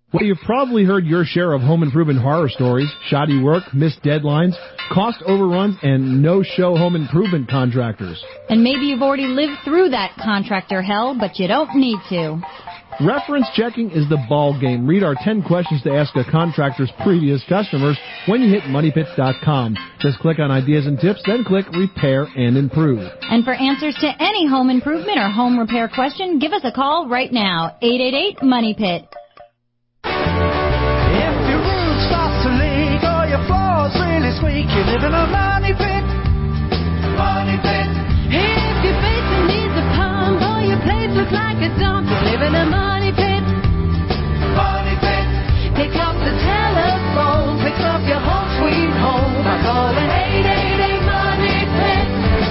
Well, you've probably heard your share of home improvement horror stories, shoddy work, missed deadlines, cost overruns, and no-show home improvement contractors. And maybe you've already lived through that contractor hell, but you don't need to. Reference checking is the ball game. Read our 10 questions to ask a contractor's previous customers when you hit MoneyPit.com. Just click on Ideas and Tips, then click Repair and Improve. And for answers to any home improvement or home repair question, give us a call right now, 888-MONEYPIT. If your roof starts to leak or your floor's really squeak, you live in a money pit. Money pit. If your basement needs a pump or your place looks like a dump, you live in a money pit. Money pit. Pick up the telephone, fix up your home sweet home by calling 888-MONEY-PIT.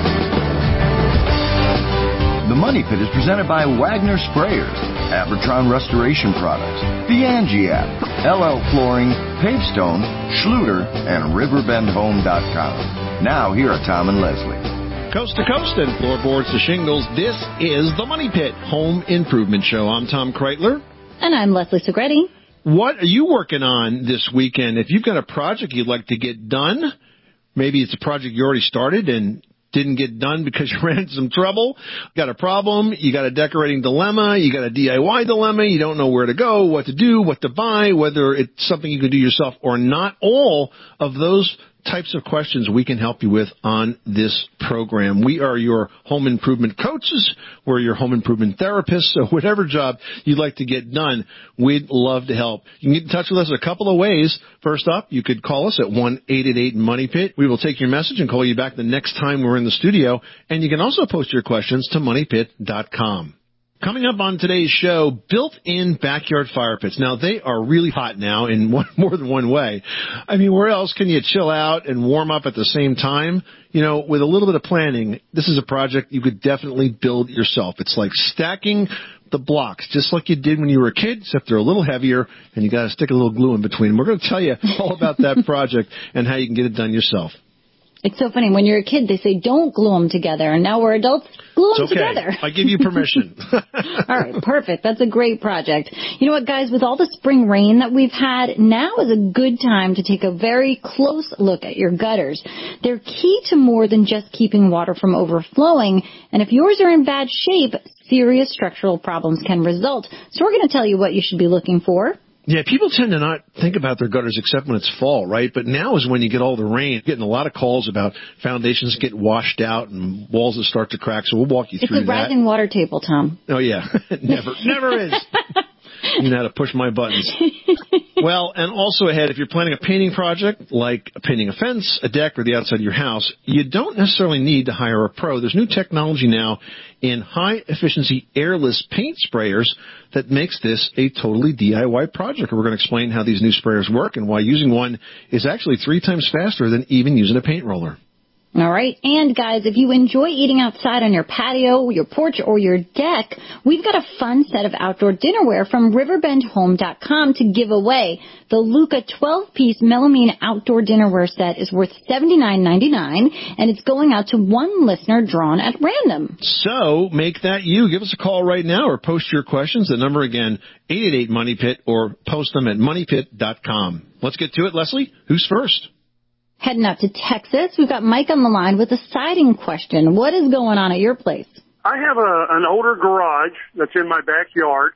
The Money Pit is presented by Wagner Sprayers, Abertron Restoration Products, the Angie app, LL Flooring, Pavestone, Schluter, and RiverbendHome.com. Now, here are Tom and Leslie. Coast to coast and floorboards to shingles, this is the Money Pit Home Improvement Show. I'm Tom Kreitler. And I'm Leslie Segretti. What are you working on this weekend? If you've got a project you'd like to get done, maybe it's a project you already started and didn't get done because you ran into some trouble, got a problem, you got a decorating dilemma, you got a DIY dilemma, you don't know where to go, what to do, what to buy, whether it's something you can do yourself or not, all of those types of questions we can help you with on this program. We are your home improvement coaches. We're your home improvement therapists. So whatever job you'd like to get done, we'd love to help. You can get in touch with us a couple of ways. First up, you could call us at 1-888-MONEYPIT. We will take your message and call you back the next time we're in the studio. And you can also post your questions to MoneyPit.com. Coming up on today's show, built-in backyard fire pits. Now, they are really hot now in more than one way. I mean, where else can you chill out and warm up at the same time? You know, with a little bit of planning, this is a project you could definitely build yourself. It's like stacking the blocks, just like you did when you were a kid, except they're a little heavier, and you got to stick a little glue in between. We're going to tell you all about that project and how you can get it done yourself. It's so funny. When you're a kid, they say don't glue them together, and now we're adults, glue them together. I give you permission. All right, perfect. That's a great project. You know what, guys? With all the spring rain that we've had, now is a good time to take a very close look at your gutters. They're key to more than just keeping water from overflowing, and if yours are in bad shape, serious structural problems can result. So we're going to tell you what you should be looking for. Yeah, people tend to not think about their gutters except when it's fall, right? But now is when you get all the rain. Getting a lot of calls about foundations get washed out and walls that start to crack. So we'll walk you through that. It's a rising water table, Tom. Oh, yeah. Never is. You know how to push my buttons. Well, and also ahead, if you're planning a painting project, like painting a fence, a deck, or the outside of your house, you don't necessarily need to hire a pro. There's new technology now in high-efficiency airless paint sprayers that makes this a totally DIY project. We're going to explain how these new sprayers work and why using one is actually 3 times faster than even using a paint roller. All right. And, guys, if you enjoy eating outside on your patio, your porch, or your deck, we've got a fun set of outdoor dinnerware from RiverbendHome.com to give away. The Luca 12-piece melamine outdoor dinnerware set is worth $79.99, and it's going out to one listener drawn at random. So make that you. Give us a call right now or post your questions. The number again, 888-MONEYPIT, or post them at MoneyPit.com. Let's get to it, Leslie. Who's first? Heading up to Texas, we've got Mike on the line with a siding question. What is going on at your place? I have an older garage that's in my backyard.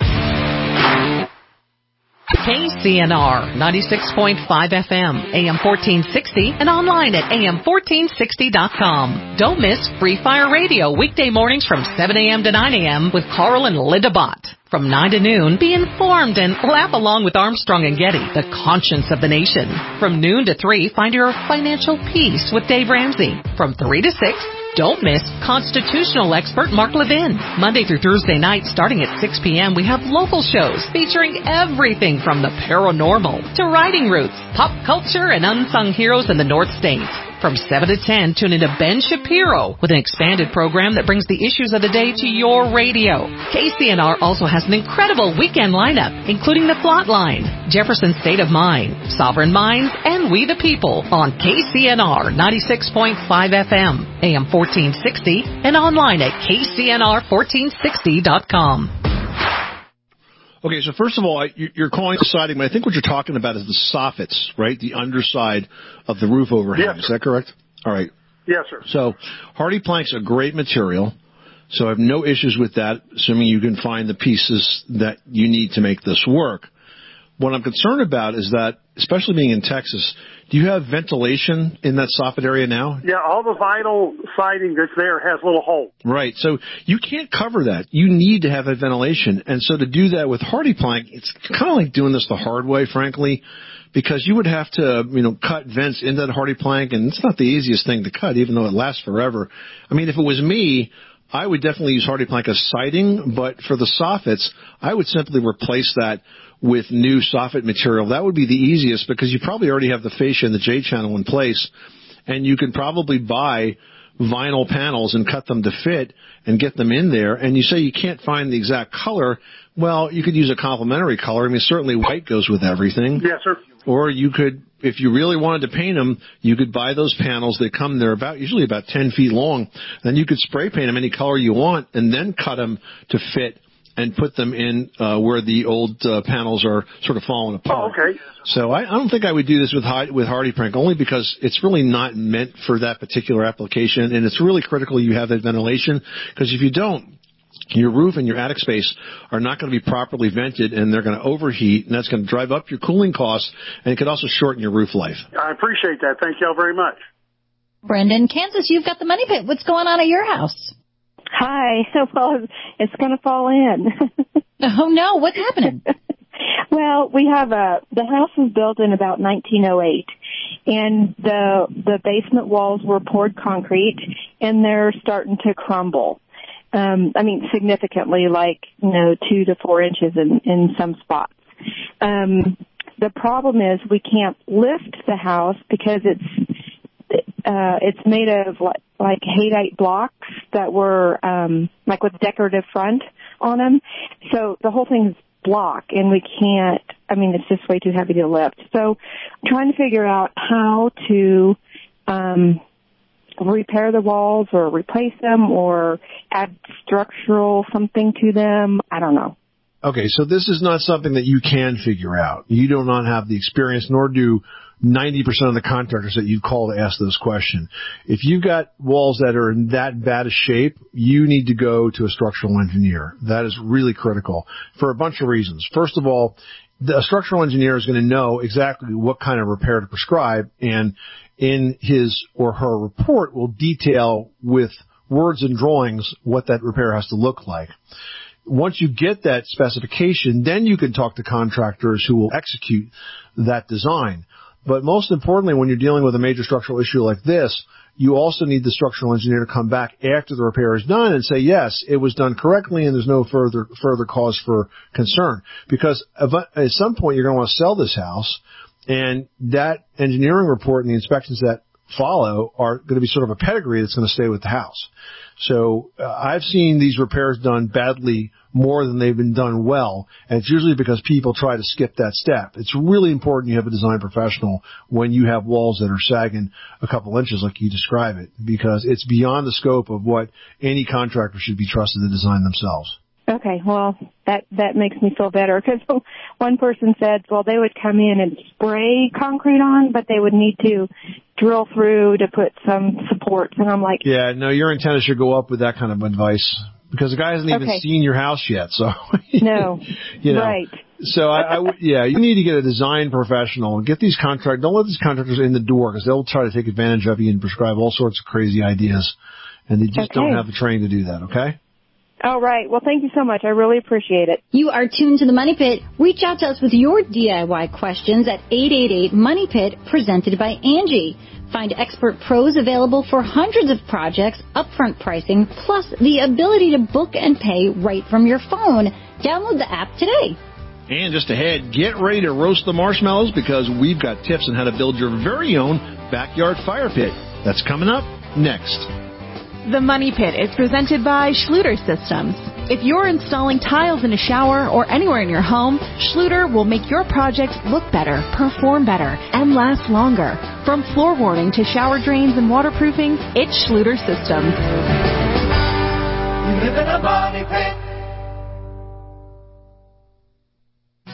KCNR 96.5 FM, AM 1460, and online at AM1460.com. Don't miss Free Fire Radio weekday mornings from 7 a.m. to 9 a.m. with Carl and Linda Bott. From 9 to noon, be informed and laugh along with Armstrong and Getty, the conscience of the nation. From noon to 3, find your financial peace with Dave Ramsey. From 3 to 6, don't miss constitutional expert Mark Levin. Monday through Thursday night, starting at 6 p.m., we have local shows featuring everything from the paranormal to riding routes, pop culture, and unsung heroes in the North States. From 7 to 10, tune into Ben Shapiro with an expanded program that brings the issues of the day to your radio. KCNR also has an incredible weekend lineup, including The Plot Line, Jefferson State of Mind, Sovereign Minds, and We the People on KCNR 96.5 FM, AM 1460, and online at KCNR1460.com. Okay, so first of all, you're calling the siding, but I think what you're talking about is the soffits, right? The underside of the roof overhang. Yes, is that correct? All right. Yes, sir. So Hardy Plank's a great material, so I have no issues with that, assuming you can find the pieces that you need to make this work. What I'm concerned about is that, especially being in Texas, do you have ventilation in that soffit area now? Yeah, all the vinyl siding that's there has little holes. Right. So you can't cover that. You need to have that ventilation. And so to do that with Hardy Plank, it's kind of like doing this the hard way, frankly, because you would have to, cut vents into that Hardy Plank, and it's not the easiest thing to cut, even though it lasts forever. I mean, if it was me, I would definitely use Hardy Plank as siding, but for the soffits, I would simply replace that with new soffit material. That would be the easiest because you probably already have the fascia and the J-channel in place, and you can probably buy vinyl panels and cut them to fit and get them in there. And you say you can't find the exact color. Well, you could use a complementary color. I mean, certainly white goes with everything. Yes, sir. Or you could, if you really wanted to paint them, you could buy those panels. They come, they're usually about 10 feet long. Then you could spray paint them any color you want and then cut them to fit and put them in where the old panels are sort of falling apart. Oh, okay. So I don't think I would do this with Hardy Plank, only because it's really not meant for that particular application, and it's really critical you have that ventilation, because if you don't, your roof and your attic space are not going to be properly vented, and they're going to overheat, and that's going to drive up your cooling costs, and it could also shorten your roof life. I appreciate that. Thank y'all very much. Brendan, Kansas, you've got the money pit. What's going on at your house? Hi. Well, it's going to fall in. Oh, no. What's happening? Well, we have the house was built in about 1908, and the basement walls were poured concrete, and they're starting to crumble. Significantly, 2 to 4 inches in some spots. The problem is we can't lift the house because it's made of like Haydite blocks that were with decorative front on them. So the whole thing's block, and we can't. It's just way too heavy to lift. So I'm trying to figure out how to repair the walls or replace them or add structural something to them. I don't know. Okay, so this is not something that you can figure out. You do not have the experience, nor do 90% of the contractors that you'd call to ask this question. If you've got walls that are in that bad a shape, you need to go to a structural engineer. That is really critical for a bunch of reasons. First of all, the structural engineer is going to know exactly what kind of repair to prescribe, and in his or her report will detail with words and drawings what that repair has to look like. Once you get that specification, then you can talk to contractors who will execute that design. But most importantly, when you're dealing with a major structural issue like this, you also need the structural engineer to come back after the repair is done and say, yes, it was done correctly and there's no further cause for concern. Because at some point you're going to want to sell this house, and that engineering report and the inspections that follow are going to be sort of a pedigree that's going to stay with the house. So I've seen these repairs done badly more than they've been done well, and it's usually because people try to skip that step. It's really important you have a design professional when you have walls that are sagging a couple inches like you describe it, because it's beyond the scope of what any contractor should be trusted to design themselves. Okay, well, that makes me feel better, because one person said, well, they would come in and spray concrete on, but they would need to drill through to put some supports, and I'm like... Yeah, no, your antenna should go up with that kind of advice, because the guy hasn't even seen your house yet, so... No, right. So, you need to get a design professional and get these contractors... Don't let these contractors in the door, because they'll try to take advantage of you and prescribe all sorts of crazy ideas, and they just don't have the training to do that, okay? All right. Well, thank you so much. I really appreciate it. You are tuned to the Money Pit. Reach out to us with your DIY questions at 888-MONEY-PIT, presented by Angie. Find expert pros available for hundreds of projects, upfront pricing, plus the ability to book and pay right from your phone. Download the app today. And just ahead, get ready to roast the marshmallows, because we've got tips on how to build your very own backyard fire pit. That's coming up next. The Money Pit is presented by Schluter Systems. If you're installing tiles in a shower or anywhere in your home, Schluter will make your projects look better, perform better, and last longer. From floor warning to shower drains and waterproofing, it's Schluter Systems. You live in a money pit.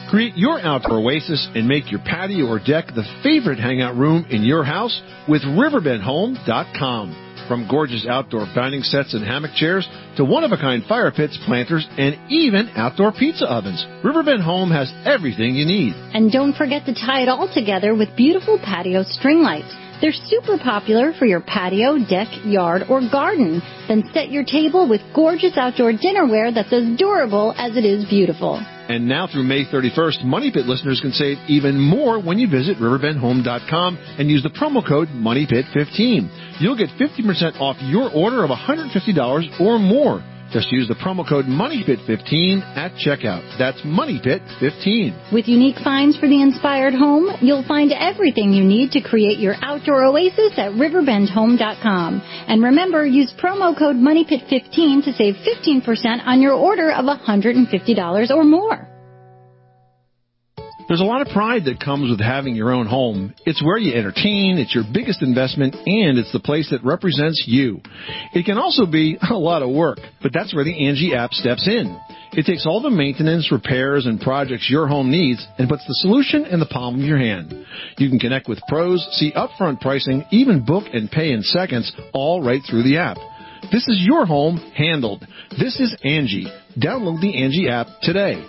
Create your outdoor oasis and make your patio or deck the favorite hangout room in your house with riverbendhome.com. From gorgeous outdoor dining sets and hammock chairs to one-of-a-kind fire pits, planters, and even outdoor pizza ovens, Riverbend Home has everything you need. And don't forget to tie it all together with beautiful patio string lights. They're super popular for your patio, deck, yard, or garden. Then set your table with gorgeous outdoor dinnerware that's as durable as it is beautiful. And now through May 31st, Money Pit listeners can save even more when you visit riverbendhome.com and use the promo code MoneyPit15. You'll get 50% off your order of $150 or more. Just use the promo code MoneyPit15 at checkout. That's MoneyPit15. With unique finds for the inspired home, you'll find everything you need to create your outdoor oasis at riverbendhome.com. And remember, use promo code MoneyPit15 to save 15% on your order of $150 or more. There's a lot of pride that comes with having your own home. It's where you entertain, it's your biggest investment, and it's the place that represents you. It can also be a lot of work, but that's where the Angie app steps in. It takes all the maintenance, repairs, and projects your home needs and puts the solution in the palm of your hand. You can connect with pros, see upfront pricing, even book and pay in seconds, all right through the app. This is your home handled. This is Angie. Download the Angie app today.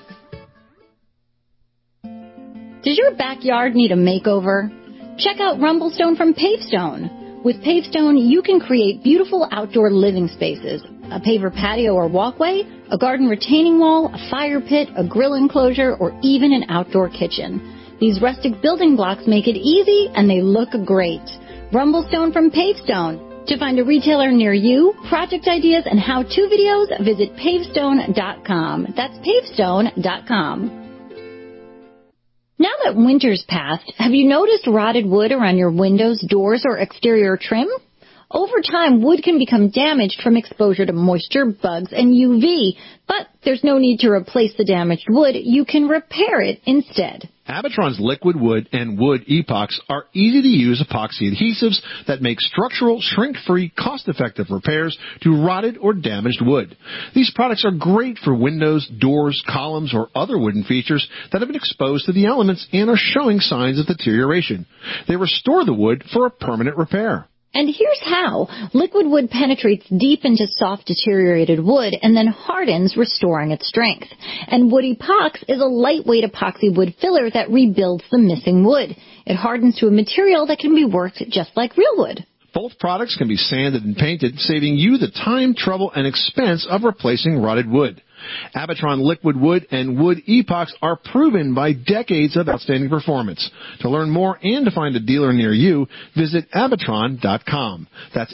Does your backyard need a makeover? Check out Rumblestone from Pavestone. With Pavestone, you can create beautiful outdoor living spaces, a paver patio or walkway, a garden retaining wall, a fire pit, a grill enclosure, or even an outdoor kitchen. These rustic building blocks make it easy and they look great. Rumblestone from Pavestone. To find a retailer near you, project ideas, and how-to videos, visit pavestone.com. That's pavestone.com. Now that winter's passed, have you noticed rotted wood around your windows, doors, or exterior trim? Over time, wood can become damaged from exposure to moisture, bugs, and UV, but there's no need to replace the damaged wood. You can repair it instead. Abitron's liquid wood and wood epoxy are easy-to-use epoxy adhesives that make structural, shrink-free, cost-effective repairs to rotted or damaged wood. These products are great for windows, doors, columns, or other wooden features that have been exposed to the elements and are showing signs of deterioration. They restore the wood for a permanent repair. And here's how. Liquid wood penetrates deep into soft, deteriorated wood and then hardens, restoring its strength. And Wood Epox is a lightweight epoxy wood filler that rebuilds the missing wood. It hardens to a material that can be worked just like real wood. Both products can be sanded and painted, saving you the time, trouble, and expense of replacing rotted wood. Abitron Liquid Wood and Wood Epox are proven by decades of outstanding performance. To learn more and to find a dealer near you, visit Abitron.com. That's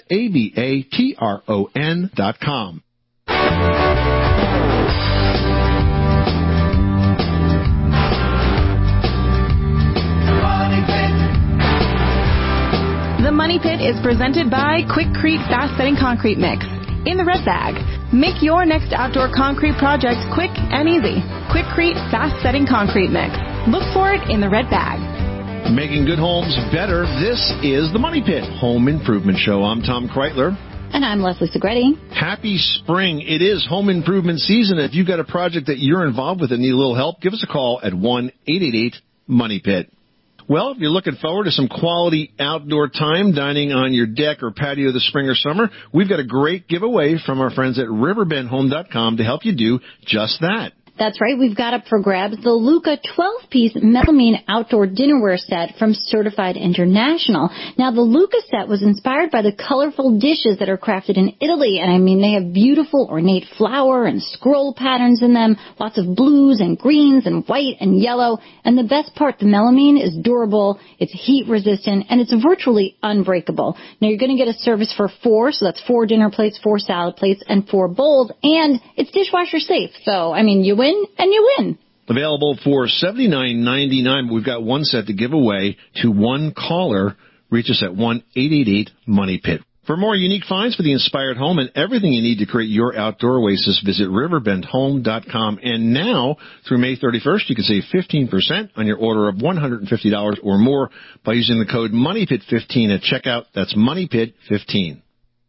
Abatron.com. The Money Pit is presented by Quikrete Fast Setting Concrete Mix in the red bag. Make your next outdoor concrete project quick and easy. Quikrete Fast Setting Concrete Mix. Look for it in the red bag. Making good homes better. This is the Money Pit Home Improvement Show. I'm Tom Kreitler. And I'm Leslie Segretti. Happy spring. It is home improvement season. If you've got a project that you're involved with and need a little help, give us a call at 1-888-MONEY-PIT. Well, if you're looking forward to some quality outdoor time dining on your deck or patio this spring or summer, we've got a great giveaway from our friends at riverbendhome.com to help you do just that. That's right. We've got up for grabs the Luca 12-piece melamine outdoor dinnerware set from Certified International. Now, the Luca set was inspired by the colorful dishes that are crafted in Italy. And, I mean, they have beautiful ornate flower and scroll patterns in them, lots of blues and greens and white and yellow. And the best part, the melamine is durable, it's heat-resistant, and it's virtually unbreakable. Now, you're going to get a service for 4, so that's 4 dinner plates, 4 salad plates, and 4 bowls. And it's dishwasher safe. So, I mean, you win and you win. Available for $79.99, but we've got one set to give away to one caller. Reach us at 1-888-MONEY-PIT. For more unique finds for the inspired home and everything you need to create your outdoor oasis, visit riverbendhome.com. And now, through May 31st, you can save 15% on your order of $150 or more by using the code MONEYPIT15 at checkout. That's MONEYPIT15.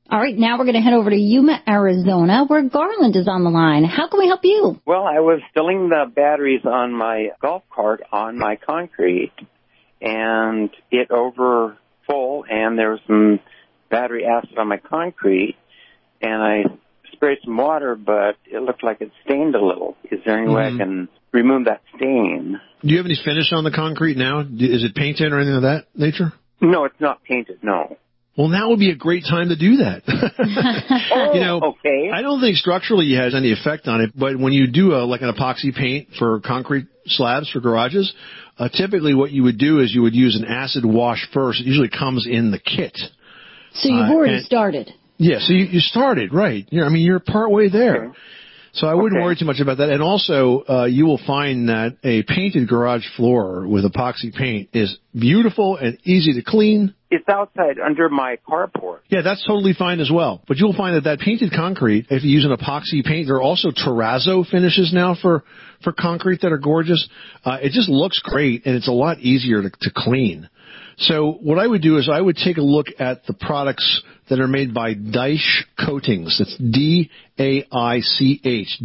All right, now we're going to head over to Yuma, Arizona, where Garland is on the line. How can we help you? Well, I was filling the batteries on my golf cart on my concrete, and it over full, and there was some battery acid on my concrete, and I sprayed some water, but it looked like it stained a little. Is there any way I can remove that stain? Do you have any finish on the concrete now? Is it painted or anything of that nature? No, it's not painted, no. Well, now would be a great time to do that. Okay. I don't think structurally it has any effect on it, but when you do like an epoxy paint for concrete slabs for garages, typically what you would do is you would use an acid wash first. It usually comes in the kit. So you've already started. Yeah, so you started, right. You're partway there. Okay. So I wouldn't worry too much about that. And also, you will find that a painted garage floor with epoxy paint is beautiful and easy to clean. It's outside under my carport. Yeah, that's totally fine as well. But you'll find that painted concrete, if you use an epoxy paint, there are also terrazzo finishes now for concrete that are gorgeous. It just looks great, and it's a lot easier to clean. So what I would do is I would take a look at the products that are made by Daich Coatings. That's D-A-I-C-H,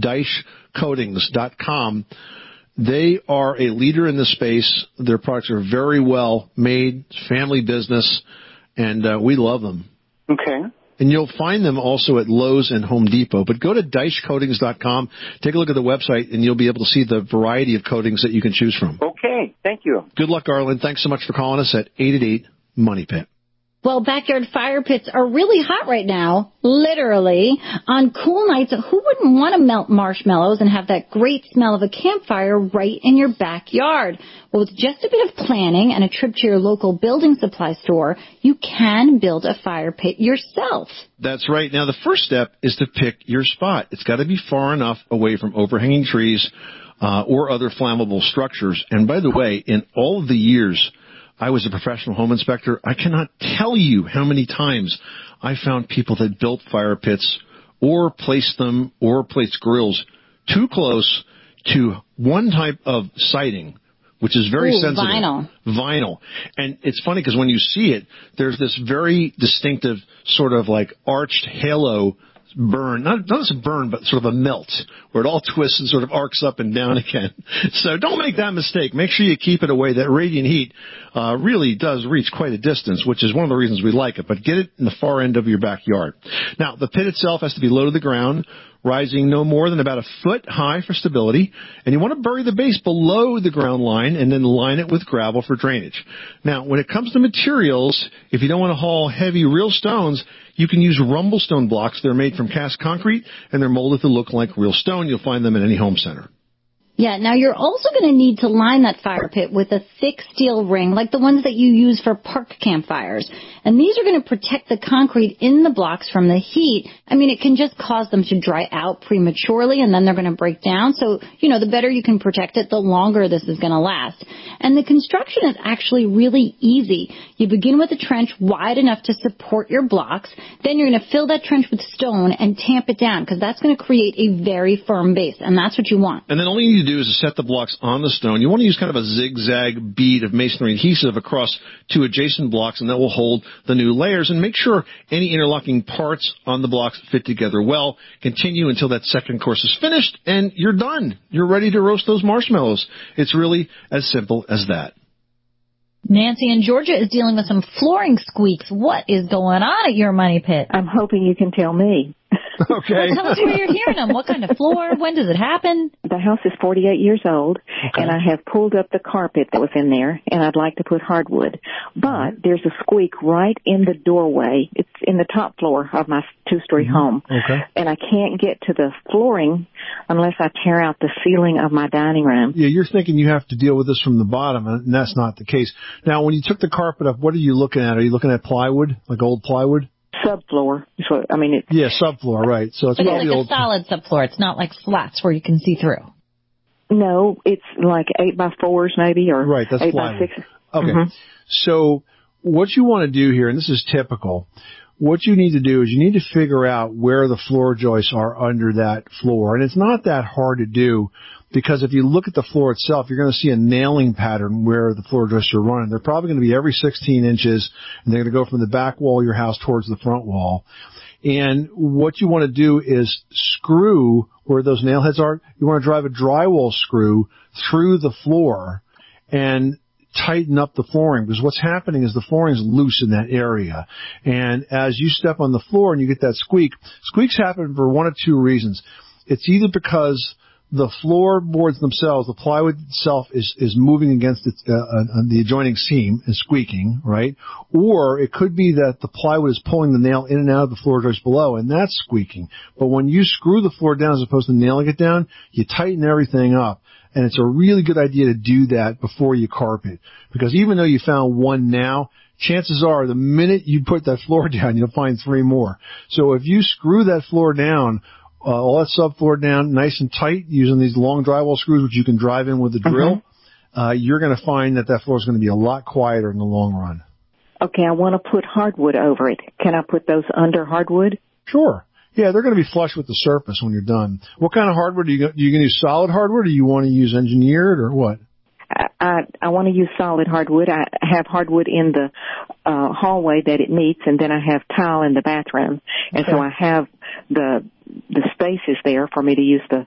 DaichCoatings.com. They are a leader in the space. Their products are very well made, family business, and we love them. Okay. And you'll find them also at Lowe's and Home Depot. But go to DaichCoatings.com, take a look at the website, and you'll be able to see the variety of coatings that you can choose from. Okay, thank you. Good luck, Garland. Thanks so much for calling us at 888-MONEY-PIT. Well, backyard fire pits are really hot right now, literally. On cool nights, who wouldn't want to melt marshmallows and have that great smell of a campfire right in your backyard? Well, with just a bit of planning and a trip to your local building supply store, you can build a fire pit yourself. That's right. Now, the first step is to pick your spot. It's got to be far enough away from overhanging trees or other flammable structures. And by the way, in all of the years I was a professional home inspector, I cannot tell you how many times I found people that built fire pits or placed them or placed grills too close to one type of siding, which is very sensitive. Vinyl. And it's funny because when you see it, there's this very distinctive sort of like arched halo burn, not as a burn, but sort of a melt, where it all twists and sort of arcs up and down again. So don't make that mistake. Make sure you keep it away. That radiant heat really does reach quite a distance, which is one of the reasons we like it, but get it in the far end of your backyard. Now, the pit itself has to be low to the ground, rising no more than about a foot high for stability, and you want to bury the base below the ground line and then line it with gravel for drainage. Now, when it comes to materials, if you don't want to haul heavy real stones, you can use rumble stone blocks. They're made from cast concrete, and they're molded to look like real stone. You'll find them in any home center. Yeah, now you're also going to need to line that fire pit with a thick steel ring, like the ones that you use for park campfires. And these are going to protect the concrete in the blocks from the heat. I mean, it can just cause them to dry out prematurely, and then they're going to break down. So, the better you can protect it, the longer this is going to last. And the construction is actually really easy. You begin with a trench wide enough to support your blocks. Then you're going to fill that trench with stone and tamp it down, because that's going to create a very firm base, and that's what you want. And then all you need to do is to set the blocks on the stone. You want to use kind of a zigzag bead of masonry adhesive across two adjacent blocks, and that will hold the new layers. And make sure any interlocking parts on the blocks fit together well. Continue until that second course is finished, and you're done. You're ready to roast those marshmallows. It's really as simple as that. Nancy in Georgia is dealing with some flooring squeaks. What is going on at your money pit? I'm hoping you can tell me. Okay. Well, tell us where you're hearing them. What kind of floor? When does it happen? The house is 48 years old, and I have pulled up the carpet that was in there, and I'd like to put hardwood. But there's a squeak right in the doorway. It's in the top floor of my two-story home. Okay. And I can't get to the flooring unless I tear out the ceiling of my dining room. Yeah, you're thinking you have to deal with this from the bottom, and that's not the case. Now, when you took the carpet up, what are you looking at? Are you looking at plywood, like old plywood? Subfloor. So, I mean, yeah, subfloor, right. So it's but probably like old. A solid subfloor. It's not like slats where you can see through. No, it's like 8x4s maybe, or right, that's 8x6. Okay. Mm-hmm. So what you want to do here, and this is typical, what you need to do is you need to figure out where the floor joists are under that floor. And it's not that hard to do, because if you look at the floor itself, you're going to see a nailing pattern where the floor joists are running. They're probably going to be every 16 inches, and they're going to go from the back wall of your house towards the front wall. And what you want to do is screw where those nail heads are. You want to drive a drywall screw through the floor and tighten up the flooring, because what's happening is the flooring is loose in that area. And as you step on the floor and you get that squeak, squeaks happen for one of two reasons. It's either because the floorboards themselves, the plywood itself is moving against the adjoining seam and squeaking, right? Or it could be that the plywood is pulling the nail in and out of the floor joist below, and that's squeaking. But when you screw the floor down as opposed to nailing it down, you tighten everything up. And it's a really good idea to do that before you carpet. Because even though you found one now, chances are the minute you put that floor down, you'll find three more. So if you screw that floor down, all that subfloor down nice and tight using these long drywall screws, which you can drive in with a drill, you're going to find that floor is going to be a lot quieter in the long run. Okay, I want to put hardwood over it. Can I put those under hardwood? Sure. Yeah, they're going to be flush with the surface when you're done. What kind of hardwood are you going to use? Solid hardwood, or you want to use engineered, or what? I want to use solid hardwood. I have hardwood in the hallway that it meets, and then I have tile in the bathroom. And so I have the spaces there for me to use the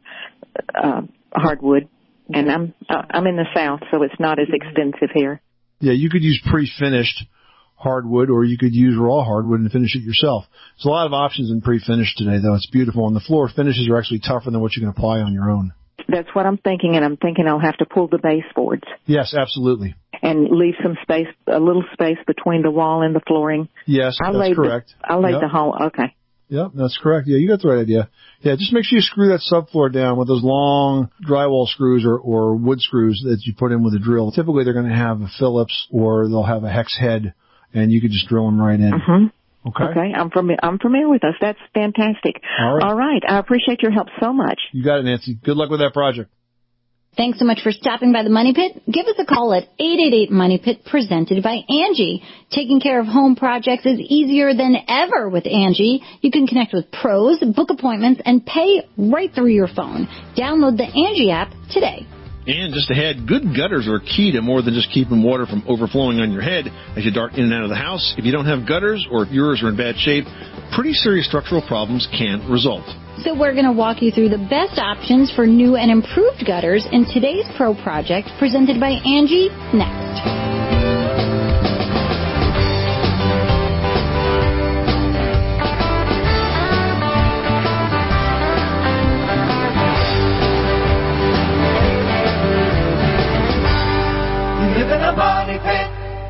hardwood. And I'm in the South, so it's not as expensive here. Yeah, you could use pre-finished hardwood, or you could use raw hardwood and finish it yourself. There's a lot of options in pre-finished today, though. It's beautiful. And the floor finishes are actually tougher than what you can apply on your own. That's what I'm thinking, and I'm thinking I'll have to pull the baseboards. Yes, absolutely. And leave some space, a little space between the wall and the flooring. Yes, that's correct. I laid the whole, okay. Yep, that's correct. Yeah, you got the right idea. Yeah, just make sure you screw that subfloor down with those long drywall screws or wood screws that you put in with a drill. Typically, they're going to have a Phillips or they'll have a hex head, and you could just drill them right in. Mm-hmm. Okay. I'm familiar with those. That's fantastic. All right. I appreciate your help so much. You got it, Nancy. Good luck with that project. Thanks so much for stopping by the Money Pit. Give us a call at 888-MONEY-PIT, presented by Angie. Taking care of home projects is easier than ever with Angie. You can connect with pros, book appointments, and pay right through your phone. Download the Angie app today. And just ahead, good gutters are key to more than just keeping water from overflowing on your head as you dart in and out of the house. If you don't have gutters, or if yours are in bad shape, pretty serious structural problems can result. So we're going to walk you through the best options for new and improved gutters in today's Pro Project, presented by Angie, next. Money Pit.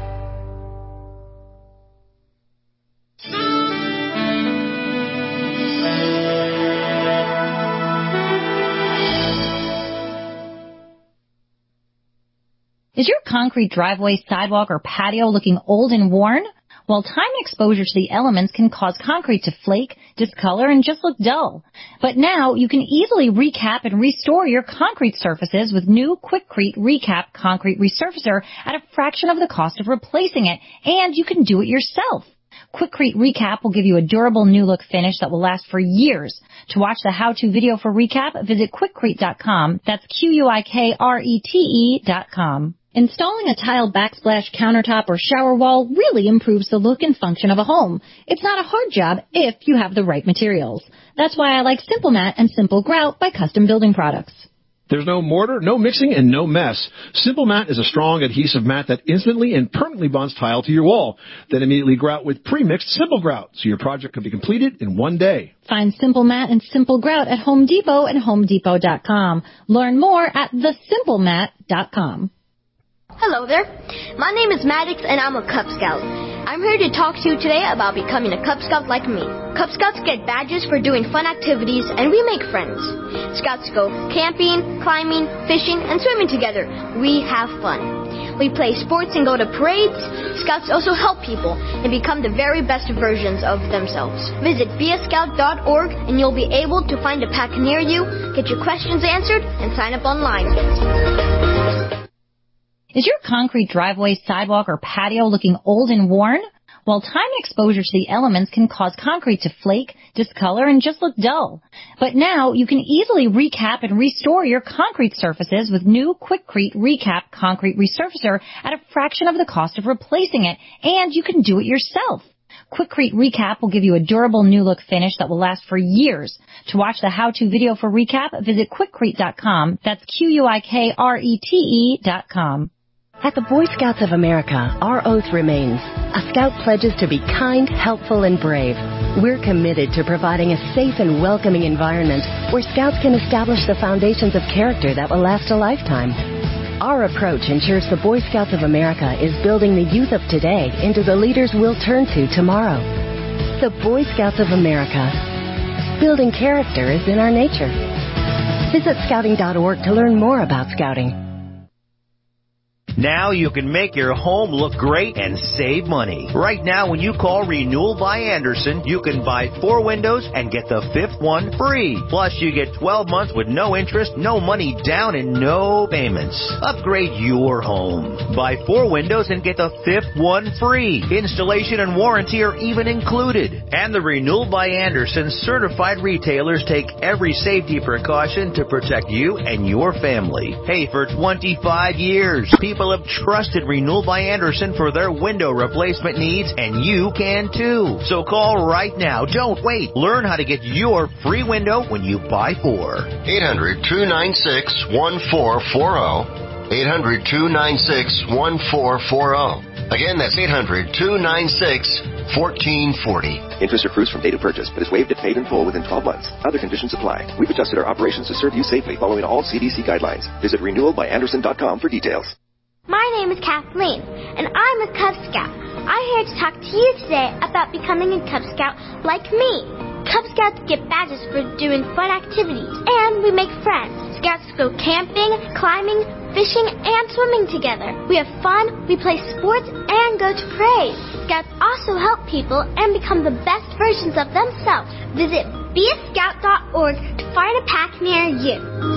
Is your concrete driveway, sidewalk, or patio looking old and worn? Well, time exposure to the elements can cause concrete to flake, discolor, and just look dull. But now you can easily recap and restore your concrete surfaces with new Quikrete Recap Concrete Resurfacer at a fraction of the cost of replacing it, and you can do it yourself. Quikrete Recap will give you a durable new look finish that will last for years. To watch the how-to video for Recap, visit Quikrete.com. That's Quikrete.com. Installing a tile backsplash countertop or shower wall really improves the look and function of a home. It's not a hard job if you have the right materials. That's why I like Simple Mat and Simple Grout by Custom Building Products. There's no mortar, no mixing, and no mess. Simple Mat is a strong adhesive mat that instantly and permanently bonds tile to your wall. Then immediately grout with pre-mixed Simple Grout, so your project can be completed in one day. Find Simple Mat and Simple Grout at Home Depot and HomeDepot.com. Learn more at thesimplemat.com. Hello there. My name is Maddox and I'm a Cub Scout. I'm here to talk to you today about becoming a Cub Scout like me. Cub Scouts get badges for doing fun activities and we make friends. Scouts go camping, climbing, fishing, and swimming together. We have fun. We play sports and go to parades. Scouts also help people and become the very best versions of themselves. Visit beascout.org and you'll be able to find a pack near you, get your questions answered, and sign up online. Is your concrete driveway, sidewalk, or patio looking old and worn? Well, time exposure to the elements can cause concrete to flake, discolor, and just look dull. But now you can easily recap and restore your concrete surfaces with new Quikrete Recap Concrete Resurfacer at a fraction of the cost of replacing it, and you can do it yourself. Quikrete Recap will give you a durable new look finish that will last for years. To watch the how-to video for Recap, visit Quikrete.com. That's Quikrete.com. At the Boy Scouts of America, our oath remains. A Scout pledges to be kind, helpful, and brave. We're committed to providing a safe and welcoming environment where Scouts can establish the foundations of character that will last a lifetime. Our approach ensures the Boy Scouts of America is building the youth of today into the leaders we'll turn to tomorrow. The Boy Scouts of America. Building character is in our nature. Visit Scouting.org to learn more about Scouting. Now you can make your home look great and save money. Right now, when you call Renewal by Andersen, you can buy 4 windows and get the 5th one free. Plus, you get 12 months with no interest, no money down, and no payments. Upgrade your home. Buy 4 windows and get the 5th one free. Installation and warranty are even included. And the Renewal by Andersen certified retailers take every safety precaution to protect you and your family. Hey, for 25 years, people have trusted Renewal by Andersen for their window replacement needs, and you can too. So call right now. Don't wait. Learn how to get your free window when you buy 4. 800-296-1440. 800-296-1440. Again, that's 800-296-1440. Interest accrues from date of purchase, but is waived if paid in full within 12 months. Other conditions apply. We've adjusted our operations to serve you safely following all CDC guidelines. Visit renewalbyandersen.com for details. My name is Kathleen, and I'm a Cub Scout. I'm here to talk to you today about becoming a Cub Scout like me. Cub Scouts get badges for doing fun activities, and we make friends. Scouts go camping, climbing, fishing, and swimming together. We have fun, we play sports, and go to parades. Scouts also help people and become the best versions of themselves. Visit beascout.org to find a pack near you.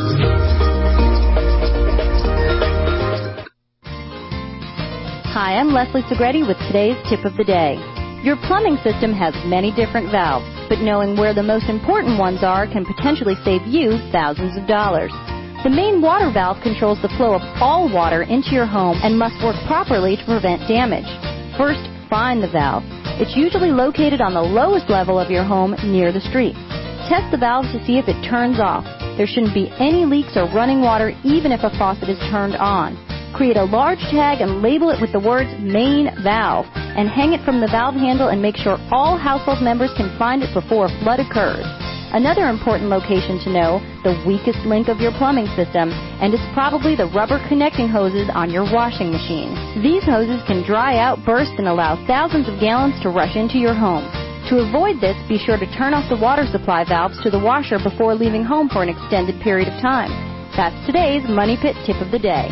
Hi, I'm Leslie Segretti with today's tip of the day. Your plumbing system has many different valves, but knowing where the most important ones are can potentially save you thousands of dollars. The main water valve controls the flow of all water into your home and must work properly to prevent damage. First, find the valve. It's usually located on the lowest level of your home near the street. Test the valve to see if it turns off. There shouldn't be any leaks or running water even if a faucet is turned on. Create a large tag and label it with the words main valve and hang it from the valve handle and make sure all household members can find it before a flood occurs. Another important location to know, the weakest link of your plumbing system, and it's probably the rubber connecting hoses on your washing machine. These hoses can dry out, burst, and allow thousands of gallons to rush into your home. To avoid this, be sure to turn off the water supply valves to the washer before leaving home for an extended period of time. That's today's Money Pit Tip of the Day.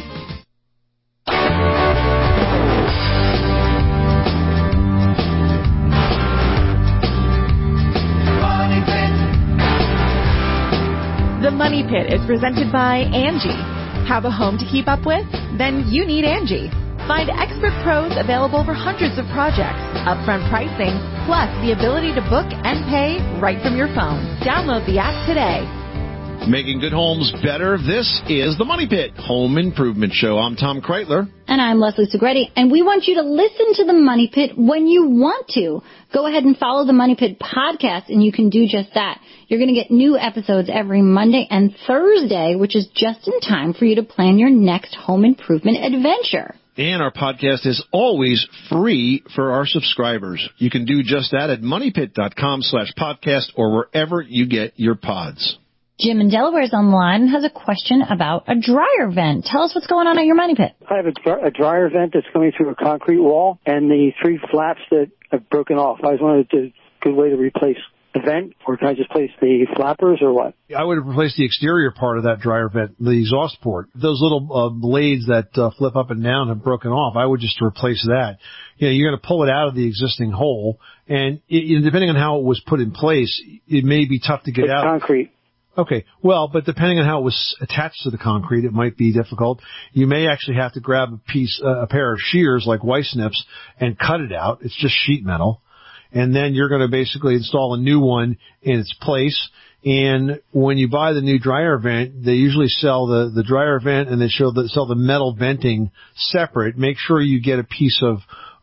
The Money Pit is presented by Angie. Have a home to keep up with? Then you need Angie. Find expert pros available for hundreds of projects, upfront pricing, plus the ability to book and pay right from your phone. Download the app today. Making good homes better. This is the Money Pit Home Improvement Show. I'm Tom Kreitler. And I'm Leslie Segretti. And we want you to listen to the Money Pit when you want to. Go ahead and follow the Money Pit podcast, and you can do just that. You're going to get new episodes every Monday and Thursday, which is just in time for you to plan your next home improvement adventure. And our podcast is always free for our subscribers. You can do just that at moneypit.com/podcast or wherever you get your pods. Jim in Delaware is on the line and has a question about a dryer vent. Tell us what's going on at your Money Pit. I have a dryer vent that's coming through a concrete wall and the 3 flaps that have broken off. I was wondering if there's a good way to replace the vent, or can I just place the flappers, or what? I would replace the exterior part of that dryer vent, the exhaust port. Those little blades that flip up and down have broken off. I would just replace that. You know, you're going to pull it out of the existing hole, and depending on how it was put in place, it may be tough to get out. Concrete. Okay, well, but depending on how it was attached to the concrete, it might be difficult. You may actually have to grab a pair of shears like Weiss Snips and cut it out. It's just sheet metal. And then you're going to basically install a new one in its place. And when you buy the new dryer vent, they usually sell the dryer vent and they sell the metal venting separate. Make sure you get a piece of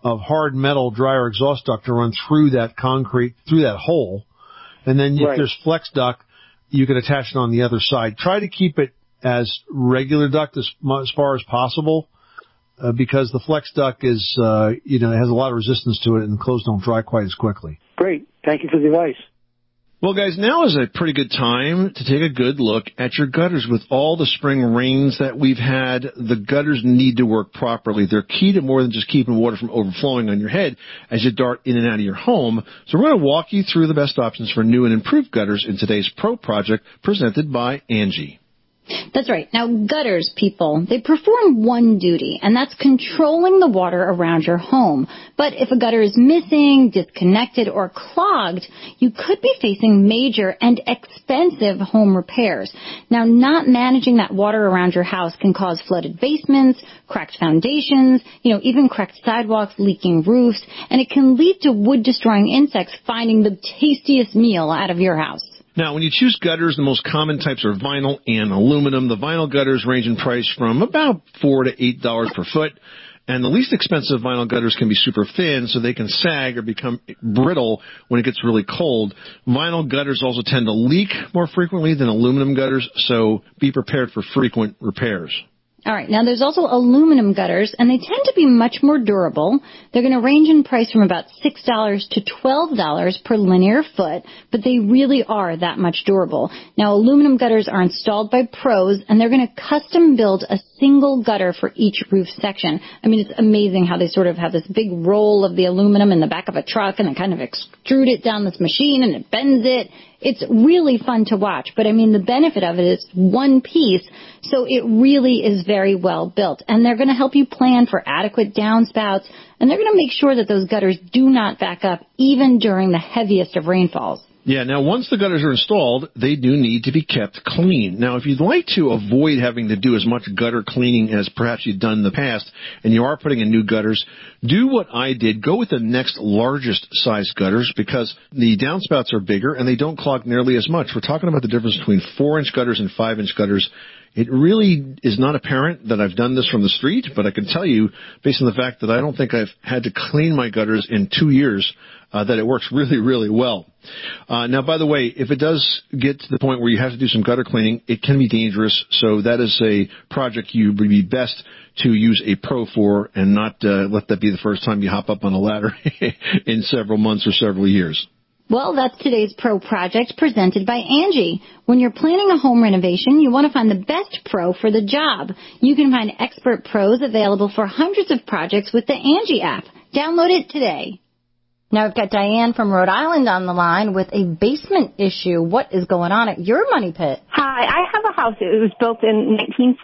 of hard metal dryer exhaust duct to run through that concrete, through that hole. And then if there's flex duct, you can attach it on the other side. Try to keep it as regular duct as far as possible, because the flex duct is, it has a lot of resistance to it, and clothes don't dry quite as quickly. Great. Thank you for the advice. Well, guys, now is a pretty good time to take a good look at your gutters. With all the spring rains that we've had, the gutters need to work properly. They're key to more than just keeping water from overflowing on your head as you dart in and out of your home. So we're going to walk you through the best options for new and improved gutters in today's Pro Project presented by Angie. That's right. Now, gutters, people, they perform one duty, and that's controlling the water around your home. But if a gutter is missing, disconnected, or clogged, you could be facing major and expensive home repairs. Now, not managing that water around your house can cause flooded basements, cracked foundations, even cracked sidewalks, leaking roofs, and it can lead to wood-destroying insects finding the tastiest meal out of your house. Now, when you choose gutters, the most common types are vinyl and aluminum. The vinyl gutters range in price from about $4 to $8 per foot, and the least expensive vinyl gutters can be super thin, so they can sag or become brittle when it gets really cold. Vinyl gutters also tend to leak more frequently than aluminum gutters, so be prepared for frequent repairs. All right. Now, there's also aluminum gutters, and they tend to be much more durable. They're going to range in price from about $6 to $12 per linear foot, but they really are that much durable. Now, aluminum gutters are installed by pros, and they're going to custom build a single gutter for each roof section. I mean, it's amazing how they sort of have this big roll of the aluminum in the back of a truck, and they kind of extrude it down this machine, and it bends it. It's really fun to watch, but I mean, the benefit of it is one piece, so it really is very well built. And they're going to help you plan for adequate downspouts, and they're going to make sure that those gutters do not back up even during the heaviest of rainfalls. Yeah, now once the gutters are installed, they do need to be kept clean. Now, if you'd like to avoid having to do as much gutter cleaning as perhaps you've done in the past, and you are putting in new gutters, do what I did. Go with the next largest size gutters, because the downspouts are bigger and they don't clog nearly as much. We're talking about the difference between 4-inch gutters and 5-inch gutters. It really is not apparent that I've done this from the street, but I can tell you, based on the fact that I don't think I've had to clean my gutters in 2 years, that it works really, really well. Now, by the way, if it does get to the point where you have to do some gutter cleaning, it can be dangerous. So that is a project you would be best to use a pro for, and not let that be the first time you hop up on a ladder in several months or several years. Well, that's today's Pro Project presented by Angie. When you're planning a home renovation, you want to find the best pro for the job. You can find expert pros available for hundreds of projects with the Angie app. Download it today. Now we've got Diane from Rhode Island on the line with a basement issue. What is going on at your money pit? Hi, I have a house. It was built in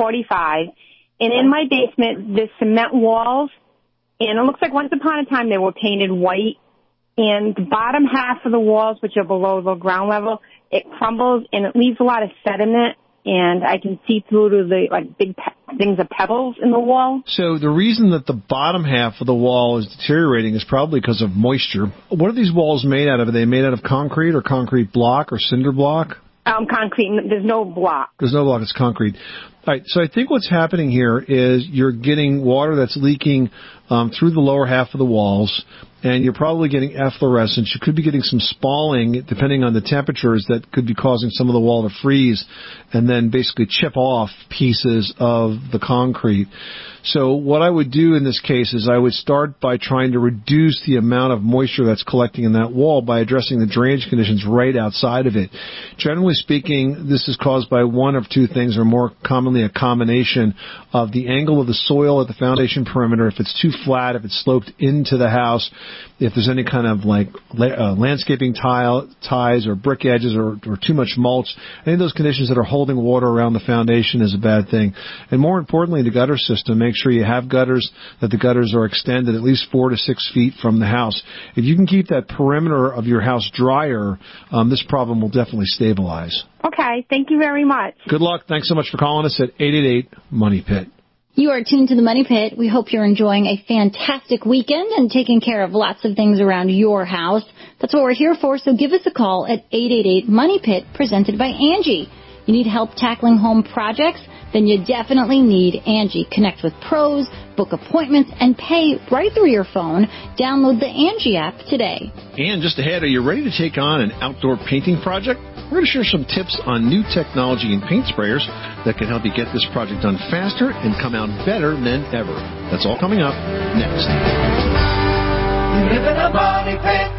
1945, and in my basement, there's cement walls, and it looks like once upon a time they were painted white, and the bottom half of the walls, which are below the ground level, it crumbles, and it leaves a lot of sediment, and I can see through to the big things of pebbles in the wall. So the reason that the bottom half of the wall is deteriorating is probably because of moisture. What are these walls made out of? Are they made out of concrete or concrete block or cinder block? Concrete. There's no block. There's no block. It's concrete. All right. So I think what's happening here is you're getting water that's leaking through the lower half of the walls, and you're probably getting efflorescence. You could be getting some spalling, depending on the temperatures, that could be causing some of the wall to freeze and then basically chip off pieces of the concrete. So what I would do in this case is I would start by trying to reduce the amount of moisture that's collecting in that wall by addressing the drainage conditions right outside of it. Generally speaking, this is caused by one of two things, or more commonly a combination of the angle of the soil at the foundation perimeter. If it's too flat, if it's sloped into the house, if there's any kind of landscaping ties or brick edges or too much mulch, any of those conditions that are holding water around the foundation is a bad thing. And more importantly, the gutter system, make sure you have gutters, that the gutters are extended at least 4 to 6 feet from the house. If you can keep that perimeter of your house drier, this problem will definitely stabilize. Okay, thank you very much. Good luck. Thanks so much for calling us at 888-MONEY-PIT. You are tuned to the Money Pit. We hope you're enjoying a fantastic weekend and taking care of lots of things around your house. That's what we're here for, so give us a call at 888-MONEY-PIT, presented by Angie. You need help tackling home projects? Then you definitely need Angie. Connect with pros, book appointments, and pay right through your phone. Download the Angie app today. And just ahead, are you ready to take on an outdoor painting project? We're going to share some tips on new technology in paint sprayers that can help you get this project done faster and come out better than ever. That's all coming up next. You live in a money pit.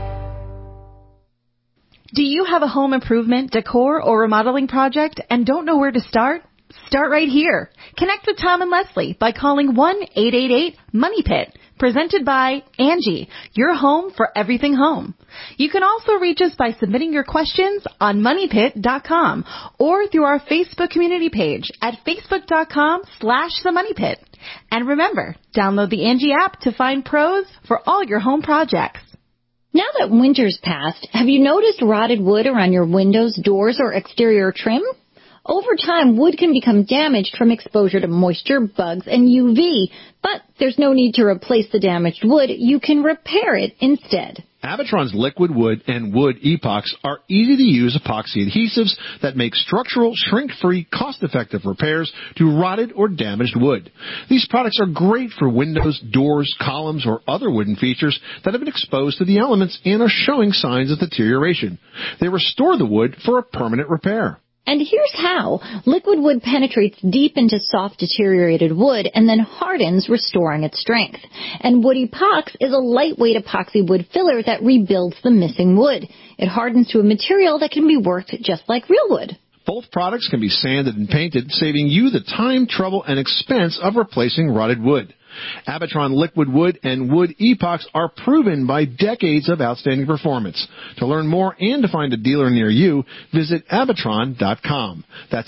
Do you have a home improvement, decor, or remodeling project and don't know where to start? Start right here. Connect with Tom and Leslie by calling 1-888-MONEY-PIT. Presented by Angie, your home for everything home. You can also reach us by submitting your questions on MoneyPit.com or through our Facebook community page at Facebook.com/TheMoneyPit. And remember, download the Angie app to find pros for all your home projects. Now that winter's passed, have you noticed rotted wood around your windows, doors, or exterior trim? Over time, wood can become damaged from exposure to moisture, bugs, and UV. But there's no need to replace the damaged wood. You can repair it instead. Abitron's liquid wood and wood epoxy are easy-to-use epoxy adhesives that make structural, shrink-free, cost-effective repairs to rotted or damaged wood. These products are great for windows, doors, columns, or other wooden features that have been exposed to the elements and are showing signs of deterioration. They restore the wood for a permanent repair. And here's how. Liquid wood penetrates deep into soft, deteriorated wood and then hardens, restoring its strength. And Wood Epox is a lightweight epoxy wood filler that rebuilds the missing wood. It hardens to a material that can be worked just like real wood. Both products can be sanded and painted, saving you the time, trouble, and expense of replacing rotted wood. Abitron Liquid Wood and Wood Epox are proven by decades of outstanding performance. To learn more and to find a dealer near you, visit Abitron.com. That's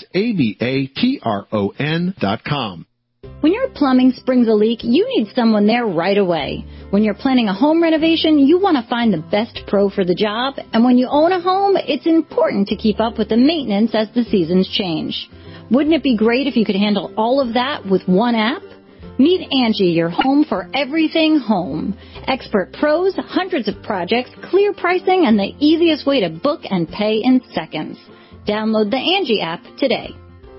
Abitron.com. When your plumbing springs a leak, you need someone there right away. When you're planning a home renovation, you want to find the best pro for the job. And when you own a home, it's important to keep up with the maintenance as the seasons change. Wouldn't it be great if you could handle all of that with one app? Meet Angie, your home for everything home. Expert pros, hundreds of projects, clear pricing, and the easiest way to book and pay in seconds. Download the Angie app today.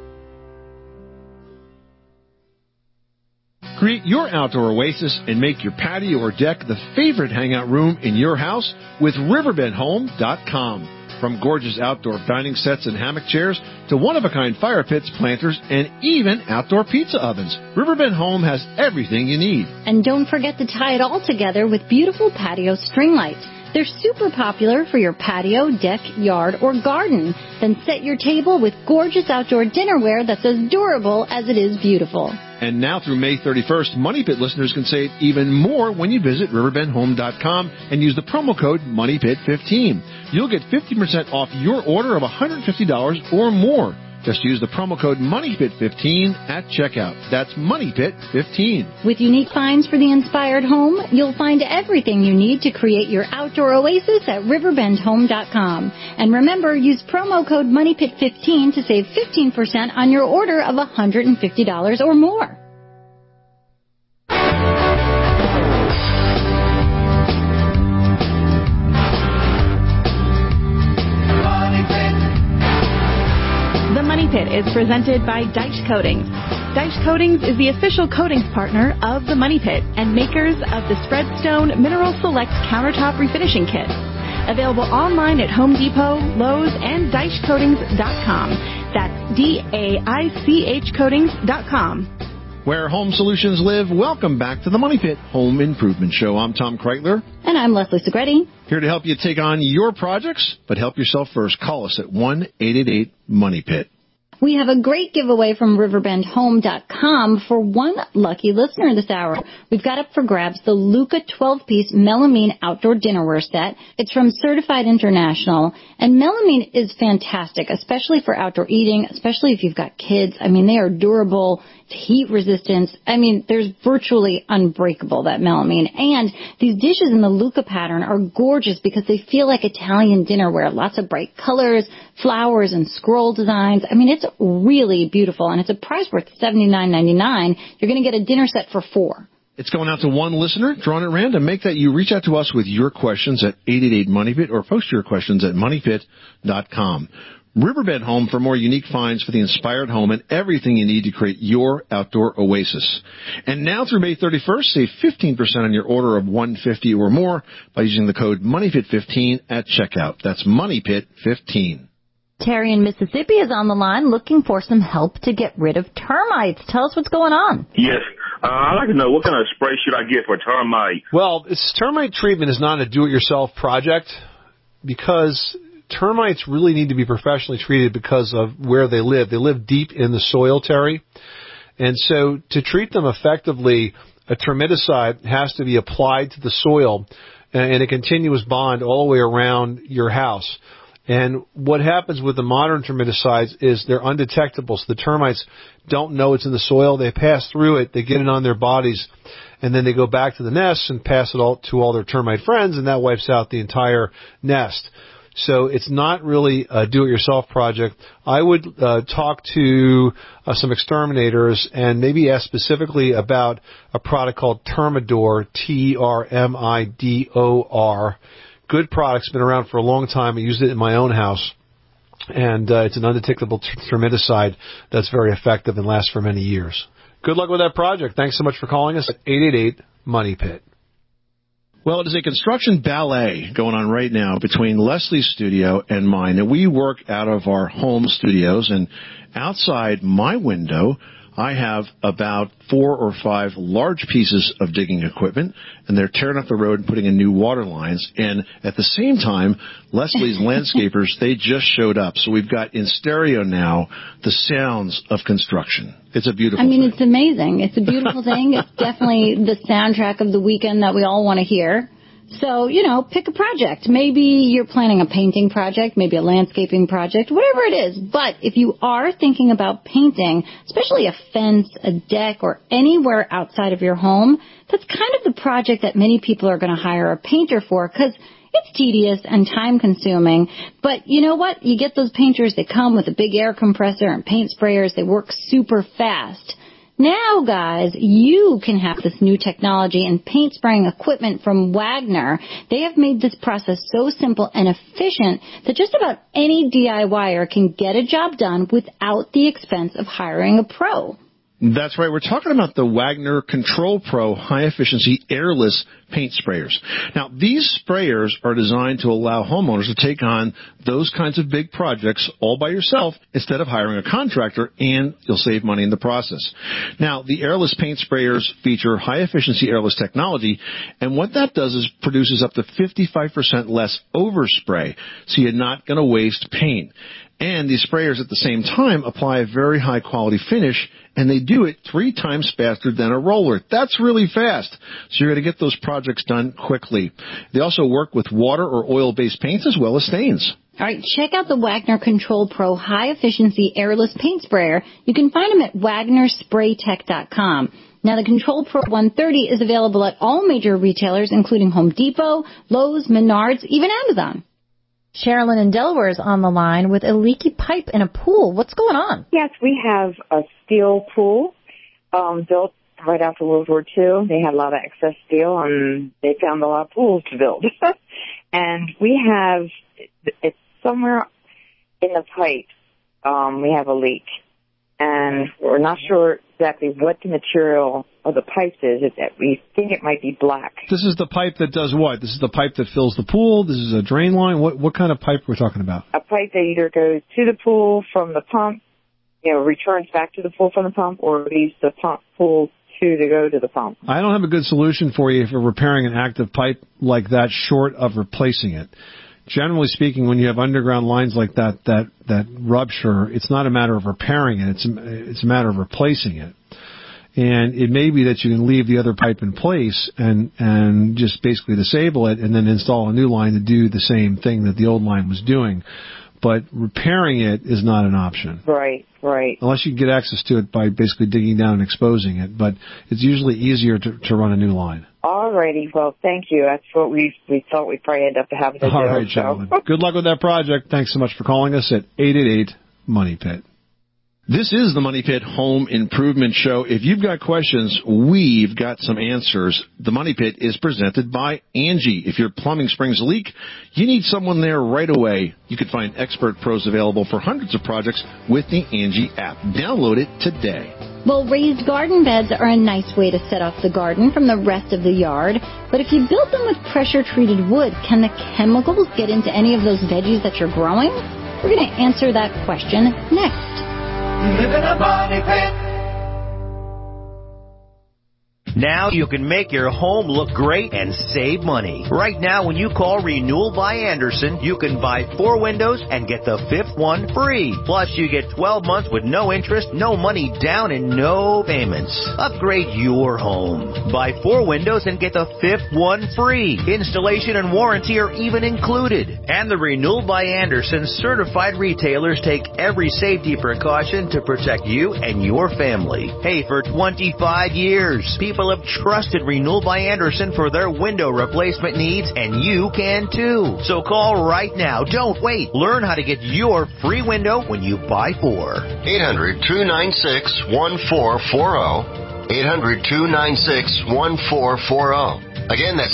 Create your outdoor oasis and make your patio or deck the favorite hangout room in your house with RiverbendHome.com. From gorgeous outdoor dining sets and hammock chairs to one-of-a-kind fire pits, planters, and even outdoor pizza ovens, Riverbend Home has everything you need. And don't forget to tie it all together with beautiful patio string lights. They're super popular for your patio, deck, yard, or garden. Then set your table with gorgeous outdoor dinnerware that's as durable as it is beautiful. And now through May 31st, Money Pit listeners can save even more when you visit RiverbendHome.com and use the promo code MoneyPit15. You'll get 50% off your order of $150 or more. Just use the promo code MoneyPit15 at checkout. That's MoneyPit15. With unique finds for the inspired home, you'll find everything you need to create your outdoor oasis at RiverbendHome.com. And remember, use promo code MoneyPit15 to save 15% on your order of $150 or more. The Money Pit is presented by Deitch Coatings. Deitch Coatings is the official coatings partner of The Money Pit and makers of the Spreadstone Mineral Select Countertop Refinishing Kit. Available online at Home Depot, Lowe's, and DeitchCoatings.com. That's DAICH Coatings.com. Where home solutions live, welcome back to the Money Pit Home Improvement Show. I'm Tom Kreitler. And I'm Leslie Segretti. Here to help you take on your projects, but help yourself first. Call us at 1-888-MONEY-PIT. We have a great giveaway from RiverbendHome.com for one lucky listener this hour. We've got up for grabs the Luca 12-piece melamine outdoor dinnerware set. It's from Certified International. And melamine is fantastic, especially for outdoor eating, especially if you've got kids. I mean, they are durable, heat resistance. I mean, there's virtually unbreakable, that melamine. And these dishes in the Luca pattern are gorgeous because they feel like Italian dinnerware. Lots of bright colors, flowers, and scroll designs. I mean, it's really beautiful, and it's a price worth $79.99. You're going to get a dinner set for 4. It's going out to one listener, drawn at random. Make that you reach out to us with your questions at 888-MONEYPIT or post your questions at MoneyPit.com. Riverbend Home for more unique finds for the inspired home and everything you need to create your outdoor oasis. And now through May 31st, save 15% on your order of $150 or more by using the code MONEYPIT15 at checkout. That's MONEYPIT15. Terry in Mississippi is on the line looking for some help to get rid of termites. Tell us what's going on. Yes. I'd like to know what kind of spray should I get for termites? Well, termite treatment is not a do-it-yourself project because termites really need to be professionally treated because of where they live. They live deep in the soil, Terry. And so to treat them effectively, a termiticide has to be applied to the soil in a continuous bond all the way around your house. And what happens with the modern termiticides is they're undetectable, so the termites don't know it's in the soil. They pass through it, they get it on their bodies, and then they go back to the nest and pass it all to all their termite friends, and that wipes out the entire nest. So it's not really a do-it-yourself project. I would talk to some exterminators and maybe ask specifically about a product called Termidor, Termidor. Good product's been around for a long time. I used it in my own house, and it's an undetectable termiticide that's very effective and lasts for many years. Good luck with that project. Thanks so much for calling us at 888-MONEY-PIT. Well, it is a construction ballet going on right now between Leslie's studio and mine. And we work out of our home studios, and outside my window, I have about 4 or 5 large pieces of digging equipment, and they're tearing up the road and putting in new water lines. And at the same time, Leslie's landscapers, they just showed up. So we've got in stereo now the sounds of construction. It's a beautiful thing. It's amazing. It's a beautiful thing. It's definitely the soundtrack of the weekend that we all want to hear. So, pick a project. Maybe you're planning a painting project, maybe a landscaping project, whatever it is. But if you are thinking about painting, especially a fence, a deck, or anywhere outside of your home, that's kind of the project that many people are going to hire a painter for because it's tedious and time-consuming. But you know what? You get those painters, they come with a big air compressor and paint sprayers. They work super fast. Now, guys, you can have this new technology and paint spraying equipment from Wagner. They have made this process so simple and efficient that just about any DIYer can get a job done without the expense of hiring a pro. That's right. We're talking about the Wagner Control Pro high-efficiency airless paint sprayers. Now, these sprayers are designed to allow homeowners to take on those kinds of big projects all by yourself instead of hiring a contractor, and you'll save money in the process. Now, the airless paint sprayers feature high-efficiency airless technology, and what that does is produces up to 55% less overspray, so you're not going to waste paint. And these sprayers at the same time apply a very high quality finish, and they do it 3 times faster than a roller. That's really fast. So you're going to get those projects done quickly. They also work with water or oil-based paints as well as stains. All right, check out the Wagner Control Pro high-efficiency airless paint sprayer. You can find them at wagnerspraytech.com. Now, the Control Pro 130 is available at all major retailers, including Home Depot, Lowe's, Menards, even Amazon. Sherilyn in Delaware is on the line with a leaky pipe in a pool. What's going on? Yes, we have a steel pool built right after World War II. They had a lot of excess steel, and they found a lot of pools to build. And we have, it's somewhere in the pipe, we have a leak. And we're not sure exactly what the material of the pipes is. We think it might be black. This is the pipe that does what? This is the pipe that fills the pool? This is a drain line? What kind of pipe we're talking about? A pipe that either goes to the pool from the pump, returns back to the pool from the pump, or leaves the pool to go to the pump. I don't have a good solution for you for repairing an active pipe like that short of replacing it. Generally speaking, when you have underground lines like that rupture, it's not a matter of repairing it. It's a matter of replacing it. And it may be that you can leave the other pipe in place and just basically disable it and then install a new line to do the same thing that the old line was doing. But repairing it is not an option. Right. Unless you can get access to it by basically digging down and exposing it. But it's usually easier to run a new line. All righty. Well, thank you. That's what we thought we'd probably end up having to do. All right, Sherilyn. Good luck with that project. Thanks so much for calling us at 888-MONEY-PIT. This is the Money Pit Home Improvement Show. If you've got questions, we've got some answers. The Money Pit is presented by Angie. If your plumbing springs a leak, you need someone there right away. You can find expert pros available for hundreds of projects with the Angie app. Download it today. Well, raised garden beds are a nice way to set off the garden from the rest of the yard. But if you build them with pressure-treated wood, can the chemicals get into any of those veggies that you're growing? We're going to answer that question next. Live in a money pit. Now you can make your home look great and save money. Right now, when you call Renewal by Andersen, you can buy 4 windows and get the 5th one free. Plus, you get 12 months with no interest, no money down, and no payments. Upgrade your home. Buy 4 windows and get the 5th one free. Installation and warranty are even included. And the Renewal by Andersen certified retailers take every safety precaution to protect you and your family. Hey, for 25 years, people have trusted Renewal by Andersen for their window replacement needs, and you can too. So call right now. Don't wait. Learn how to get your free window when you buy 4. 800-296-1440. 800-296-1440. Again, that's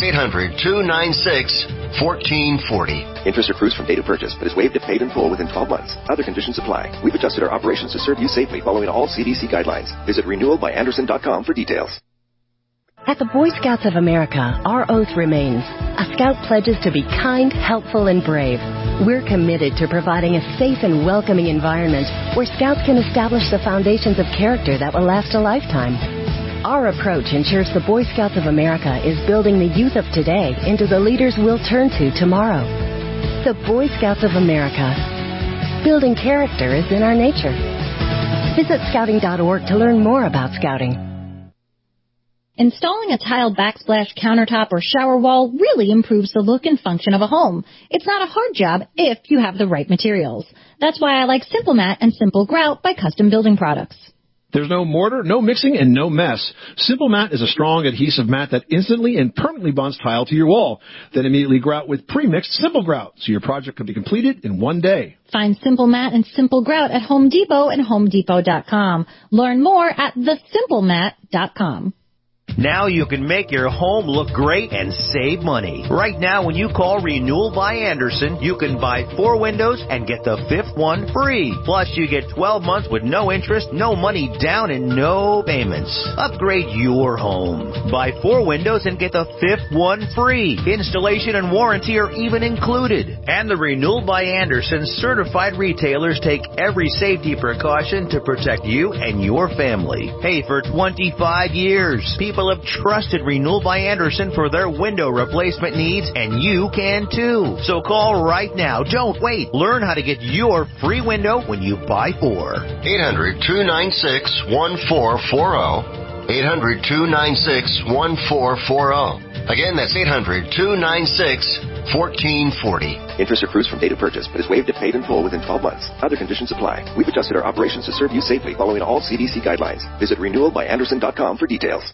800-296-1440. Interest accrues from date of purchase, but is waived if paid in full within 12 months. Other conditions apply. We've adjusted our operations to serve you safely following all CDC guidelines. Visit renewalbyandersen.com for details. At the Boy Scouts of America, our oath remains. A Scout pledges to be kind, helpful, and brave. We're committed to providing a safe and welcoming environment where Scouts can establish the foundations of character that will last a lifetime. Our approach ensures the Boy Scouts of America is building the youth of today into the leaders we'll turn to tomorrow. The Boy Scouts of America. Building character is in our nature. Visit scouting.org to learn more about Scouting. Installing a tiled backsplash countertop or shower wall really improves the look and function of a home. It's not a hard job if you have the right materials. That's why I like Simple Mat and Simple Grout by Custom Building Products. There's no mortar, no mixing, and no mess. Simple Mat is a strong adhesive mat that instantly and permanently bonds tile to your wall. Then immediately grout with pre-mixed Simple Grout, so your project can be completed in one day. Find Simple Mat and Simple Grout at Home Depot and HomeDepot.com. Learn more at thesimplemat.com. Now you can make your home look great and save money. Right now, when you call Renewal by Andersen, you can buy 4 windows and get the 5th one free. Plus, you get 12 months with no interest, no money down, and no payments. Upgrade your home. Buy 4 windows and get the 5th one free. Installation and warranty are even included. And the Renewal by Andersen certified retailers take every safety precaution to protect you and your family. Hey, for 25 years, people have trusted Renewal by Andersen for their window replacement needs, and you can too. So call right now. Don't wait. Learn how to get your free window when you buy 4. 800-296-1440. 800-296-1440. Again, that's 800-296-1440. Interest accrues from date of purchase, but is waived if paid in full within 12 months. Other conditions apply. We've adjusted our operations to serve you safely following all CDC guidelines. Visit renewalbyandersen.com for details.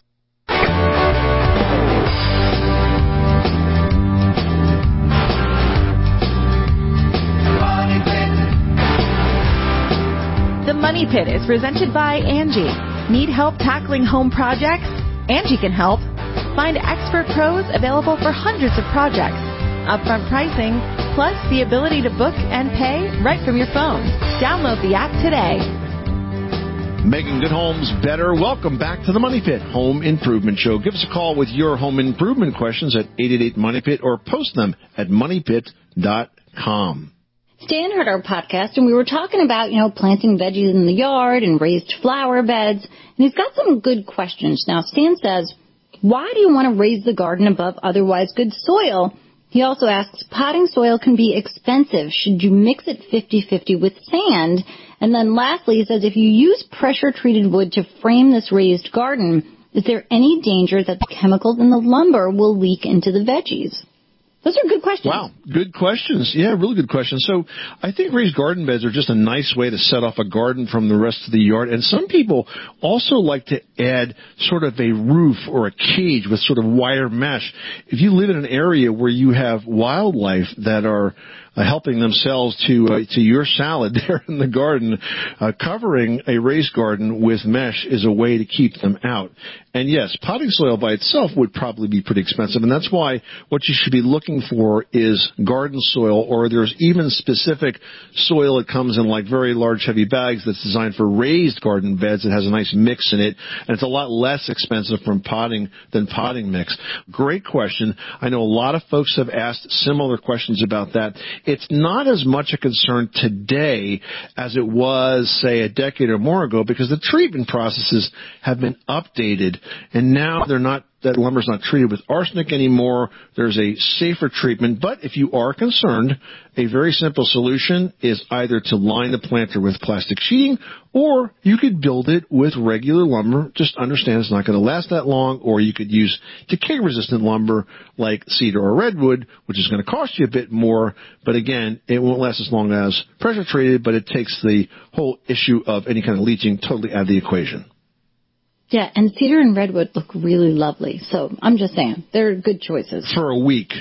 The Money Pit is presented by Angie. Need help tackling home projects? Angie can help. Find expert pros available for hundreds of projects. Upfront pricing, plus the ability to book and pay right from your phone. Download the app today. Making good homes better. Welcome back to the Money Pit Home Improvement Show. Give us a call with your home improvement questions at 888-MONEYPIT or post them at moneypit.com. Stan heard our podcast, and we were talking about, planting veggies in the yard and raised flower beds. And he's got some good questions. Now, Stan says, why do you want to raise the garden above otherwise good soil? He also asks, potting soil can be expensive. Should you mix it 50-50 with sand? And then lastly, he says, if you use pressure-treated wood to frame this raised garden, is there any danger that the chemicals in the lumber will leak into the veggies? Those are good questions. Wow, good questions. Yeah, really good questions. So I think raised garden beds are just a nice way to set off a garden from the rest of the yard. And some people also like to add sort of a roof or a cage with sort of wire mesh. If you live in an area where you have wildlife that are helping themselves to your salad there in the garden, covering a raised garden with mesh is a way to keep them out. And yes, potting soil by itself would probably be pretty expensive, and that's why what you should be looking for is garden soil, or there's even specific soil that comes in like very large heavy bags that's designed for raised garden beds that has a nice mix in it, and it's a lot less expensive from potting than potting mix. Great question. I know a lot of folks have asked similar questions about that. It's not as much a concern today as it was, say, a decade or more ago, because the treatment processes have been updated, and now that lumber's not treated with arsenic anymore. There's a safer treatment. But if you are concerned, a very simple solution is either to line the planter with plastic sheeting, or you could build it with regular lumber. Just understand it's not going to last that long. Or you could use decay-resistant lumber like cedar or redwood, which is going to cost you a bit more. But again, it won't last as long as pressure-treated, but it takes the whole issue of any kind of leaching totally out of the equation. Yeah, and cedar and redwood look really lovely. So I'm just saying, they're good choices. For a week.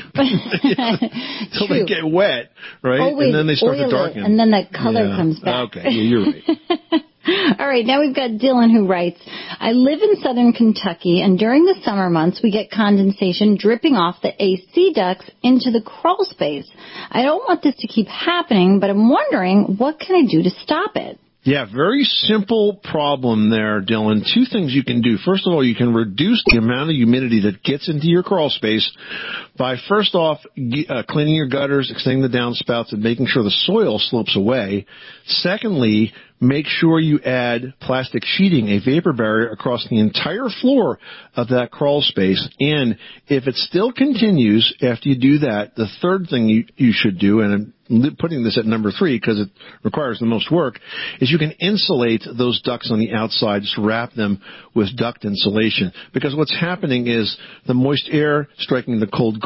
Until they get wet, right? Always and then they start to darken. And then that color comes back. Okay, yeah, you're right. All right, now we've got Dylan who writes, I live in southern Kentucky, and during the summer months we get condensation dripping off the AC ducts into the crawl space. I don't want this to keep happening, but I'm wondering, what can I do to stop it? Yeah, very simple problem there, Dylan. Two things you can do. First of all, you can reduce the amount of humidity that gets into your crawl space by, first off, cleaning your gutters, extending the downspouts, and making sure the soil slopes away. Secondly, make sure you add plastic sheeting, a vapor barrier, across the entire floor of that crawl space. And if it still continues after you do that, the third thing you should do, and I'm putting this at number 3 because it requires the most work, is you can insulate those ducts on the outside. Just wrap them with duct insulation. Because what's happening is the moist air striking the cold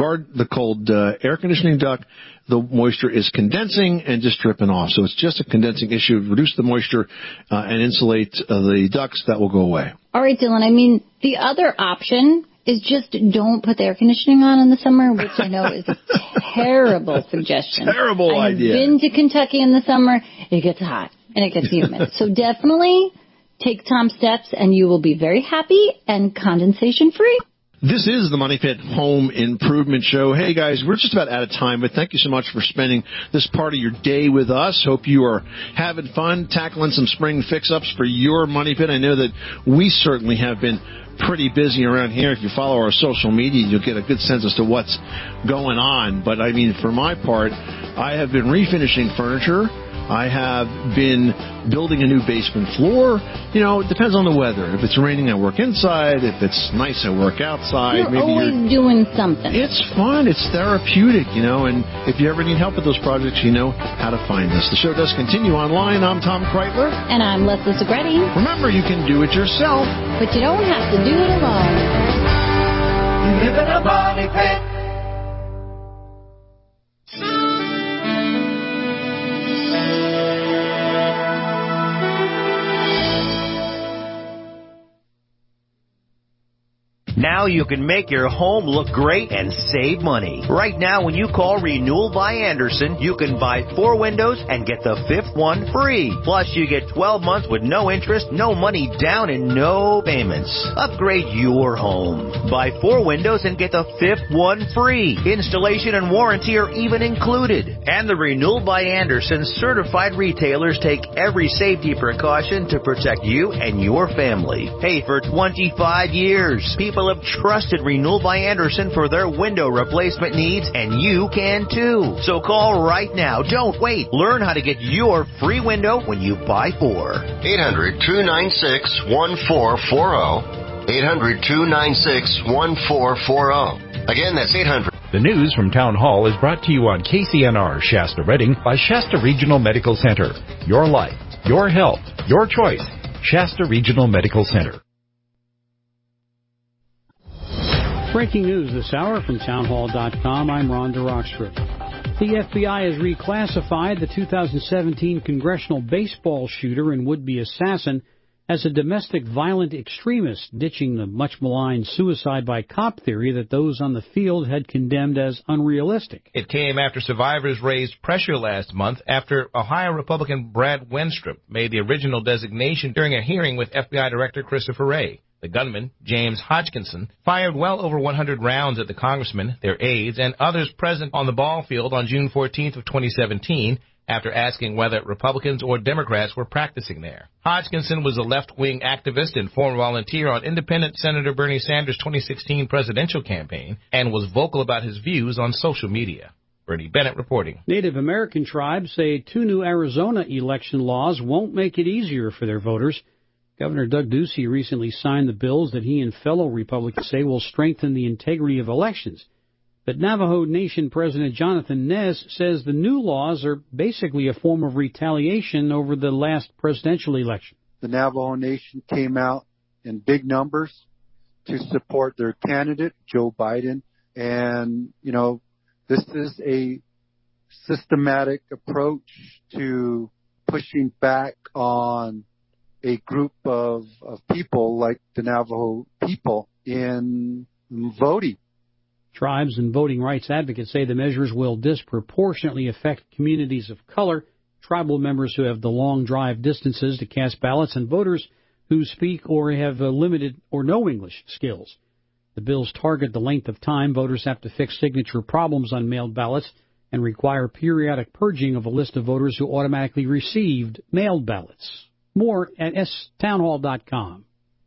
air conditioning duct, the moisture is condensing and just dripping off. So it's just a condensing issue. Reduce the moisture and insulate the ducts. That will go away. All right, Dylan. I mean, the other option is just don't put the air conditioning on in the summer, which I know is a terrible suggestion. Terrible idea. I've been to Kentucky in the summer. It gets hot and it gets humid. So definitely take Tom's steps and you will be very happy and condensation free. This is the Money Pit Home Improvement Show. Hey, guys, we're just about out of time, but thank you so much for spending this part of your day with us. Hope you are having fun tackling some spring fix-ups for your Money Pit. I know that we certainly have been pretty busy around here. If you follow our social media, you'll get a good sense as to what's going on. But, I mean, for my part, I have been refinishing furniture. I have been building a new basement floor. You know, it depends on the weather. If it's raining, I work inside. If it's nice, I work outside. You're always doing something. It's fun. It's therapeutic, you know. And if you ever need help with those projects, you know how to find us. The show does continue online. I'm Tom Kreitler. And I'm Leslie Segretti. Remember, you can do it yourself. But you don't have to do it alone. You live in a money pit. Now you can make your home look great and save money. Right now, when you call Renewal by Andersen, you can buy 4 windows and get the 5th one free. Plus, you get 12 months with no interest, no money down, and no payments. Upgrade your home. Buy 4 windows and get the 5th one free. Installation and warranty are even included. And the Renewal by Andersen certified retailers take every safety precaution to protect you and your family. Hey, for 25 years, people have trusted Renewal by Andersen for their window replacement needs, and you can too. So call right now. Don't wait. Learn how to get your free window when you buy 4. 800-296-1440. 800-296-1440. Again, that's 800. The news from Town Hall is brought to you on KCNR Shasta Redding by Shasta Regional Medical Center. Your life, your health, your choice. Shasta Regional Medical Center. Breaking news this hour from townhall.com. I'm Ron DeRockstra. The FBI has reclassified the 2017 congressional baseball shooter and would-be assassin as a domestic violent extremist, ditching the much-maligned suicide by cop theory that those on the field had condemned as unrealistic. It came after survivors raised pressure last month after Ohio Republican Brad Wenstrup made the original designation during a hearing with FBI Director Christopher Wray. The gunman, James Hodgkinson, fired well over 100 rounds at the congressmen, their aides, and others present on the ball field on June 14th of 2017 after asking whether Republicans or Democrats were practicing there. Hodgkinson was a left-wing activist and former volunteer on independent Senator Bernie Sanders' 2016 presidential campaign and was vocal about his views on social media. Bernie Bennett reporting. Native American tribes say 2 new Arizona election laws won't make it easier for their voters. Governor Doug Ducey recently signed the bills that he and fellow Republicans say will strengthen the integrity of elections. But Navajo Nation President Jonathan Nez says the new laws are basically a form of retaliation over the last presidential election. The Navajo Nation came out in big numbers to support their candidate, Joe Biden. And, this is a systematic approach to pushing back on a group of people like the Navajo people in voting. Tribes and voting rights advocates say the measures will disproportionately affect communities of color, tribal members who have the long drive distances to cast ballots, and voters who speak or have limited or no English skills. The bills target the length of time voters have to fix signature problems on mailed ballots and require periodic purging of a list of voters who automatically received mailed ballots. More at stownhall.com.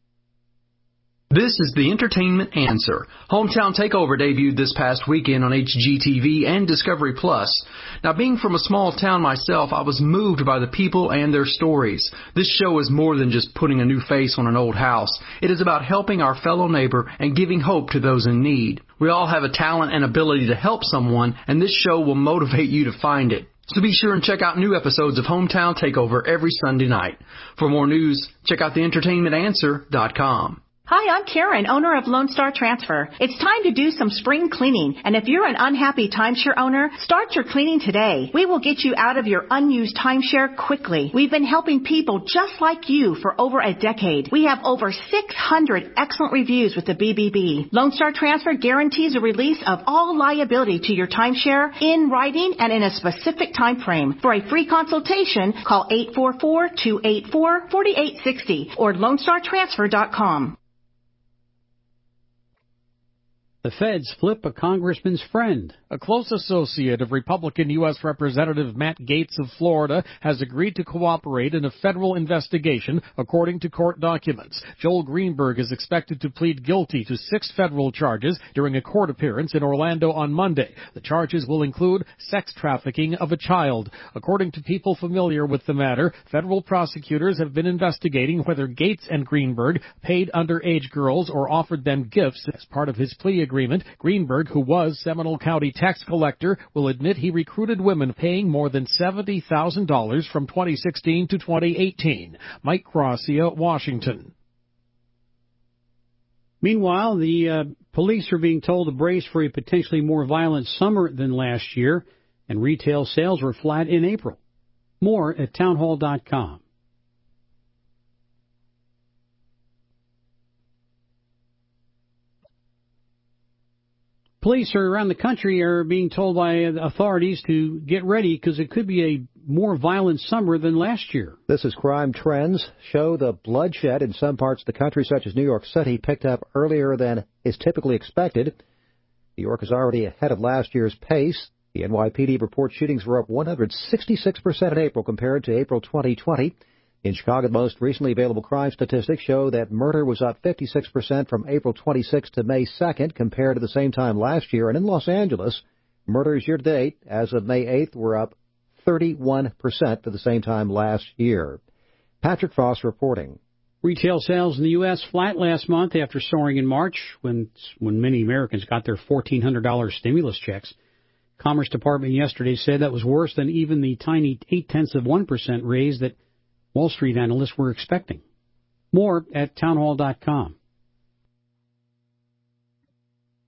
This is the Entertainment Answer. Hometown Takeover debuted this past weekend on HGTV and Discovery Plus. Now, being from a small town myself, I was moved by the people and their stories. This show is more than just putting a new face on an old house. It is about helping our fellow neighbor and giving hope to those in need. We all have a talent and ability to help someone, and this show will motivate you to find it. So be sure and check out new episodes of Hometown Takeover every Sunday night. For more news, check out theentertainmentanswer.com. Hi, I'm Karen, owner of Lone Star Transfer. It's time to do some spring cleaning, and if you're an unhappy timeshare owner, start your cleaning today. We will get you out of your unused timeshare quickly. We've been helping people just like you for over a decade. We have over 600 excellent reviews with the BBB. Lone Star Transfer guarantees a release of all liability to your timeshare in writing and in a specific time frame. For a free consultation, call 844-284-4860 or LoneStarTransfer.com. The feds flip a congressman's friend. A close associate of Republican U.S. Representative Matt Gaetz of Florida has agreed to cooperate in a federal investigation, according to court documents. Joel Greenberg is expected to plead guilty to 6 federal charges during a court appearance in Orlando on Monday. The charges will include sex trafficking of a child. According to people familiar with the matter, federal prosecutors have been investigating whether Gaetz and Greenberg paid underage girls or offered them gifts as part of his plea agreement. Greenberg, who was Seminole County tax collector, will admit he recruited women paying more than $70,000 from 2016 to 2018. Mike Gracia, Washington. Meanwhile, the police are being told to brace for a potentially more violent summer than last year, and retail sales were flat in April. More at townhall.com. Police around the country are being told by authorities to get ready because it could be a more violent summer than last year. This is Crime Trends. Show the bloodshed in some parts of the country, such as New York City, picked up earlier than is typically expected. New York is already ahead of last year's pace. The NYPD reports shootings were up 166% in April compared to April 2020. In Chicago, the most recently available crime statistics show that murder was up 56% from April 26th to May 2nd compared to the same time last year. And in Los Angeles, murders year-to-date as of May 8th were up 31% for the same time last year. Patrick Foss reporting. Retail sales in the U.S. flat last month after soaring in March when many Americans got their $1,400 stimulus checks. Commerce Department yesterday said that was worse than even the tiny 0.8% raise that Wall Street analysts were expecting. More at townhall.com.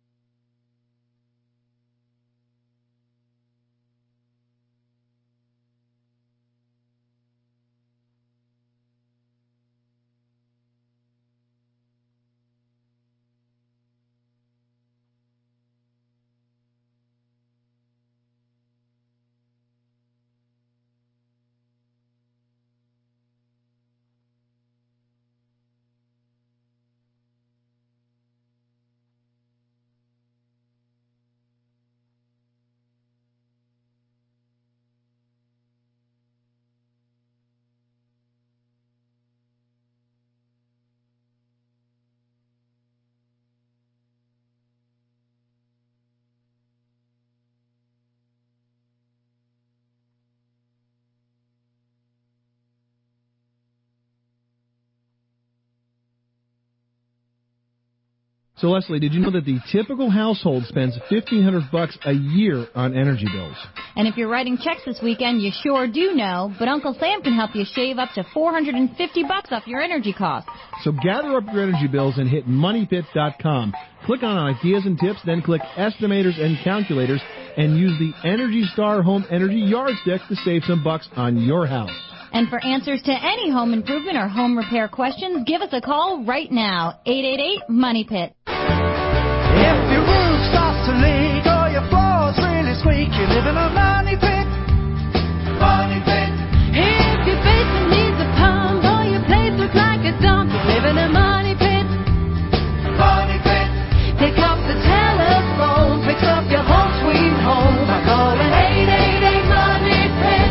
So, Leslie, did you know that the typical household spends $1,500 a year on energy bills? And if you're writing checks this weekend, you sure do know, but Uncle Sam can help you shave up to $450 off your energy costs. So gather up your energy bills and hit MoneyPit.com. Click on Ideas and Tips, then click Estimators and Calculators, and use the Energy Star Home Energy Yardstick to save some bucks on your house. And for answers to any home improvement or home repair questions, give us a call right now, 888-MONEYPIT. If your roof starts to leak or your floor's really squeak, you live in a money pit. Money pit. If your basement needs a pump or your place looks like a dump, you live in a money pit. Money pit. Pick up the telephone, fix up your home sweet home by calling 888-MONEY-PIT.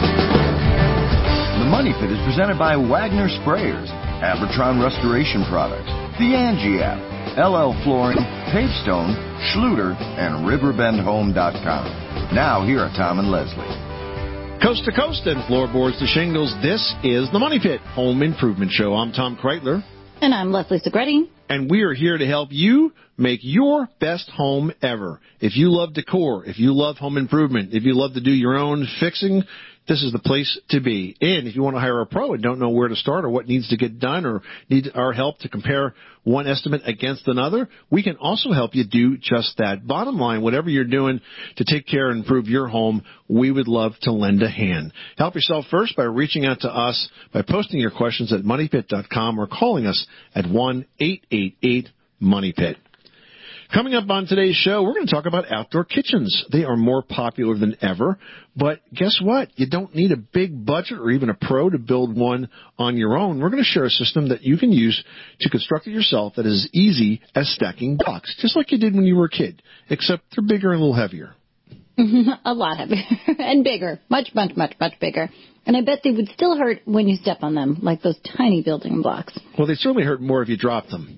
The Money Pit is presented by Wagner Sprayers, Abertron Restoration Products, the Angie app, LL Flooring, Pavestone, Schluter, and RiverbendHome.com. Now, here are Tom and Leslie. Coast to coast and floorboards to shingles, this is the Money Pit Home Improvement Show. I'm Tom Kreitler. And I'm Leslie Segretti. And we are here to help you make your best home ever. If you love decor, if you love home improvement, if you love to do your own fixing, this is the place to be. And if you want to hire a pro and don't know where to start or what needs to get done or need our help to compare one estimate against another, we can also help you do just that. Bottom line, whatever you're doing to take care and improve your home, we would love to lend a hand. Help yourself first by reaching out to us by posting your questions at MoneyPit.com or calling us at 1-888-MONEYPIT. Coming up on today's show, we're going to talk about outdoor kitchens. They are more popular than ever, but guess what? You don't need a big budget or even a pro to build one on your own. We're going to share a system that you can use to construct it yourself that is as easy as stacking blocks, just like you did when you were a kid, except they're bigger and a little heavier. A lot heavier and bigger, much bigger. And I bet they would still hurt when you step on them, like those tiny building blocks. Well, they certainly hurt more if you dropped them.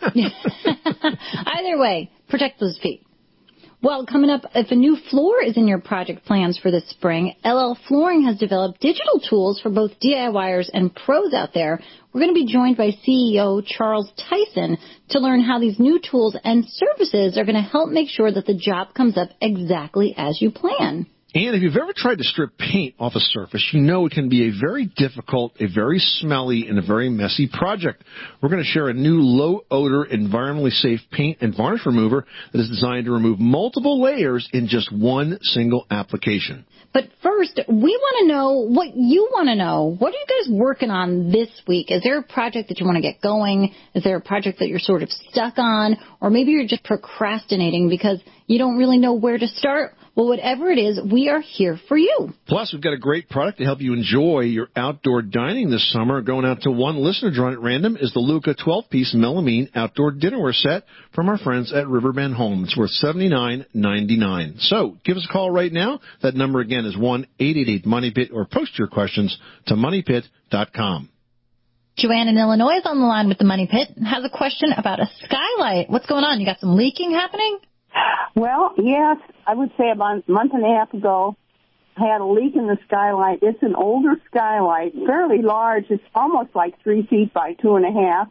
Either way, protect those feet. Well, coming up, if a new floor is in your project plans for this spring, LL Flooring has developed digital tools for both DIYers and pros out there. We're going to be joined by CEO Charles Tyson to learn how these new tools and services are going to help make sure that the job comes up exactly as you plan. And if you've ever tried to strip paint off a surface, you know it can be a very difficult, a very smelly, and a very messy project. We're going to share a new low-odor, environmentally safe paint and varnish remover that is designed to remove multiple layers in just one single application. But first, we want to know what you want to know. What are you guys working on this week? Is there a project that you want to get going? Is there a project that you're sort of stuck on? Or maybe you're just procrastinating because you don't really know where to start? Well, whatever it is, we are here for you. Plus, we've got a great product to help you enjoy your outdoor dining this summer. Going out to one listener drawn at random is the Luca 12-piece melamine outdoor dinnerware set from our friends at Riverbend Home. It's worth $79.99. So give us a call right now. That number again is 1-888-MONEYPIT or post your questions to MoneyPit.com. Joanne in Illinois is on the line with the Money Pit and has a question about a skylight. What's going on? You got some leaking happening? Well, yes, I would say about a month and a half ago, I had a leak in the skylight. It's an older skylight, fairly large. It's almost like 3 feet by 2.5.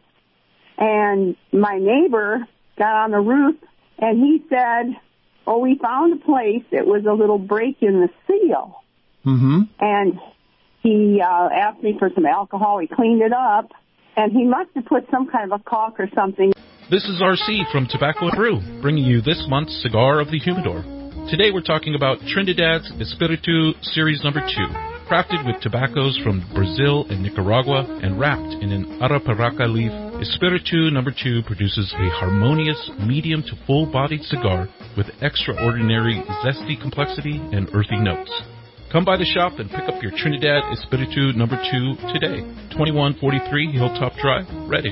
And my neighbor got on the roof, and he said, oh, we found a place. It was a little break in the seal. Mm-hmm. And he asked me for some alcohol. He cleaned it up, and he must have put some kind of a caulk or something. This is RC from Tobacco & Brew, bringing you this month's Cigar of the Humidor. Today we're talking about Trinidad's Espiritu Series No. 2, crafted with tobaccos from Brazil and Nicaragua and wrapped in an Arapiraca leaf. Espiritu No. 2 produces a harmonious, medium to full-bodied cigar with extraordinary zesty complexity and earthy notes. Come by the shop and pick up your Trinidad Espiritu No. 2 today. 2143 Hilltop Drive, Reading.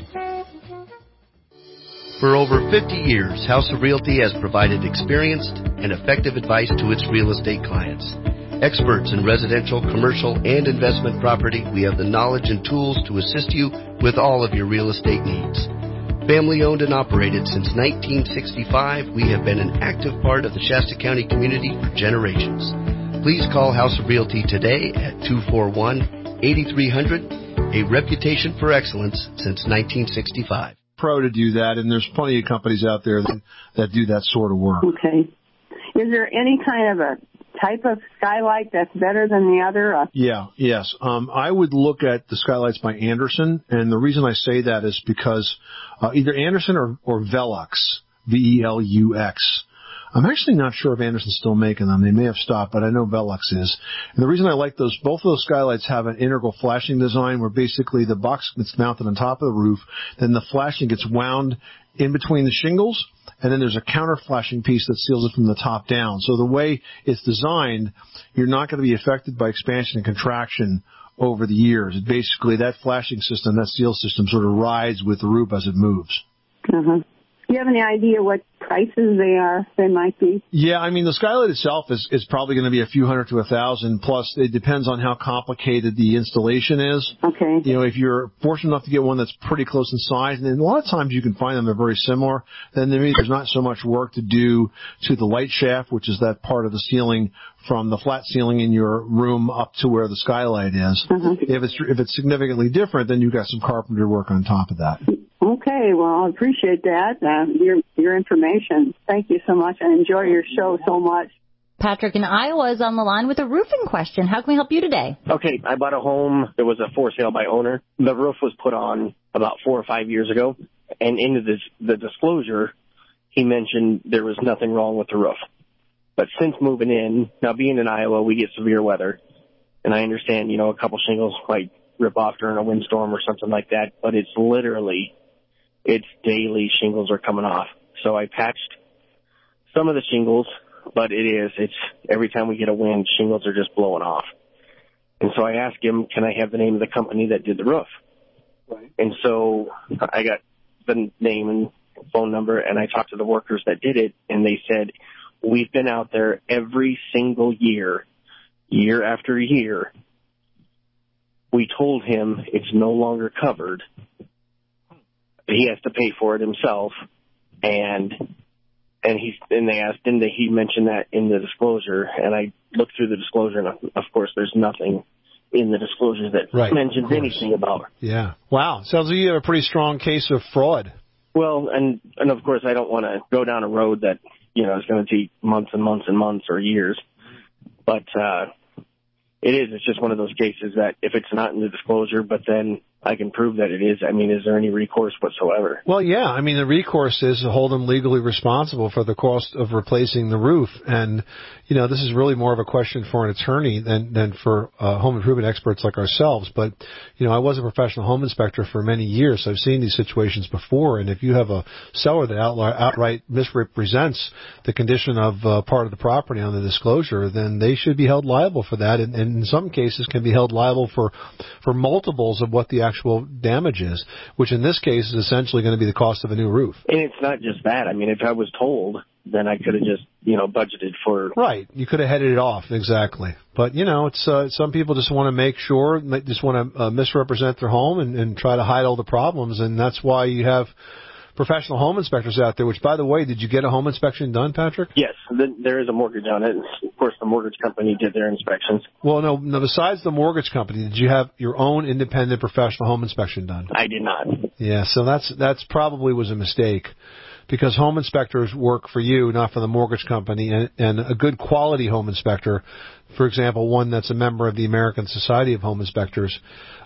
For over 50 years, House of Realty has provided experienced and effective advice to its real estate clients. Experts in residential, commercial, and investment property, we have the knowledge and tools to assist you with all of your real estate needs. Family owned and operated since 1965, we have been an active part of the Shasta County community for generations. Please call House of Realty today at 241-8300, a reputation for excellence since 1965. pro to do that, and there's plenty of companies out there that do that sort of work. Okay. Is there any kind of a type of skylight that's better than the other? Yes. I would look at the skylights by Andersen, and the reason I say that is because either Andersen or Velux, Velux. I'm actually not sure if Andersen's still making them. They may have stopped, but I know Velux is. And the reason I like those, both of those skylights have an integral flashing design where basically the box gets mounted on top of the roof, then the flashing gets wound in between the shingles, and then there's a counter flashing piece that seals it from the top down. So the way it's designed, you're not going to be affected by expansion and contraction over the years. Basically, that flashing system, that seal system, sort of rides with the roof as it moves. Uh-huh. Do you have any idea what prices they might be? Yeah, I mean, the skylight itself is probably going to be a few hundred to $1,000, plus it depends on how complicated the installation is. Okay. You know, if you're fortunate enough to get one that's pretty close in size, and then a lot of times you can find them they're very similar, then there's not so much work to do to the light shaft, which is that part of the ceiling from the flat ceiling in your room up to where the skylight is. Uh-huh. If it's significantly different, then you've got some carpentry work on top of that. Okay, well, I appreciate that, your information. Thank you so much. I enjoy your show so much. Patrick in Iowa is on the line with a roofing question. How can we help you today? Okay, I bought a home. There was a for sale by owner. The roof was put on about 4 or 5 years ago, and into the disclosure, he mentioned there was nothing wrong with the roof. But since moving in, now being in Iowa, we get severe weather, and I understand, a couple shingles might rip off during a windstorm or something like that, but it's daily shingles are coming off. So I patched some of the shingles, but it's every time we get a wind, shingles are just blowing off. And so I asked him, can I have the name of the company that did the roof? Right. And so I got the name and phone number, and I talked to the workers that did it, and they said, we've been out there every single year after year. We told him it's no longer covered. He has to pay for it himself, and they asked, didn't he mention that in the disclosure? And I looked through the disclosure, and of course, there's nothing in the disclosure that mentions anything about it. Yeah. Wow. Sounds like you have a pretty strong case of fraud. Well, and of course, I don't want to go down a road that is going to take months and months and months or years, but it's just one of those cases that if it's not in the disclosure, but then I can prove that it is. I mean, is there any recourse whatsoever? Well, yeah. I mean, the recourse is to hold them legally responsible for the cost of replacing the roof. And, this is really more of a question for an attorney than for home improvement experts like ourselves. But, I was a professional home inspector for many years. So I've seen these situations before. And if you have a seller that outright misrepresents the condition of part of the property on the disclosure, then they should be held liable for that. And in some cases can be held liable for multiples of what the actual damage is, which in this case is essentially going to be the cost of a new roof. And it's not just that. I mean, if I was told, then I could have just, budgeted for... Right. You could have headed it off, exactly. But, it's some people just want to make sure, just want to misrepresent their home and try to hide all the problems, and that's why you have professional home inspectors out there, which, by the way, did you get a home inspection done, Patrick? Yes, there is a mortgage on it. Of course, the mortgage company did their inspections. Well, no, besides the mortgage company, did you have your own independent professional home inspection done? I did not. Yeah, so that's probably was a mistake, because home inspectors work for you, not for the mortgage company, and a good quality home inspector, for example, one that's a member of the American Society of Home Inspectors,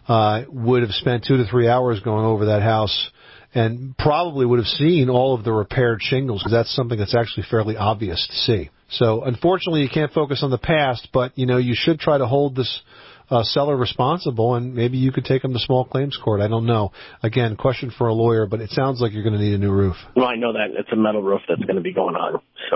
would have spent 2 to 3 hours going over that house and probably would have seen all of the repaired shingles, because that's something that's actually fairly obvious to see. So unfortunately, you can't focus on the past, but, you should try to hold this seller responsible, and maybe you could take them to small claims court. I don't know. Again, question for a lawyer, but it sounds like you're going to need a new roof. Well, I know that. It's a metal roof that's going to be going on, so...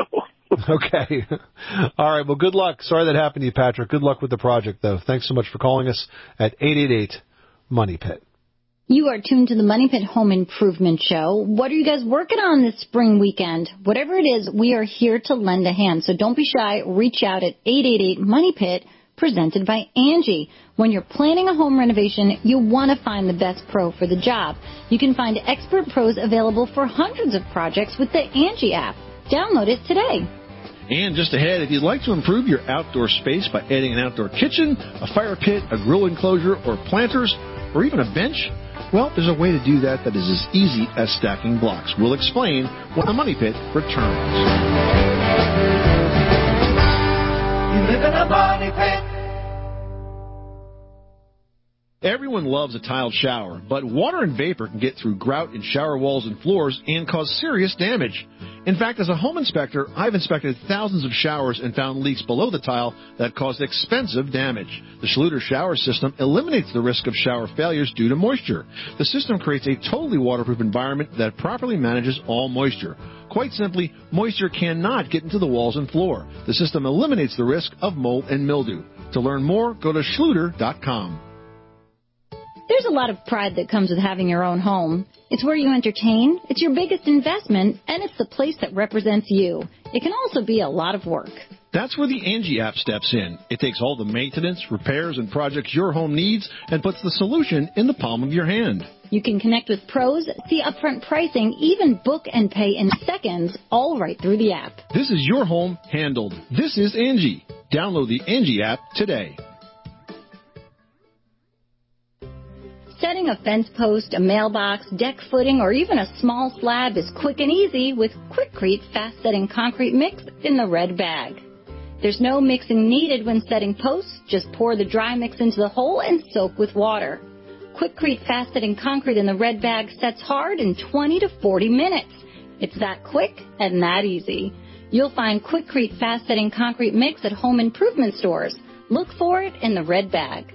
Okay. All right. Well, good luck. Sorry that happened to you, Patrick. Good luck with the project, though. Thanks so much for calling us at 888-MONEY-PIT. You are tuned to the Money Pit Home Improvement Show. What are you guys working on this spring weekend? Whatever it is, we are here to lend a hand. So don't be shy. Reach out at 888-MONEY-PIT, presented by Angie. When you're planning a home renovation, you want to find the best pro for the job. You can find expert pros available for hundreds of projects with the Angie app. Download it today. And just ahead, if you'd like to improve your outdoor space by adding an outdoor kitchen, a fire pit, a grill enclosure, or planters, or even a bench, Well, there's a way to do that is as easy as stacking blocks. We'll explain when the Money Pit returns. You live in a money pit. Everyone loves a tiled shower, but water and vapor can get through grout in shower walls and floors and cause serious damage. In fact, as a home inspector, I've inspected thousands of showers and found leaks below the tile that caused expensive damage. The Schluter shower system eliminates the risk of shower failures due to moisture. The system creates a totally waterproof environment that properly manages all moisture. Quite simply, moisture cannot get into the walls and floor. The system eliminates the risk of mold and mildew. To learn more, go to Schluter.com. There's a lot of pride that comes with having your own home. It's where you entertain, it's your biggest investment, and it's the place that represents you. It can also be a lot of work. That's where the Angie app steps in. It takes all the maintenance, repairs, and projects your home needs and puts the solution in the palm of your hand. You can connect with pros, see upfront pricing, even book and pay in seconds, all right through the app. This is your home handled. This is Angie. Download the Angie app today. Setting a fence post, a mailbox, deck footing, or even a small slab is quick and easy with Quikrete fast-setting concrete mix in the red bag. There's no mixing needed when setting posts. Just pour the dry mix into the hole and soak with water. Quikrete fast-setting concrete in the red bag sets hard in 20 to 40 minutes. It's that quick and that easy. You'll find Quikrete fast-setting concrete mix at home improvement stores. Look for it in the red bag.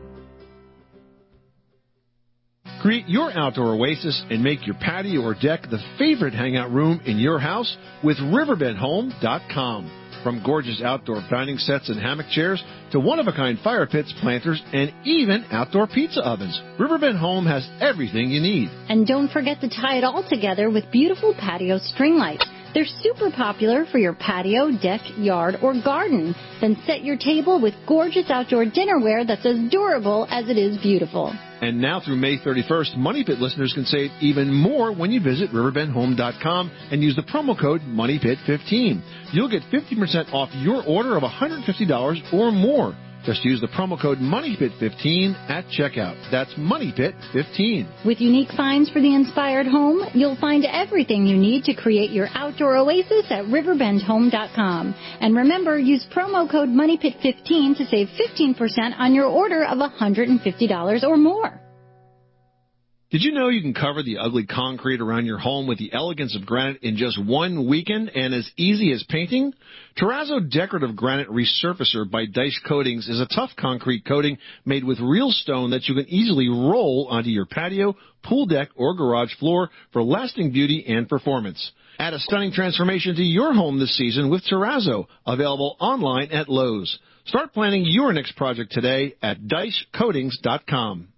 Create your outdoor oasis and make your patio or deck the favorite hangout room in your house with RiverbendHome.com. From gorgeous outdoor dining sets and hammock chairs to one-of-a-kind fire pits, planters, and even outdoor pizza ovens, Riverbend Home has everything you need. And don't forget to tie it all together with beautiful patio string lights. They're super popular for your patio, deck, yard, or garden. Then set your table with gorgeous outdoor dinnerware that's as durable as it is beautiful. And now through May 31st, Money Pit listeners can save even more when you visit RiverbendHome.com and use the promo code MoneyPit15. You'll get 50% off your order of $150 or more. Just use the promo code MoneyPit15 at checkout. That's MoneyPit15. With unique finds for the inspired home, you'll find everything you need to create your outdoor oasis at RiverbendHome.com. And remember, use promo code MoneyPit15 to save 15% on your order of $150 or more. Did you know you can cover the ugly concrete around your home with the elegance of granite in just one weekend and as easy as painting? Terrazzo Decorative Granite Resurfacer by Dice Coatings is a tough concrete coating made with real stone that you can easily roll onto your patio, pool deck, or garage floor for lasting beauty and performance. Add a stunning transformation to your home this season with Terrazzo, available online at Lowe's. Start planning your next project today at DiceCoatings.com.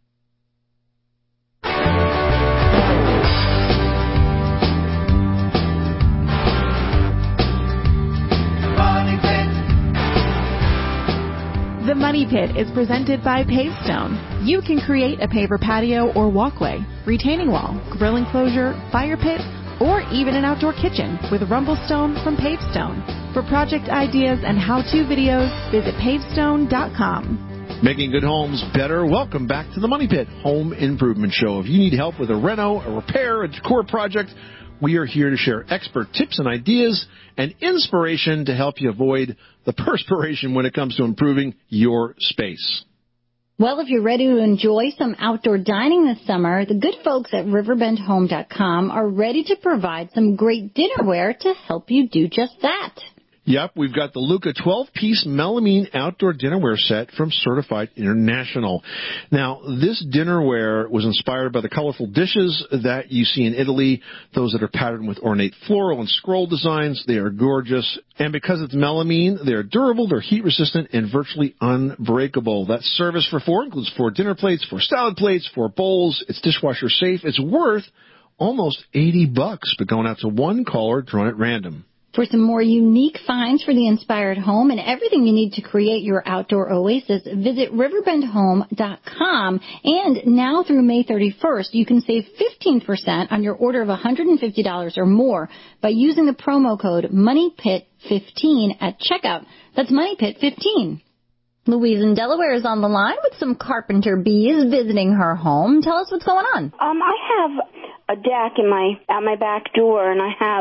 The Money Pit is presented by Pavestone. You can create a paver patio or walkway, retaining wall, grill enclosure, fire pit, or even an outdoor kitchen with Rumblestone from Pavestone. For project ideas and how-to videos, visit pavestone.com. Making good homes better. Welcome back to the Money Pit Home Improvement Show. If you need help with a reno, a repair, a decor project, we are here to share expert tips and ideas and inspiration to help you avoid the perspiration when it comes to improving your space. Well, if you're ready to enjoy some outdoor dining this summer, the good folks at RiverbendHome.com are ready to provide some great dinnerware to help you do just that. Yep, we've got the Luca 12-piece melamine outdoor dinnerware set from Certified International. Now, this dinnerware was inspired by the colorful dishes that you see in Italy, those that are patterned with ornate floral and scroll designs. They are gorgeous. And because it's melamine, they're durable, they're heat-resistant, and virtually unbreakable. That service for four includes 4 dinner plates, 4 salad plates, 4 bowls. It's dishwasher safe. It's worth almost $80, but going out to one caller drawn at random. For some more unique finds for the inspired home and everything you need to create your outdoor oasis, visit RiverbendHome.com. And now through May 31st, you can save 15% on your order of $150 or more by using the promo code MoneyPit15 at checkout. That's MoneyPit15. Louise in Delaware is on the line with some carpenter bees visiting her home. Tell us what's going on. I have a deck at my back door, and I have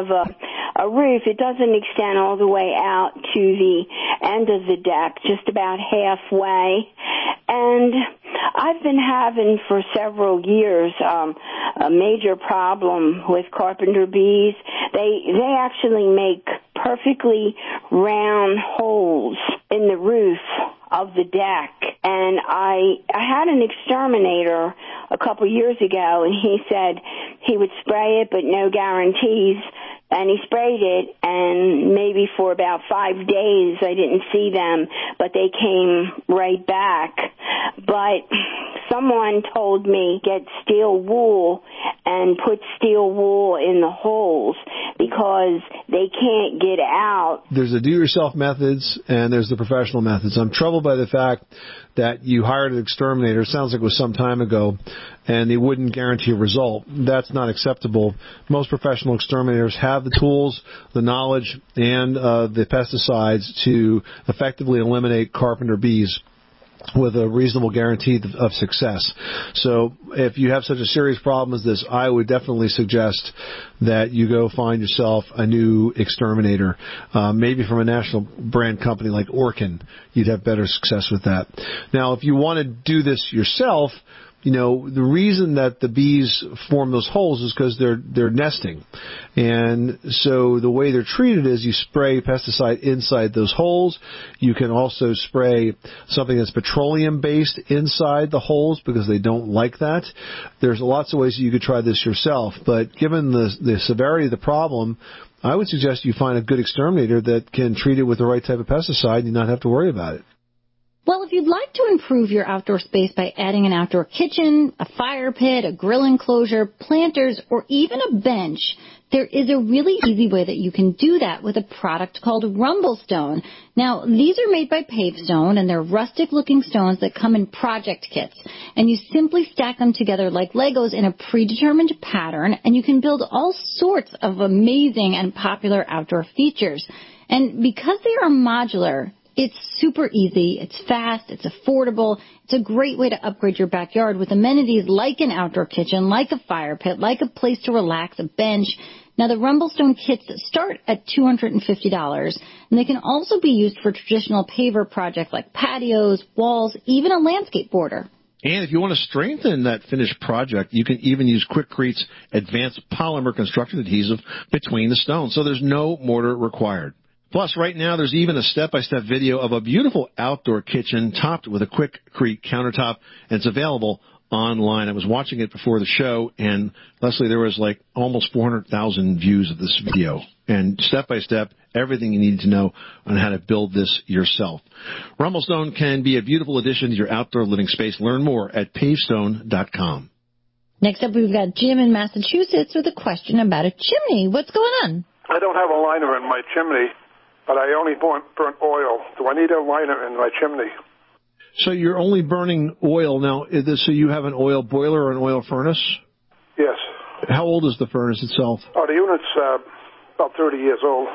a roof. It doesn't extend all the way out to the end of the deck, just about halfway. And I've been having for several years a major problem with carpenter bees. They actually make perfectly round holes in the roof of the deck. And I had an exterminator a couple years ago, and he said he would spray it, but no guarantees. And he sprayed it, and maybe for about 5 days I didn't see them, but they came right back. But someone told me get steel wool and put steel wool in the holes because they can't get out. There's the do-yourself methods and there's the professional methods. I'm troubled by the fact that you hired an exterminator, it sounds like it was some time ago, and they wouldn't guarantee a result. That's not acceptable. Most professional exterminators have the tools, the knowledge, and the pesticides to effectively eliminate carpenter bees with a reasonable guarantee of success. So if you have such a serious problem as this, I would definitely suggest that you go find yourself a new exterminator, maybe from a national brand company like Orkin. You'd have better success with that. Now, if you want to do this yourself, you know, the reason that the bees form those holes is because they're nesting. And so the way they're treated is you spray pesticide inside those holes. You can also spray something that's petroleum-based inside the holes because they don't like that. There's lots of ways that you could try this yourself. But given the severity of the problem, I would suggest you find a good exterminator that can treat it with the right type of pesticide and not have to worry about it. Well, if you'd like to improve your outdoor space by adding an outdoor kitchen, a fire pit, a grill enclosure, planters, or even a bench, there is a really easy way that you can do that with a product called Rumblestone. Now, these are made by Pavestone, and they're rustic-looking stones that come in project kits. And you simply stack them together like Legos in a predetermined pattern, and you can build all sorts of amazing and popular outdoor features. And because they are modular, it's super easy, it's fast, it's affordable, it's a great way to upgrade your backyard with amenities like an outdoor kitchen, like a fire pit, like a place to relax, a bench. Now, the Rumblestone kits start at $250, and they can also be used for traditional paver projects like patios, walls, even a landscape border. And if you want to strengthen that finished project, you can even use Quickcrete's advanced polymer construction adhesive between the stones, so there's no mortar required. Plus, right now, there's even a step-by-step video of a beautiful outdoor kitchen topped with a Quickcrete countertop, and it's available online. I was watching it before the show, and Leslie, there was like almost 400,000 views of this video. And step-by-step, everything you need to know on how to build this yourself. Rumblestone can be a beautiful addition to your outdoor living space. Learn more at pavestone.com. Next up, we've got Jim in Massachusetts with a question about a chimney. What's going on? I don't have a liner in my chimney, but I only burnt oil. Do I need a liner in my chimney? So you're only burning oil now. So you have an oil boiler or an oil furnace? Yes. How old is the furnace itself? Oh, the unit's about 30 years old.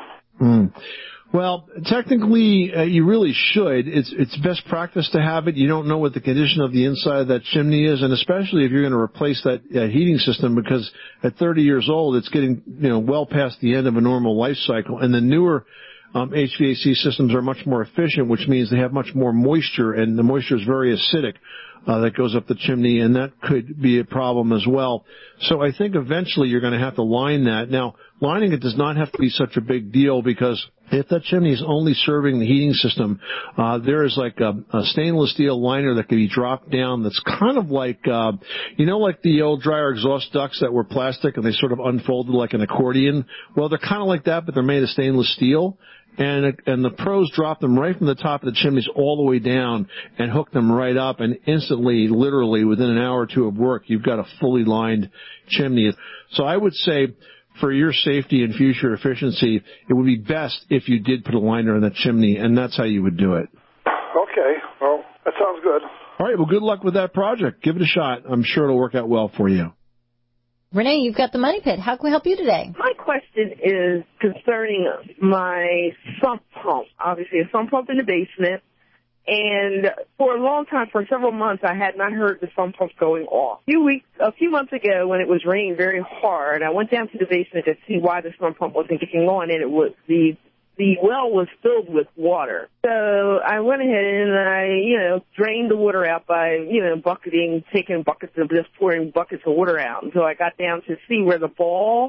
Well, technically, you really should. It's best practice to have it. You don't know what the condition of the inside of that chimney is, and especially if you're going to replace that heating system, because at 30 years old, it's getting well past the end of a normal life cycle, and the newer HVAC systems are much more efficient, which means they have much more moisture, and the moisture is very acidic that goes up the chimney, and that could be a problem as well. So I think eventually you're going to have to line that. Now, lining it does not have to be such a big deal, because if that chimney is only serving the heating system, there is like a stainless steel liner that can be dropped down that's kind of like, like the old dryer exhaust ducts that were plastic and they sort of unfolded like an accordion. Well, they're kind of like that, but they're made of stainless steel. And the pros drop them right from the top of the chimneys all the way down and hook them right up, and instantly, literally, within an hour or two of work, you've got a fully lined chimney. So I would say, for your safety and future efficiency, it would be best if you did put a liner in that chimney, and that's how you would do it. Okay, well, that sounds good. All right, well, good luck with that project. Give it a shot. I'm sure it'll work out well for you. Renee, you've got the Money Pit. How can we help you today? My question is concerning my sump pump. Obviously, a sump pump in the basement, And for a long time, for several months, I had not heard the sump pump going off. A few months ago, when it was raining very hard, I went down to the basement to see why the sump pump wasn't kicking on, and it was the well was filled with water. So I went ahead and I, drained the water out by, bucketing, taking buckets of just pouring buckets of water out. So I got down to see where the ball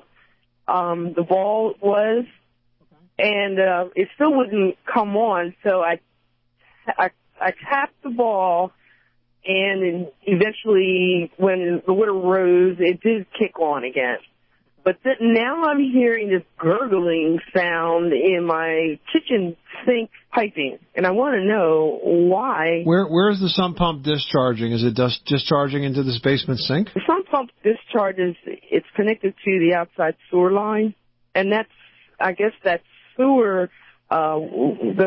was, and it still wouldn't come on. So I tapped the ball, and then eventually, when the water rose, it did kick on again. But now I'm hearing this gurgling sound in my kitchen sink piping, and I want to know why. Where is the sump pump discharging? Is it discharging into this basement sink? The sump pump discharges, it's connected to the outside sewer line, and I guess that sewer, the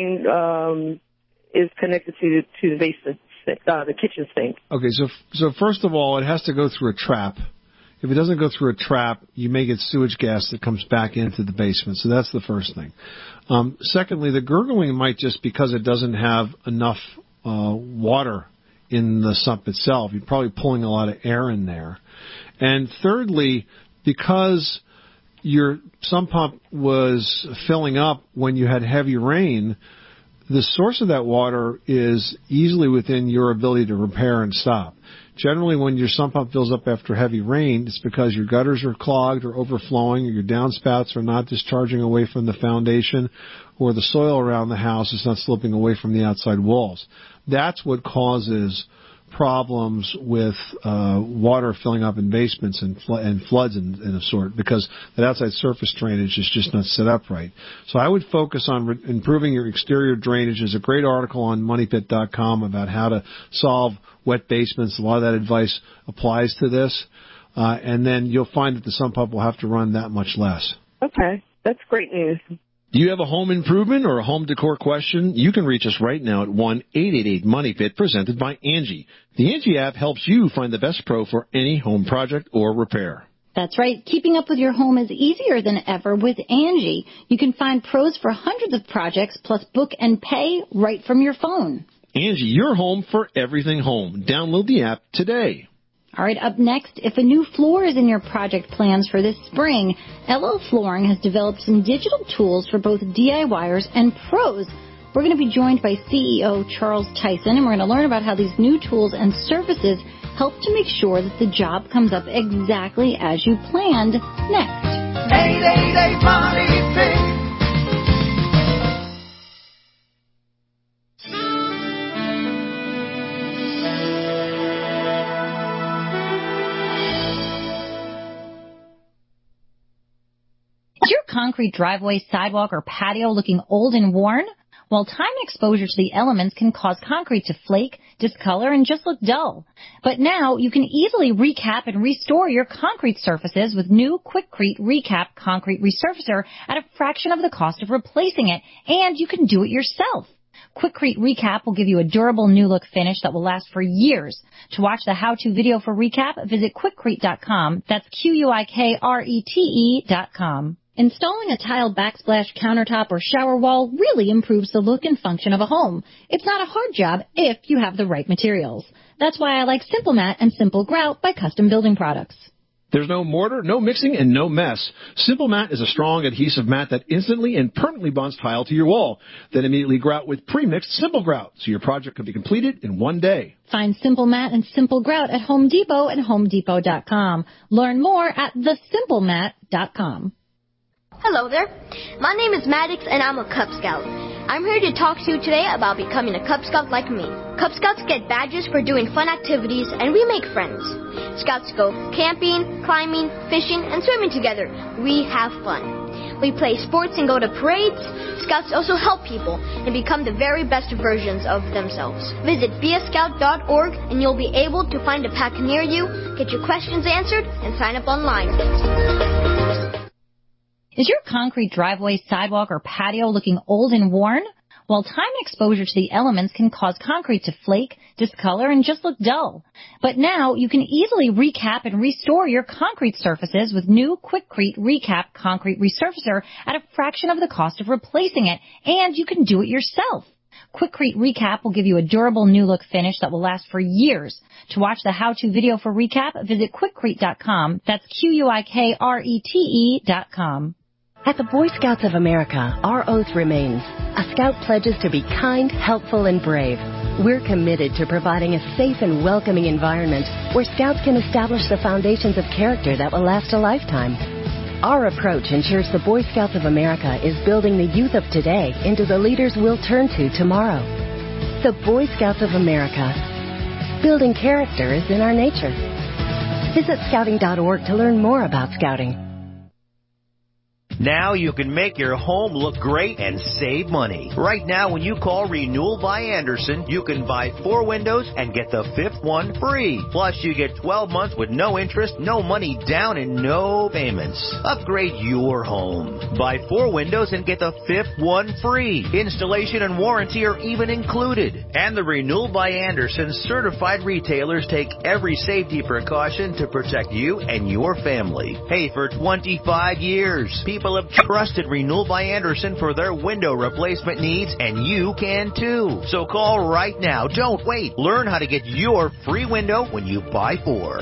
line is connected to the basement sink, the kitchen sink. Okay, so first of all, it has to go through a trap. If it doesn't go through a trap, you may get sewage gas that comes back into the basement. So that's the first thing. Secondly, the gurgling might just because it doesn't have enough water in the sump itself. You're probably pulling a lot of air in there. And thirdly, because your sump pump was filling up when you had heavy rain, the source of that water is easily within your ability to repair and stop. Generally, when your sump pump fills up after heavy rain, it's because your gutters are clogged or overflowing, or your downspouts are not discharging away from the foundation, or the soil around the house is not sloping away from the outside walls. That's what causes problems with water filling up in basements and floods and of sort, because that outside surface drainage is just not set up right. So I would focus on improving your exterior drainage. There's a great article on MoneyPit.com about how to solve wet basements. A lot of that advice applies to this. And then you'll find that the sump pump will have to run that much less. Okay, that's great news. Do you have a home improvement or a home decor question? You can reach us right now at 1-888-MONEYPIT, presented by Angie. The Angie app helps you find the best pro for any home project or repair. That's right. Keeping up with your home is easier than ever with Angie. You can find pros for hundreds of projects, plus book and pay right from your phone. Angie, your home for everything home. Download the app today. All right, up next, if a new floor is in your project plans for this spring, LL Flooring has developed some digital tools for both DIYers and pros. We're going to be joined by CEO Charles Tyson, and we're going to learn about how these new tools and services help to make sure that the job comes up exactly as you planned next. 888 Money Pit. Is your concrete driveway, sidewalk, or patio looking old and worn? Well, time and exposure to the elements can cause concrete to flake, discolor, and just look dull. But now you can easily recap and restore your concrete surfaces with new Quikrete Recap Concrete Resurfacer at a fraction of the cost of replacing it, and you can do it yourself. Quikrete Recap will give you a durable new look finish that will last for years. To watch the how-to video for Recap, visit Quikrete.com. That's Quikrete.com. Installing a tile backsplash countertop or shower wall really improves the look and function of a home. It's not a hard job if you have the right materials. That's why I like Simple Mat and Simple Grout by Custom Building Products. There's no mortar, no mixing, and no mess. Simple Mat is a strong adhesive mat that instantly and permanently bonds tile to your wall. Then immediately grout with pre-mixed Simple Grout, so your project can be completed in one day. Find Simple Mat and Simple Grout at Home Depot and HomeDepot.com. Learn more at thesimplemat.com. Hello there. My name is Maddox, and I'm a Cub Scout. I'm here to talk to you today about becoming a Cub Scout like me. Cub Scouts get badges for doing fun activities, and we make friends. Scouts go camping, climbing, fishing, and swimming together. We have fun. We play sports and go to parades. Scouts also help people and become the very best versions of themselves. Visit beascout.org, and you'll be able to find a pack near you, get your questions answered, and sign up online. Is your concrete driveway, sidewalk, or patio looking old and worn? Well, time and exposure to the elements can cause concrete to flake, discolor, and just look dull. But now you can easily recap and restore your concrete surfaces with new Quikrete Recap Concrete Resurfacer at a fraction of the cost of replacing it, and you can do it yourself. Quikrete Recap will give you a durable new look finish that will last for years. To watch the how-to video for Recap, visit Quikrete.com. That's QUIKRETE.com. At the Boy Scouts of America, our oath remains. A Scout pledges to be kind, helpful, and brave. We're committed to providing a safe and welcoming environment where Scouts can establish the foundations of character that will last a lifetime. Our approach ensures the Boy Scouts of America is building the youth of today into the leaders we'll turn to tomorrow. The Boy Scouts of America. Building character is in our nature. Visit Scouting.org to learn more about Scouting. Now you can make your home look great and save money. Right now, when you call Renewal by Andersen, you can buy 4 windows and get the 5th one free. Plus, you get 12 months with no interest, no money down, and no payments. Upgrade your home. Buy 4 windows and get the 5th one free. Installation and warranty are even included. And the Renewal by Andersen certified retailers take every safety precaution to protect you and your family. Hey, for 25 years, people have trusted Renewal by Andersen for their window replacement needs, and you can too. So call right now. Don't wait. Learn how to get your free window when you buy 4.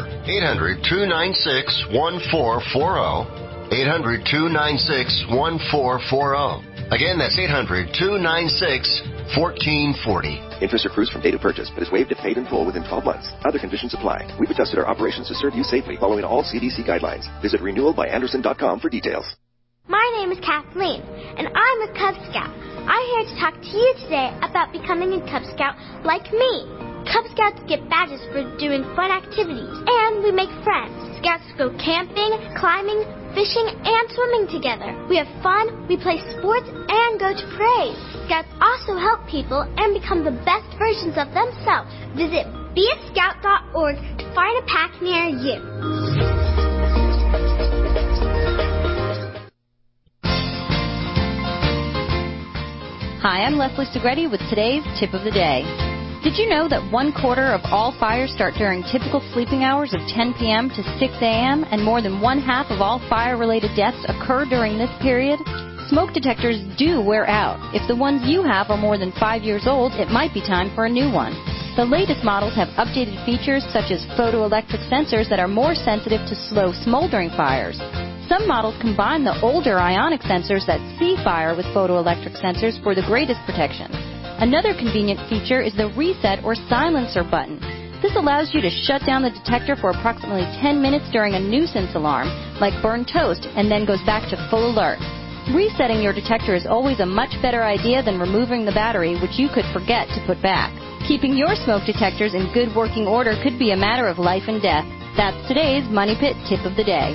800-296-1440. 800-296-1440. Again, that's 800-296-1440. Interest accrues from date of purchase, but is waived if paid in full within 12 months. Other conditions apply. We've adjusted our operations to serve you safely, following all CDC guidelines. Visit renewalbyandersen.com for details. My name is Kathleen, and I'm a Cub Scout. I'm here to talk to you today about becoming a Cub Scout like me. Cub Scouts get badges for doing fun activities, and we make friends. Scouts go camping, climbing, fishing, and swimming together. We have fun, we play sports, and go to parades. Scouts also help people and become the best versions of themselves. Visit beascout.org to find a pack near you. Hi, I'm Leslie Segretti with today's Tip of the Day. Did you know that 1/4 of all fires start during typical sleeping hours of 10 p.m. to 6 a.m., and more than 1/2 of all fire-related deaths occur during this period? Smoke detectors do wear out. If the ones you have are more than 5 years old, it might be time for a new one. The latest models have updated features such as photoelectric sensors that are more sensitive to slow smoldering fires. Some models combine the older ionic sensors that see fire with photoelectric sensors for the greatest protection. Another convenient feature is the reset or silencer button. This allows you to shut down the detector for approximately 10 minutes during a nuisance alarm, like burnt toast, and then goes back to full alert. Resetting your detector is always a much better idea than removing the battery, which you could forget to put back. Keeping your smoke detectors in good working order could be a matter of life and death. That's today's Money Pit Tip of the Day.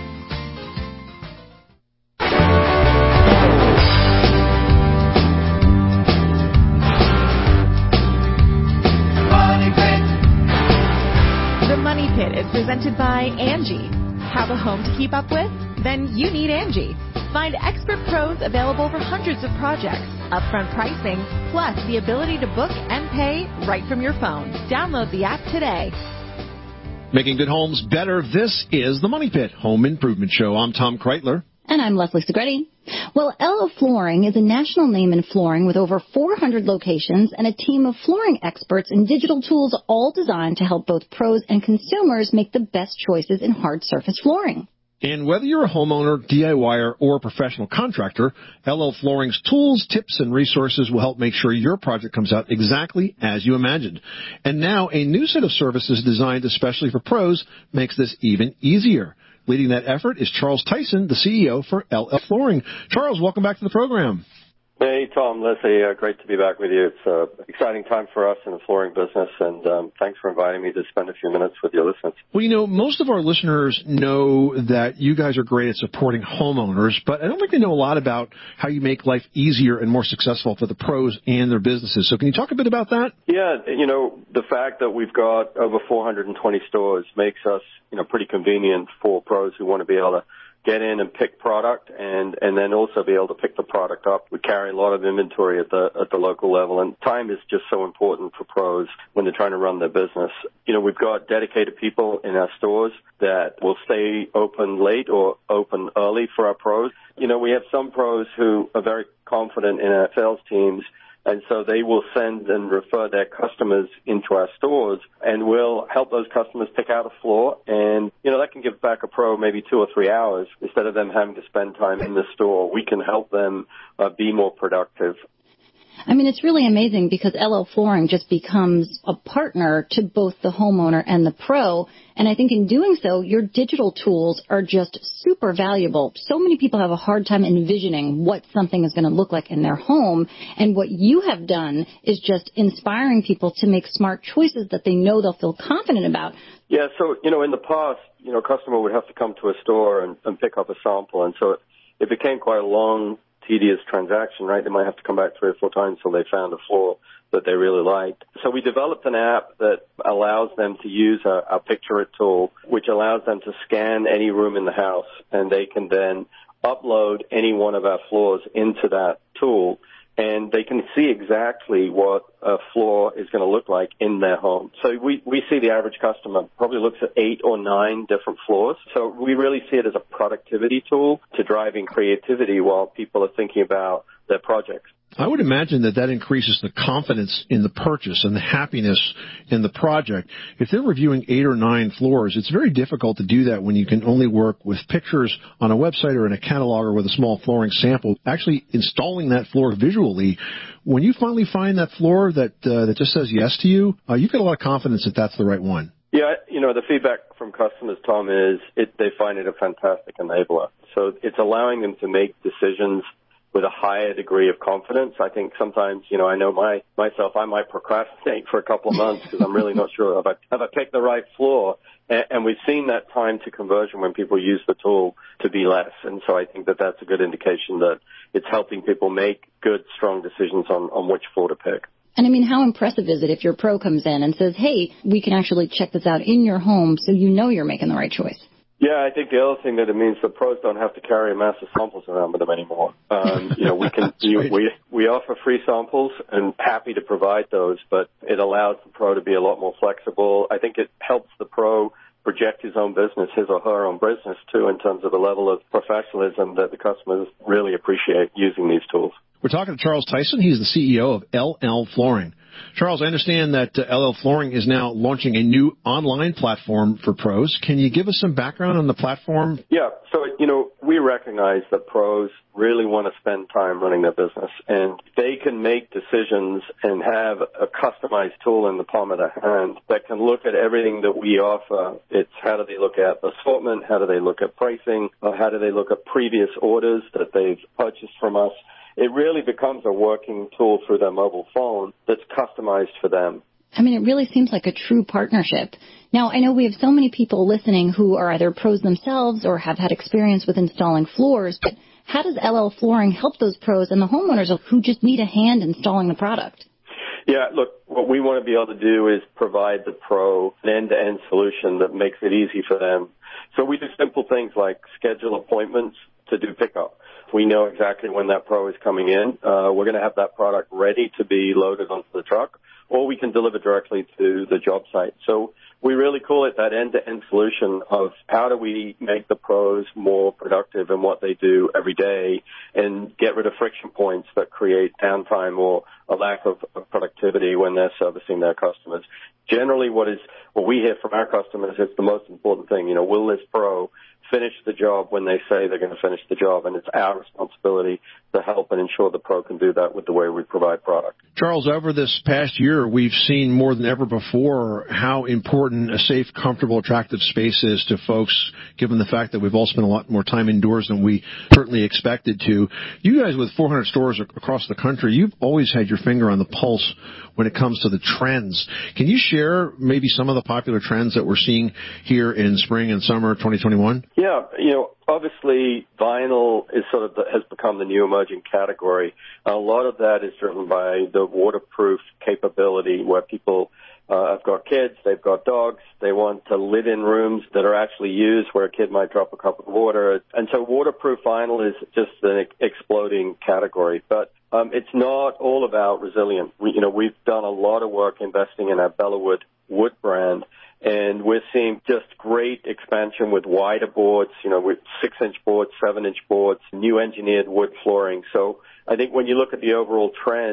The Money Pit is presented by Angie. Have a home to keep up with? Then you need Angie. Find expert pros available for hundreds of projects, upfront pricing, plus the ability to book and pay right from your phone. Download the app today. Making good homes better. This is the Money Pit Home Improvement Show. I'm Tom Kreitler. And I'm Leslie Segretti. Well, LL Flooring is a national name in flooring with over 400 locations and a team of flooring experts and digital tools all designed to help both pros and consumers make the best choices in hard surface flooring. And whether you're a homeowner, DIYer, or a professional contractor, LL Flooring's tools, tips, and resources will help make sure your project comes out exactly as you imagined. And now a new set of services designed especially for pros makes this even easier. Leading that effort is Charles Tyson, the CEO for LL Flooring. Charles, welcome back to the program. Hey, Tom, Leslie, great to be back with you. It's an exciting time for us in the flooring business, and thanks for inviting me to spend a few minutes with your listeners. Well, you know, most of our listeners know that you guys are great at supporting homeowners, but I don't think they know a lot about how you make life easier and more successful for the pros and their businesses. So can you talk a bit about that? Yeah, you know, the fact that we've got over 420 stores makes us, you know, pretty convenient for pros who want to be able to get in and pick product and then also be able to pick the product up. We carry a lot of inventory at the local level, and time is just so important for pros when they're trying to run their business. You know, we've got dedicated people in our stores that will stay open late or open early for our pros. You know, we have some pros who are very confident in our sales teams And so they will send and refer their customers into our stores, and we'll help those customers pick out a floor. And, that can give back a pro maybe 2 or 3 hours. Instead of them having to spend time in the store, we can help them be more productive. I mean, it's really amazing because LL Flooring just becomes a partner to both the homeowner and the pro. And I think in doing so, your digital tools are just super valuable. So many people have a hard time envisioning what something is going to look like in their home. And what you have done is just inspiring people to make smart choices that they know they'll feel confident about. Yeah, so, in the past, a customer would have to come to a store and pick up a sample. And so it became quite a long, tedious transaction, right? They might have to come back 3 or 4 times till they found a floor that they really liked. So we developed an app that allows them to use our Picture It tool, which allows them to scan any room in the house, and they can then upload any one of our floors into that tool, and they can see exactly what a floor is going to look like in their home. So we see the average customer probably looks at 8 or 9 different floors. So we really see it as a productivity tool to driving creativity while people are thinking about their projects. I would imagine that increases the confidence in the purchase and the happiness in the project. If they're reviewing 8 or 9 floors, it's very difficult to do that when you can only work with pictures on a website or in a catalog or with a small flooring sample. Actually installing that floor visually, when you finally find that floor that just says yes to you, you've got a lot of confidence that that's the right one. Yeah, the feedback from customers, Tom, is they find it a fantastic enabler. So it's allowing them to make decisions with a higher degree of confidence. I think sometimes, I know myself, I might procrastinate for a couple of months because I'm really not sure have I picked the right floor. And we've seen that time to conversion when people use the tool to be less. And so I think that that's a good indication that it's helping people make good, strong decisions on which floor to pick. And I mean, how impressive is it if your pro comes in and says, hey, we can actually check this out in your home so you know you're making the right choice? Yeah, I think the other thing that it means the pros don't have to carry a massive samples around with them anymore. We offer free samples and happy to provide those, but it allows the pro to be a lot more flexible. I think it helps the pro project his own business, his or her own business too, in terms of the level of professionalism that the customers really appreciate using these tools. We're talking to Charles Tyson. He's the CEO of LL Flooring. Charles, I understand that LL Flooring is now launching a new online platform for pros. Can you give us some background on the platform? Yeah. So, we recognize that pros really want to spend time running their business, and they can make decisions and have a customized tool in the palm of their hand that can look at everything that we offer. It's how do they look at assortment, how do they look at pricing, how do they look at previous orders that they've purchased from us. It really becomes a working tool through their mobile phone that's customized for them. I mean, it really seems like a true partnership. Now, I know we have so many people listening who are either pros themselves or have had experience with installing floors, but how does LL Flooring help those pros and the homeowners who just need a hand installing the product? Yeah, look, what we want to be able to do is provide the pro an end-to-end solution that makes it easy for them. So we do simple things like schedule appointments to do pickup. We know exactly when that pro is coming in. We're going to have that product ready to be loaded onto the truck, or we can deliver directly to the job site. So we really call it that end-to-end solution of how do we make the pros more productive in what they do every day and get rid of friction points that create downtime or a lack of productivity when they're servicing their customers. Generally, what we hear from our customers is the most important thing. Will this pro finish the job when they say they're going to finish the job? And it's our responsibility to help and ensure the pro can do that with the way we provide product. Charles, over this past year, we've seen more than ever before how important a safe, comfortable, attractive space is to folks, given the fact that we've all spent a lot more time indoors than we certainly expected to. You guys, with 400 stores across the country, you've always had your finger on the pulse when it comes to the trends. Can you share maybe some of the popular trends that we're seeing here in spring and summer 2021? Yeah, obviously vinyl is has become the new emerging category. A lot of that is driven by the waterproof capability where people have got kids, they've got dogs, they want to live in rooms that are actually used where a kid might drop a cup of water. And so waterproof vinyl is just an exploding category. But it's not all about resilient. We've done a lot of work investing in our Bellawood wood brand, and we're seeing just great expansion with wider boards, with 6-inch boards, 7-inch boards, new engineered wood flooring. So I think when you look at the overall trend,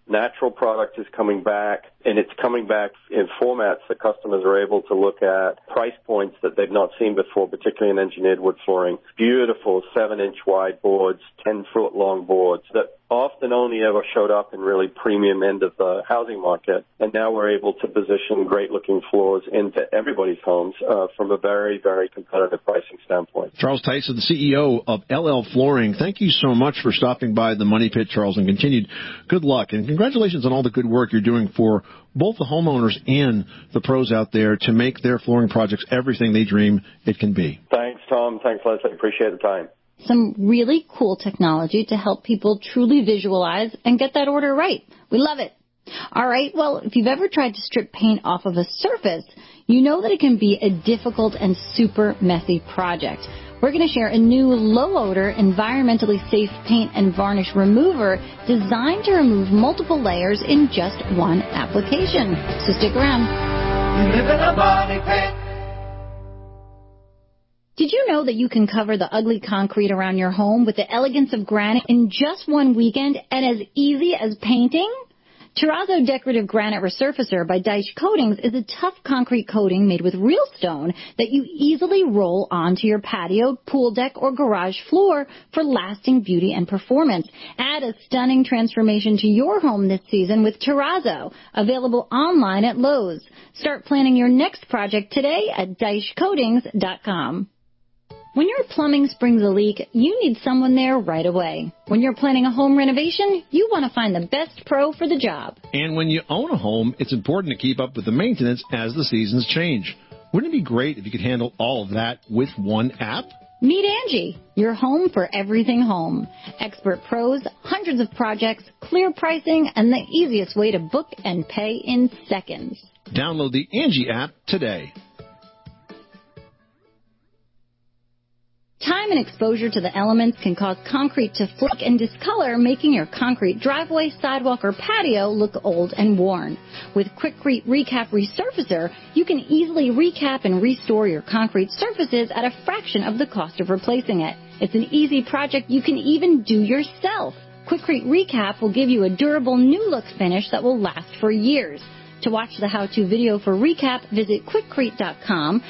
Natural product is coming back, and it's coming back in formats that customers are able to look at, price points that they've not seen before, particularly in engineered wood flooring. Beautiful 7-inch wide boards, 10-foot long boards that often only ever showed up in really premium end of the housing market. And now we're able to position great-looking floors into everybody's homes from a very, very competitive pricing standpoint. Charles Tyson, the CEO of LL Flooring, thank you so much for stopping by the Money Pit, Charles, and continued good luck. And congratulations on all the good work you're doing for both the homeowners and the pros out there to make their flooring projects everything they dream it can be. Thanks, Tom. Thanks, Leslie. Appreciate the time. Some really cool technology to help people truly visualize and get that order right. We love it. All right, well, if you've ever tried to strip paint off of a surface, you know that it can be a difficult and super messy project. We're going to share a new low-odor, environmentally safe paint and varnish remover designed to remove multiple layers in just one application. So stick around. You live in a money pit. Did you know that you can cover the ugly concrete around your home with the elegance of granite in just one weekend and as easy as painting? Terrazzo Decorative Granite Resurfacer by Daesh Coatings is a tough concrete coating made with real stone that you easily roll onto your patio, pool deck, or garage floor for lasting beauty and performance. Add a stunning transformation to your home this season with Terrazzo, available online at Lowe's. Start planning your next project today at DaeshCoatings.com. When your plumbing springs a leak, you need someone there right away. When you're planning a home renovation, you want to find the best pro for the job. And when you own a home, it's important to keep up with the maintenance as the seasons change. Wouldn't it be great if you could handle all of that with one app? Meet Angie, your home for everything home. Expert pros, hundreds of projects, clear pricing, and the easiest way to book and pay in seconds. Download the Angie app today. Time and exposure to the elements can cause concrete to flake and discolor, making your concrete driveway, sidewalk, or patio look old and worn. With Quikrete Recap Resurfacer, you can easily recap and restore your concrete surfaces at a fraction of the cost of replacing it. It's an easy project you can even do yourself. Quikrete Recap will give you a durable new look finish that will last for years. To watch the how-to video for Recap, visit Quikrete.com,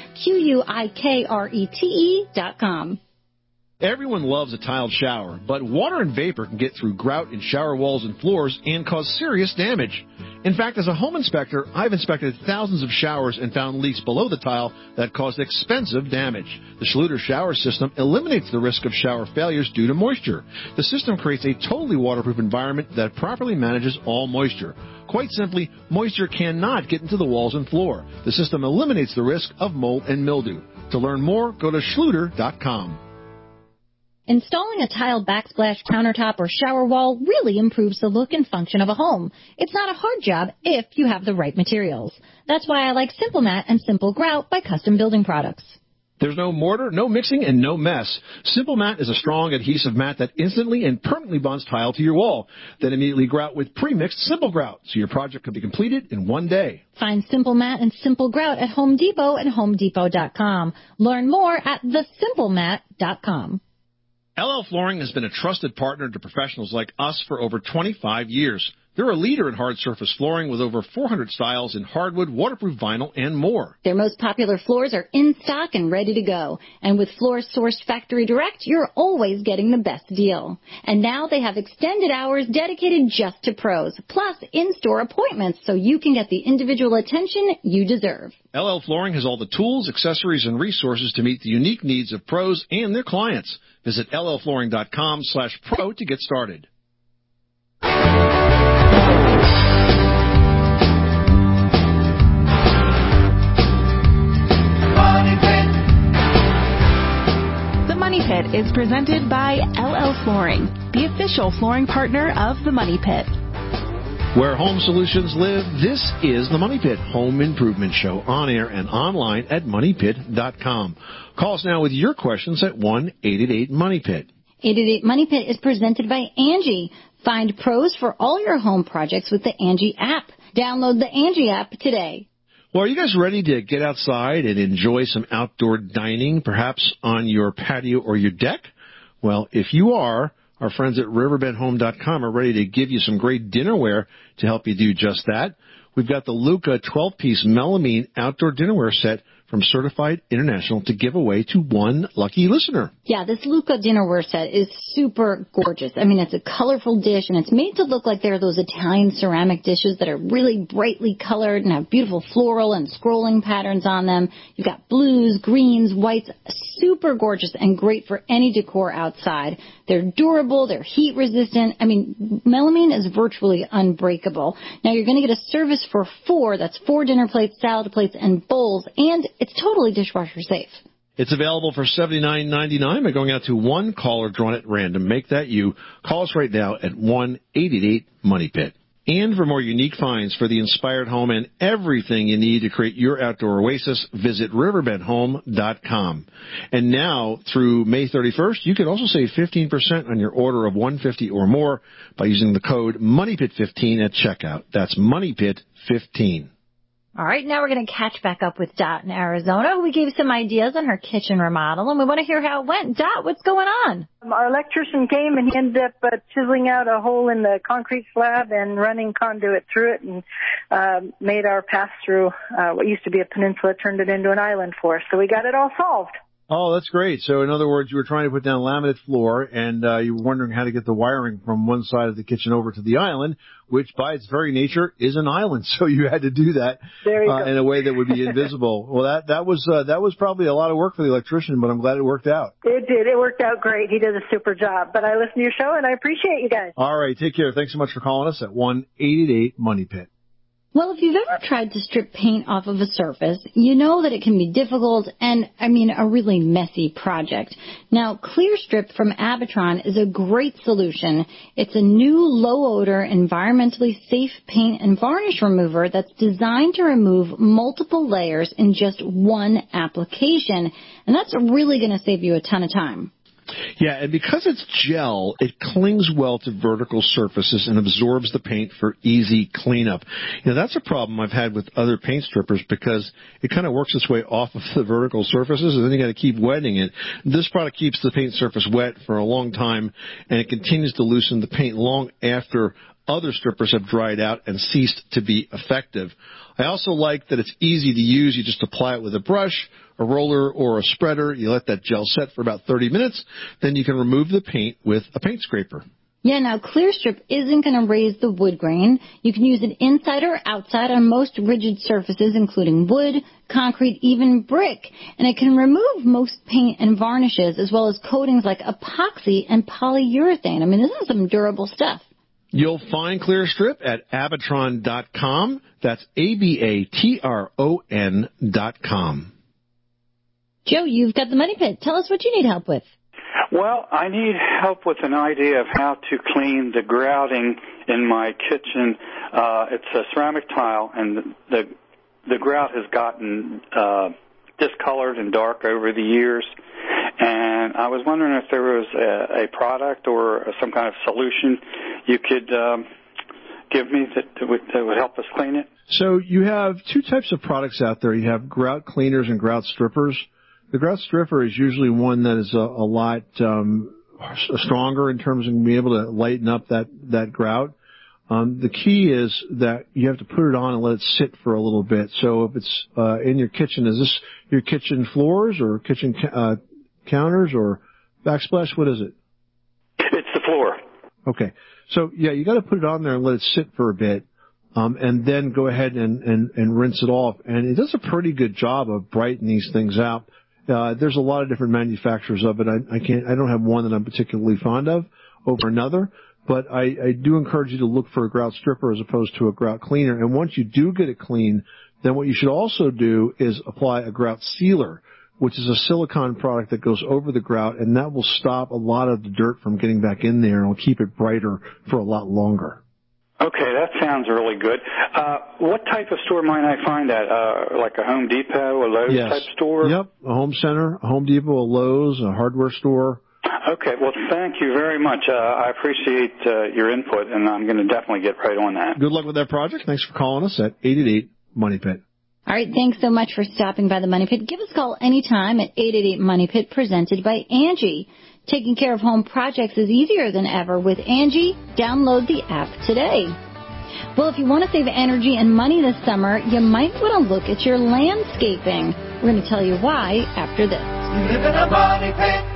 Quikrete.com. Everyone loves a tiled shower, but water and vapor can get through grout in shower walls and floors and cause serious damage. In fact, as a home inspector, I've inspected thousands of showers and found leaks below the tile that caused expensive damage. The Schluter shower system eliminates the risk of shower failures due to moisture. The system creates a totally waterproof environment that properly manages all moisture. Quite simply, moisture cannot get into the walls and floor. The system eliminates the risk of mold and mildew. To learn more, go to Schluter.com. Installing a tiled backsplash countertop or shower wall really improves the look and function of a home. It's not a hard job if you have the right materials. That's why I like Simple Mat and Simple Grout by Custom Building Products. There's no mortar, no mixing, and no mess. Simple Mat is a strong adhesive mat that instantly and permanently bonds tile to your wall. Then immediately grout with pre-mixed Simple Grout, so your project can be completed in one day. Find Simple Mat and Simple Grout at Home Depot and HomeDepot.com. Learn more at thesimplemat.com. LL Flooring has been a trusted partner to professionals like us for over 25 years. They're a leader in hard surface flooring with over 400 styles in hardwood, waterproof vinyl, and more. Their most popular floors are in stock and ready to go. And with floors sourced factory direct, you're always getting the best deal. And now they have extended hours dedicated just to pros, plus in-store appointments so you can get the individual attention you deserve. LL Flooring has all the tools, accessories, and resources to meet the unique needs of pros and their clients. Visit llflooring.com/pro to get started. The Money Pit is presented by LL Flooring, the official flooring partner of The Money Pit. Where home solutions live, this is the Money Pit Home Improvement Show, on air and online at MoneyPit.com. Call us now with your questions at 1-888-MONEY-PIT. 888-MONEY-PIT is presented by Angie. Find pros for all your home projects with the Angie app. Download the Angie app today. Well, are you guys ready to get outside and enjoy some outdoor dining, perhaps on your patio or your deck? Well, if you are Our friends at riverbendhome.com are ready to give you some great dinnerware to help you do just that. We've got the Luca 12-piece melamine outdoor dinnerware set from Certified International to give away to one lucky listener. Yeah, this Luca dinnerware set is super gorgeous. I mean, it's a colorful dish, and it's made to look like they're those Italian ceramic dishes that are really brightly colored and have beautiful floral and scrolling patterns on them. You've got blues, greens, whites, super gorgeous and great for any decor outside. They're durable, they're heat resistant. I mean, melamine is virtually unbreakable. Now, you're going to get a service for 4. That's 4 dinner plates, salad plates, and bowls, and it's totally dishwasher safe. It's available for $79.99 by going out to one caller drawn at random. Make that you. Call us right now at 1-888-MONEYPIT. And for more unique finds for the inspired home and everything you need to create your outdoor oasis, visit riverbendhome.com. And now, through May 31st, you can also save 15% on your order of $150 or more by using the code MONEYPIT15 at checkout. That's MONEYPIT15. All right, now we're going to catch back up with Dot in Arizona. We gave some ideas on her kitchen remodel, and we want to hear how it went. Dot, what's going on? Our electrician came, and he ended up chiseling out a hole in the concrete slab and running conduit through it and made our pass-through, what used to be a peninsula, turned it into an island for us. So we got it all solved. Oh, that's great. So, in other words, you were trying to put down laminate floor, and you were wondering how to get the wiring from one side of the kitchen over to the island, which by its very nature is an island. So you had to do that in a way that would be invisible. Well, that was probably a lot of work for the electrician, but I'm glad it worked out. It did. It worked out great. He did a super job. But I listen to your show, and I appreciate you guys. All right. Take care. Thanks so much for calling us at 1-888-MONEYPIT. Well, if you've ever tried to strip paint off of a surface, you know that it can be difficult and, a really messy project. Now, Clear Strip from Abitron is a great solution. It's a new low-odor, environmentally safe paint and varnish remover that's designed to remove multiple layers in just one application, and that's really going to save you a ton of time. Yeah, and because it's gel, it clings well to vertical surfaces and absorbs the paint for easy cleanup. That's a problem I've had with other paint strippers because it kind of works its way off of the vertical surfaces, and then you got to keep wetting it. This product keeps the paint surface wet for a long time, and it continues to loosen the paint long after other strippers have dried out and ceased to be effective. I also like that it's easy to use. You just apply it with a brush, a roller, or a spreader. You let that gel set for about 30 minutes. Then you can remove the paint with a paint scraper. Yeah, now Clear Strip isn't going to raise the wood grain. You can use it inside or outside on most rigid surfaces, including wood, concrete, even brick. And it can remove most paint and varnishes, as well as coatings like epoxy and polyurethane. This is some durable stuff. You'll find Clear Strip at Abitron.com. That's Abatron.com. Joe, you've got the Money Pit. Tell us what you need help with. Well, I need help with an idea of how to clean the grouting in my kitchen. It's a ceramic tile, and the grout has gotten discolored and dark over the years. And I was wondering if there was a product or some kind of solution you could give me that would help us clean it. So you have two types of products out there. You have grout cleaners and grout strippers. The grout stripper is usually one that is a lot stronger in terms of being able to lighten up that grout. The key is that you have to put it on and let it sit for a little bit. So if it's in your kitchen, is this your kitchen floors or kitchen counters or backsplash? What is it? It's the floor. Okay. So, yeah, you got to put it on there and let it sit for a bit, and then go ahead and rinse it off. And it does a pretty good job of brightening these things out. There's a lot of different manufacturers of it. I don't have one that I'm particularly fond of over another, but I do encourage you to look for a grout stripper as opposed to a grout cleaner. And once you do get it clean, then what you should also do is apply a grout sealer, which is a silicone product that goes over the grout, and that will stop a lot of the dirt from getting back in there and will keep it brighter for a lot longer. Okay, that sounds really good. What type of store might I find that? Like a Home Depot, a Lowe's type store? Yep, a home center, a Home Depot, a Lowe's, a hardware store. Okay, well, thank you very much. I appreciate your input, and I'm going to definitely get right on that. Good luck with that project. Thanks for calling us at 888-MONEYPIT. All right, thanks so much for stopping by the Money Pit. Give us a call anytime at 888-MONEY-PIT, presented by Angie. Taking care of home projects is easier than ever with Angie. Download the app today. Well, if you want to save energy and money this summer, you might want to look at your landscaping. We're going to tell you why after this. You live in a money pit.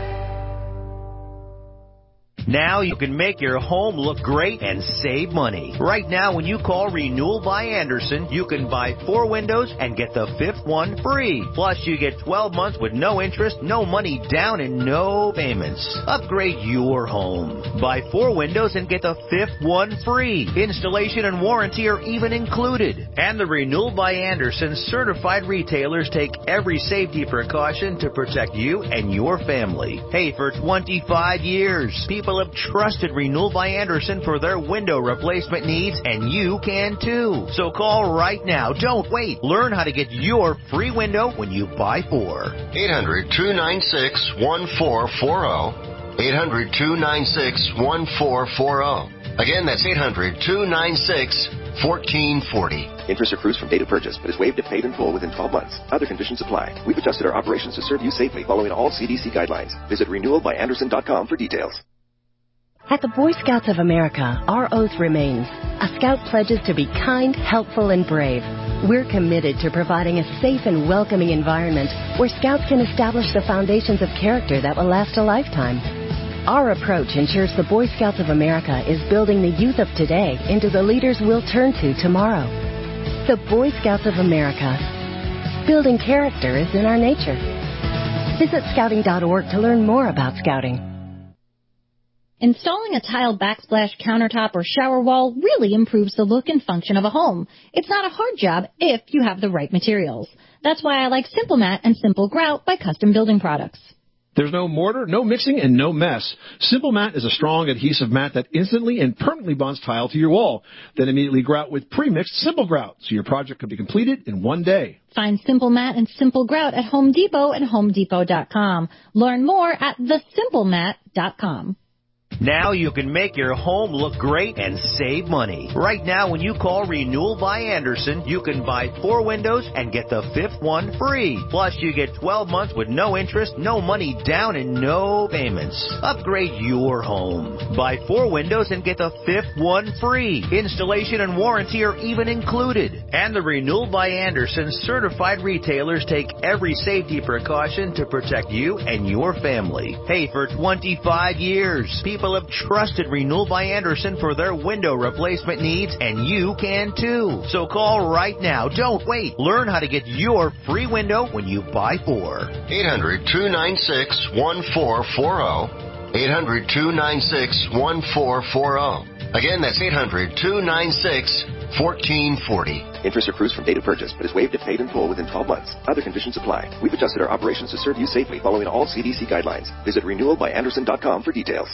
Now you can make your home look great and save money. Right now, when you call Renewal by Andersen, you can buy 4 windows and get the 5th one free. Plus, you get 12 months with no interest, no money down, and no payments. Upgrade your home. Buy 4 windows and get the 5th one free. Installation and warranty are even included. And the Renewal by Andersen certified retailers take every safety precaution to protect you and your family. Hey, for 25 years, people have trusted Renewal by Andersen for their window replacement needs, and you can too. So call right now. Don't wait. Learn how to get your free window when you buy 4. 800-296-1440. 800-296-1440. Again, that's 800-296-1440. Interest accrues from date of purchase, but is waived if paid in full within 12 months. Other conditions apply. We've adjusted our operations to serve you safely following all CDC guidelines. Visit renewalbyandersen.com for details. At the Boy Scouts of America, our oath remains. A Scout pledges to be kind, helpful, and brave. We're committed to providing a safe and welcoming environment where Scouts can establish the foundations of character that will last a lifetime. Our approach ensures the Boy Scouts of America is building the youth of today into the leaders we'll turn to tomorrow. The Boy Scouts of America. Building character is in our nature. Visit scouting.org to learn more about Scouting. Installing a tile backsplash countertop or shower wall really improves the look and function of a home. It's not a hard job if you have the right materials. That's why I like Simple Mat and Simple Grout by Custom Building Products. There's no mortar, no mixing, and no mess. Simple Mat is a strong adhesive mat that instantly and permanently bonds tile to your wall. Then immediately grout with pre-mixed Simple Grout, so your project can be completed in one day. Find Simple Mat and Simple Grout at Home Depot and HomeDepot.com. Learn more at thesimplemat.com. Now you can make your home look great and save money. Right now, when you call Renewal by Andersen, you can buy 4 windows and get the 5th one free. Plus, you get 12 months with no interest, no money down, and no payments. Upgrade your home. Buy 4 windows and get the 5th one free. Installation and warranty are even included. And the Renewal by Andersen certified retailers take every safety precaution to protect you and your family. Hey, for 25 years, people have trusted Renewal by Andersen for their window replacement needs, and you can too. So call right now. Don't wait. Learn how to get your free window when you buy 4. 800-296-1440. 800-296-1440. Again, that's 800-296-1440. Interest accrues from date of purchase, but is waived if paid in full within 12 months. Other conditions apply. We've adjusted our operations to serve you safely following all CDC guidelines. Visit renewalbyandersen.com for details.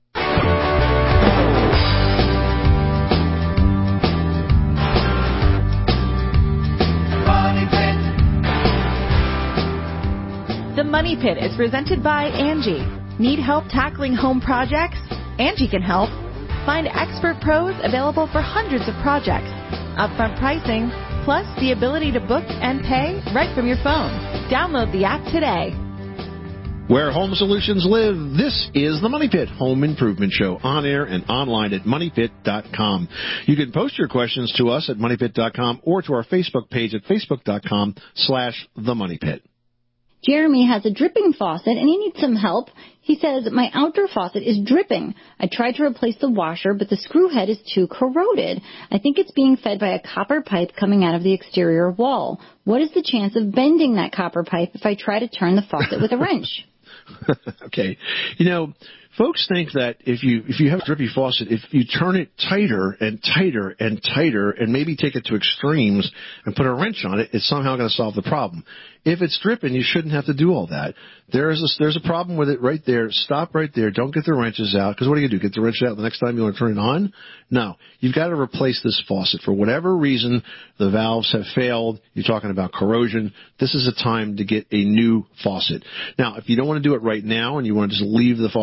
The Money Pit is presented by Angie. Need help tackling home projects? Angie can help. Find expert pros available for hundreds of projects. Upfront pricing, plus the ability to book and pay right from your phone. Download the app today. Where home solutions live, this is the Money Pit Home Improvement Show, on air and online at moneypit.com. You can post your questions to us at moneypit.com or to our Facebook page at facebook.com/themoneypit. Jeremy has a dripping faucet and he needs some help. He says, my outdoor faucet is dripping. I tried to replace the washer, but the screw head is too corroded. I think it's being fed by a copper pipe coming out of the exterior wall. What is the chance of bending that copper pipe if I try to turn the faucet with a wrench? Okay. You know, folks think that if you have a drippy faucet, if you turn it tighter and tighter and tighter and maybe take it to extremes and put a wrench on it, it's somehow going to solve the problem. If it's dripping, you shouldn't have to do all that. There's a problem with it right there. Stop right there. Don't get the wrenches out, because what do you do? Get the wrench out the next time you want to turn it on? No. You've got to replace this faucet. For whatever reason, the valves have failed. You're talking about corrosion. This is a time to get a new faucet. Now, if you don't want to do it right now and you want to just leave the faucet alone,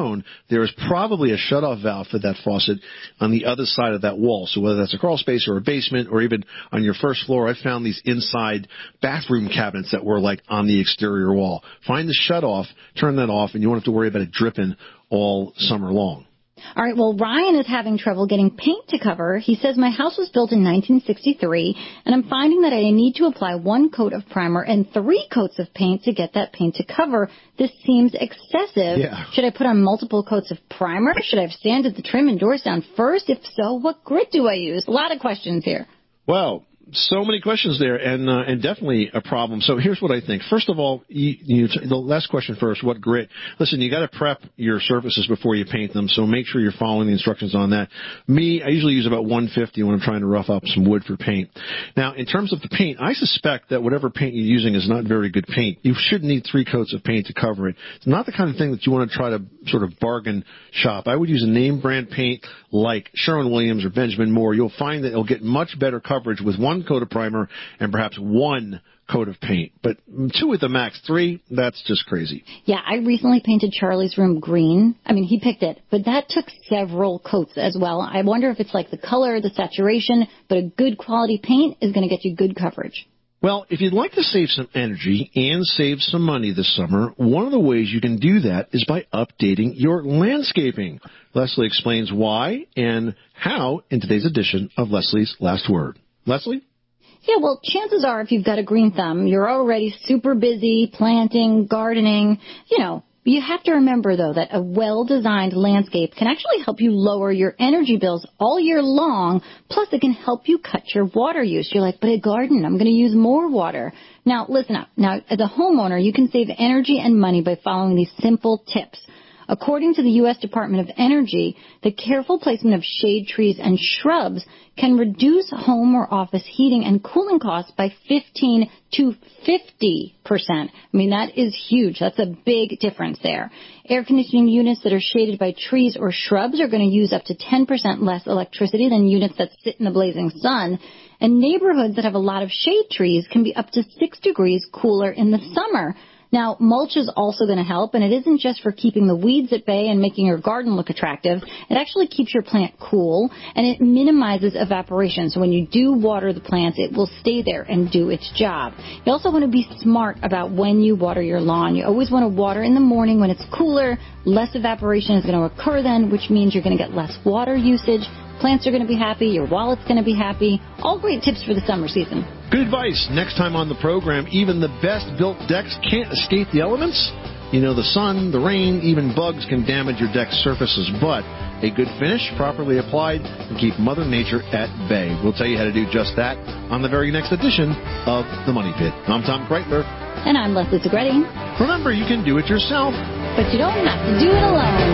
shown, there is probably a shutoff valve for that faucet on the other side of that wall. So whether that's a crawl space or a basement or even on your first floor, I found these inside bathroom cabinets that were like on the exterior wall. Find the shutoff, turn that off, and you won't have to worry about it dripping all summer long. All right, well, Ryan is having trouble getting paint to cover. He says, my house was built in 1963, and I'm finding that I need to apply 1 coat of primer and 3 coats of paint to get that paint to cover. This seems excessive. Yeah. Should I put on multiple coats of primer? Should I have sanded the trim and doors down first? If so, what grit do I use? A lot of questions here. Well, so many questions there, and definitely a problem. So here's what I think. First of all, the last question first, what grit? Listen, you got to prep your surfaces before you paint them, so make sure you're following the instructions on that. I usually use about 150 when I'm trying to rough up some wood for paint. Now, in terms of the paint, I suspect that whatever paint you're using is not very good paint. You should need 3 coats of paint to cover it. It's not the kind of thing that you want to try to sort of bargain shop. I would use a name brand paint like Sherwin-Williams or Benjamin Moore. You'll find that it'll get much better coverage with 1 coat of primer and perhaps 1 coat of paint. But 2 at the max, 3, that's just crazy. Yeah, I recently painted Charlie's room green. I mean, he picked it, but that took several coats as well. I wonder if it's like the color, the saturation, but a good quality paint is going to get you good coverage. Well, if you'd like to save some energy and save some money this summer, one of the ways you can do that is by updating your landscaping. Leslie explains why and how in today's edition of Leslie's Last Word. Leslie? Yeah, well, chances are if you've got a green thumb, you're already super busy planting, gardening. You have to remember, though, that a well-designed landscape can actually help you lower your energy bills all year long. Plus, it can help you cut your water use. You're like, but a garden, I'm going to use more water. Now, listen up. Now, as a homeowner, you can save energy and money by following these simple tips. According to the U.S. Department of Energy, the careful placement of shade trees and shrubs can reduce home or office heating and cooling costs by 15 to 50%. I mean, that is huge. That's a big difference there. Air conditioning units that are shaded by trees or shrubs are going to use up to 10% less electricity than units that sit in the blazing sun. And neighborhoods that have a lot of shade trees can be up to 6 degrees cooler in the summer. Now, mulch is also going to help, and it isn't just for keeping the weeds at bay and making your garden look attractive. It actually keeps your plant cool, and it minimizes evaporation. So when you do water the plants, it will stay there and do its job. You also want to be smart about when you water your lawn. You always want to water in the morning when it's cooler. Less evaporation is going to occur then, which means you're going to get less water usage. Plants are going to be happy. Your wallet's going to be happy. All great tips for the summer season. Good advice. Next time on the program, even the best-built decks can't escape the elements. The sun, the rain, even bugs can damage your deck's surfaces, but a good finish, properly applied, can keep Mother Nature at bay. We'll tell you how to do just that on the very next edition of The Money Pit. I'm Tom Kreitler. And I'm Leslie Segretti. Remember, you can do it yourself. But you don't have to do it alone.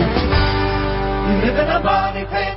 You live in a money pit.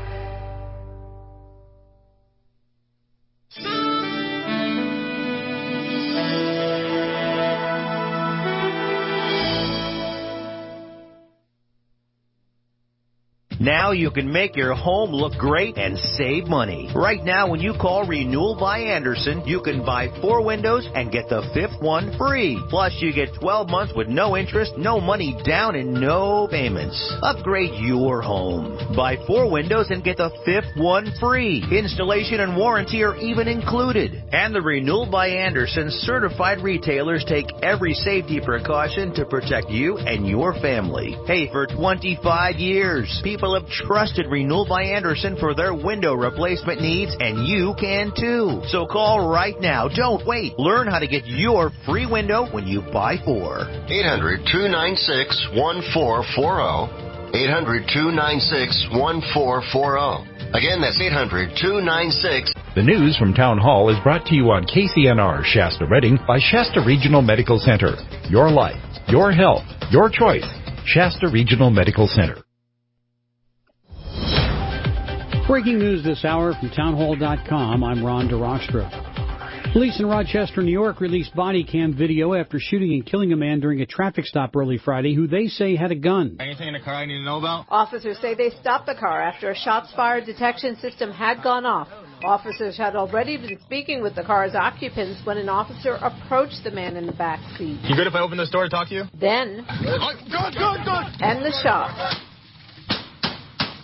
Now you can make your home look great and save money. Right now, when you call Renewal by Andersen, you can buy 4 windows and get the 5th one free. Plus, you get 12 months with no interest, no money down, and no payments. Upgrade your home. Buy 4 windows and get the 5th one free. Installation and warranty are even included. And the Renewal by Andersen certified retailers take every safety precaution to protect you and your family. Hey, for 25 years, people have trusted Renewal by Andersen for their window replacement needs, and you can too. So call right now. Don't wait. Learn how to get your free window when you buy 4. 800-296-1440. 800-296-1440. Again, that's 800-296. The news from Town Hall is brought to you on KCNR Shasta Redding by Shasta Regional Medical Center. Your life, your health, your choice. Shasta Regional Medical Center. Breaking news this hour from townhall.com. I'm Ron DeRostra. Police in Rochester, New York released body cam video after shooting and killing a man during a traffic stop early Friday who they say had a gun. Anything in the car I need to know about? Officers say they stopped the car after a shots fired detection system had gone off. Officers had already been speaking with the car's occupants when an officer approached the man in the back seat. You good if I open this door to talk to you? Then, Good. and the shots.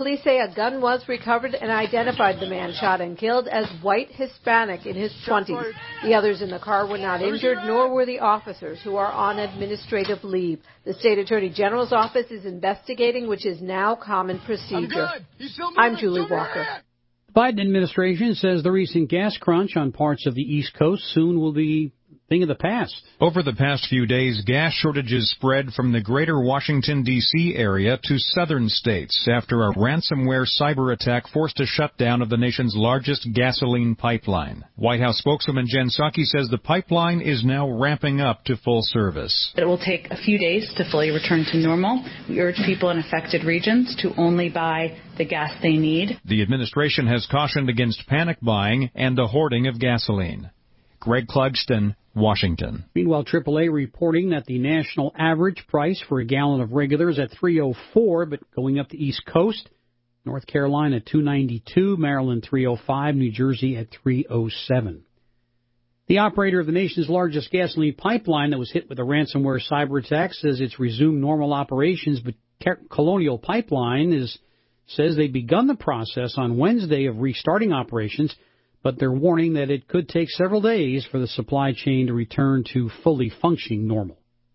police say a gun was recovered and identified the man shot and killed as white Hispanic in his 20s. The others in the car were not injured, nor were the officers, who are on administrative leave. The State Attorney General's office is investigating, which is now common procedure. I'm Julie Walker. The Biden administration says the recent gas crunch on parts of the East Coast soon will be thing of the past. Over the past few days, gas shortages spread from the greater Washington, D.C. area to southern states after a ransomware cyber attack forced a shutdown of the nation's largest gasoline pipeline. White House spokeswoman Jen Psaki says the pipeline is now ramping up to full service. It will take a few days to fully return to normal. We urge people in affected regions to only buy the gas they need. The administration has cautioned against panic buying and the hoarding of gasoline. Greg Clugston, Washington. Meanwhile, AAA reporting that the national average price for a gallon of regular is at $3.04, but going up the East Coast, North Carolina at $2.92, Maryland $3.05, New Jersey at $3.07. The operator of the nation's largest gasoline pipeline that was hit with a ransomware cyber attack says it's resumed normal operations, but Colonial Pipeline says they've begun the process on Wednesday of restarting operations, but they're warning that it could take several days for the supply chain to return to fully functioning normal.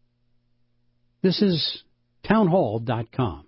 This is townhall.com.